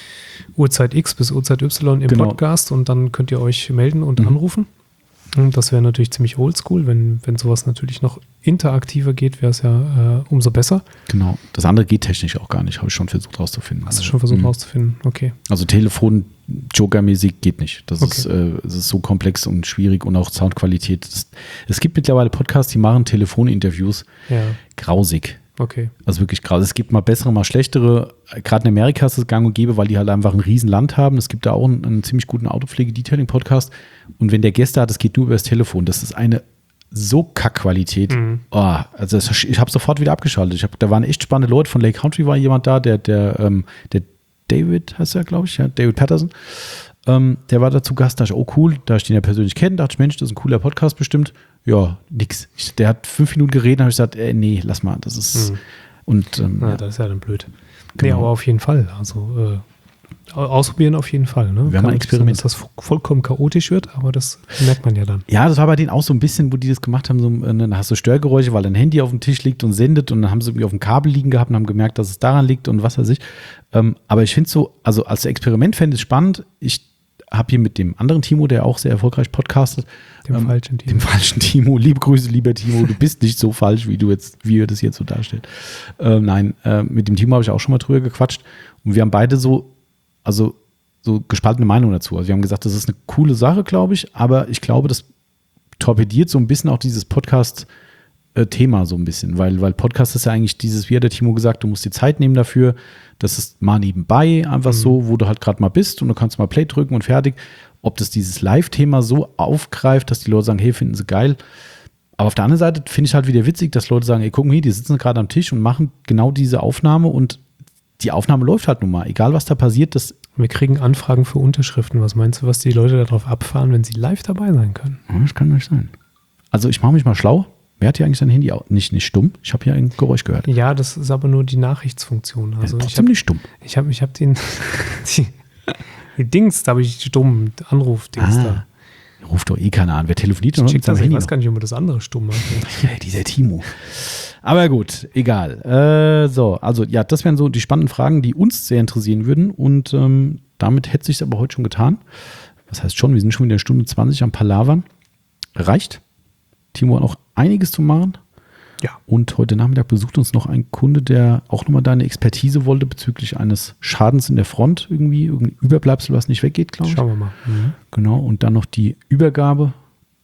Speaker 2: Uhrzeit X bis Uhrzeit Y im genau. Podcast und dann könnt ihr euch melden und mhm. anrufen. Und das wäre natürlich ziemlich oldschool. Wenn, wenn sowas natürlich noch interaktiver geht, wäre es ja äh, umso besser.
Speaker 1: Genau. Das andere geht technisch auch gar nicht. Habe ich schon versucht rauszufinden.
Speaker 2: Hast du schon versucht mhm. rauszufinden? Okay.
Speaker 1: Also Telefon, Joker-mäßig geht nicht. Das, okay. ist, äh, das ist so komplex und schwierig und auch Soundqualität. Das, es gibt mittlerweile Podcasts, die machen Telefoninterviews. Ja. Grausig.
Speaker 2: Okay.
Speaker 1: Also wirklich grausig. Es gibt mal bessere, mal schlechtere. Gerade in Amerika ist es gang und gäbe, weil die halt einfach ein Riesenland haben. Es gibt da auch einen, einen ziemlich guten Autopflege-Detailing-Podcast. Und wenn der Gäste hat, das geht nur über das Telefon. Das ist eine so Kackqualität. Mhm. Oh, also das, ich habe sofort wieder abgeschaltet. Ich hab, da waren echt spannende Leute. Von Lake Country war jemand da, der, der, ähm, der David heißt er, glaube ich, ja, David Patterson. Ähm, der war da zu Gast. Da dachte ich, oh cool, da ich den ja persönlich kenne, dachte ich, Mensch, das ist ein cooler Podcast bestimmt. Ja, nix. Ich, der hat fünf Minuten geredet, habe ich gesagt, ey, nee, lass mal, das ist. Mhm. Und, ähm,
Speaker 2: ja, das ist ja dann blöd. Genau. Nee, aber auf jeden Fall. Also äh, ausprobieren auf jeden Fall. Ne?
Speaker 1: Wir haben ein Experiment.
Speaker 2: Sagen, dass das vollkommen chaotisch wird, aber das merkt man ja dann.
Speaker 1: Ja, das war bei denen auch so ein bisschen, wo die das gemacht haben, so, dann hast du Störgeräusche, weil dein Handy auf dem Tisch liegt und sendet und dann haben sie irgendwie auf dem Kabel liegen gehabt und haben gemerkt, dass es daran liegt und was weiß ich. Ähm, aber ich finde es so, also als Experiment fände ich es spannend. Ich habe hier mit dem anderen Timo, der auch sehr erfolgreich podcastet.
Speaker 2: Dem ähm, falschen Timo.
Speaker 1: Dem falschen Timo. Liebe Grüße, lieber Timo. Du bist nicht so falsch, wie du jetzt, wie ihr das jetzt so darstellt. Ähm, nein, äh, mit dem Timo habe ich auch schon mal drüber gequatscht. Und wir haben beide so, also so gespaltene Meinungen dazu. Also wir haben gesagt, das ist eine coole Sache, glaube ich. Aber ich glaube, das torpediert so ein bisschen auch dieses Podcast- Thema so ein bisschen, weil, weil Podcast ist ja eigentlich dieses, wie hat der Timo gesagt, du musst dir Zeit nehmen dafür, das ist mal nebenbei einfach mhm. so, wo du halt gerade mal bist und du kannst mal Play drücken und fertig. Ob das dieses Live-Thema so aufgreift, dass die Leute sagen, hey, finden sie geil. Aber auf der anderen Seite finde ich halt wieder witzig, dass Leute sagen, ey, guck mal hier, die sitzen gerade am Tisch und machen genau diese Aufnahme und die Aufnahme läuft halt nun mal, egal was da passiert. Das
Speaker 2: Wir kriegen Anfragen für Unterschriften. Was meinst du, was die Leute darauf abfahren, wenn sie live dabei sein können?
Speaker 1: Das kann nicht sein. Also ich mache mich mal schlau. Wer hat hier eigentlich sein Handy auch? Nicht, nicht stumm? Ich habe hier ein Geräusch gehört.
Speaker 2: Ja, das ist aber nur die Nachrichtsfunktion. Also
Speaker 1: ja, trotzdem
Speaker 2: ich hab,
Speaker 1: nicht stumm.
Speaker 2: Ich habe ich hab den die, die Dings, da habe ich stumm, Anruf-Dings
Speaker 1: ah, da. Ruft doch eh keiner an. Wer telefoniert
Speaker 2: ich, mit seinem Handy? Ich weiß gar nicht, ob man das andere stumm macht.
Speaker 1: Ja, dieser Timo. Aber gut, egal. Äh, so, also ja, das wären so die spannenden Fragen, die uns sehr interessieren würden. Und ähm, damit hätte sich es aber heute schon getan. Was heißt schon? Wir sind schon in der Stunde zwanzig am Palavern. Reicht. Timo hat noch einiges zu machen.
Speaker 2: Ja.
Speaker 1: Und heute Nachmittag besucht uns noch ein Kunde, der auch nochmal deine Expertise wollte bezüglich eines Schadens in der Front irgendwie, irgendein Überbleibsel, was nicht weggeht, glaube ich.
Speaker 2: Schauen wir mal. Mhm.
Speaker 1: Genau, und dann noch die Übergabe.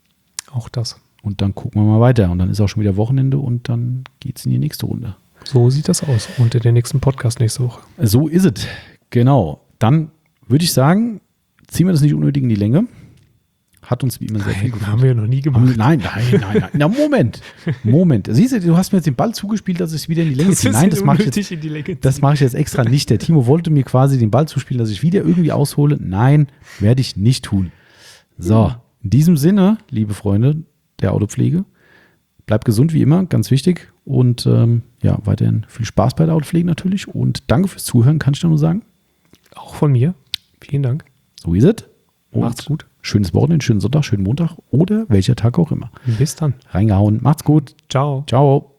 Speaker 2: Auch das.
Speaker 1: Und dann gucken wir mal weiter. Und dann ist auch schon wieder Wochenende und dann geht es in die nächste Runde.
Speaker 2: So sieht das aus. Und in den nächsten Podcast nächste Woche.
Speaker 1: So ist es. Genau. Dann würde ich sagen, ziehen wir das nicht unnötig in die Länge. Hat uns wie immer sehr
Speaker 2: nein,
Speaker 1: viel gefallen.
Speaker 2: Haben wir ja noch nie gemacht.
Speaker 1: Nein, nein, nein, nein. Na, Moment. Moment. Siehst du, du hast mir jetzt den Ball zugespielt, dass ich es wieder in die Länge ziehe. Nein, das mache ich, jetzt, das mach ich jetzt extra nicht. Der Timo wollte mir quasi den Ball zuspielen, dass ich wieder irgendwie aushole. Nein, werde ich nicht tun. So, in diesem Sinne, liebe Freunde der Autopflege, bleibt gesund wie immer, ganz wichtig. Und ähm, ja, weiterhin viel Spaß bei der Autopflege natürlich. Und danke fürs Zuhören, kann ich nur sagen.
Speaker 2: Auch von mir. Vielen Dank.
Speaker 1: So ist es. Und
Speaker 2: macht's gut.
Speaker 1: Schönes Wochenende, schönen Sonntag, schönen Montag oder welcher Tag auch immer.
Speaker 2: Bis dann.
Speaker 1: Reingehauen. Macht's gut.
Speaker 2: Ciao.
Speaker 1: Ciao.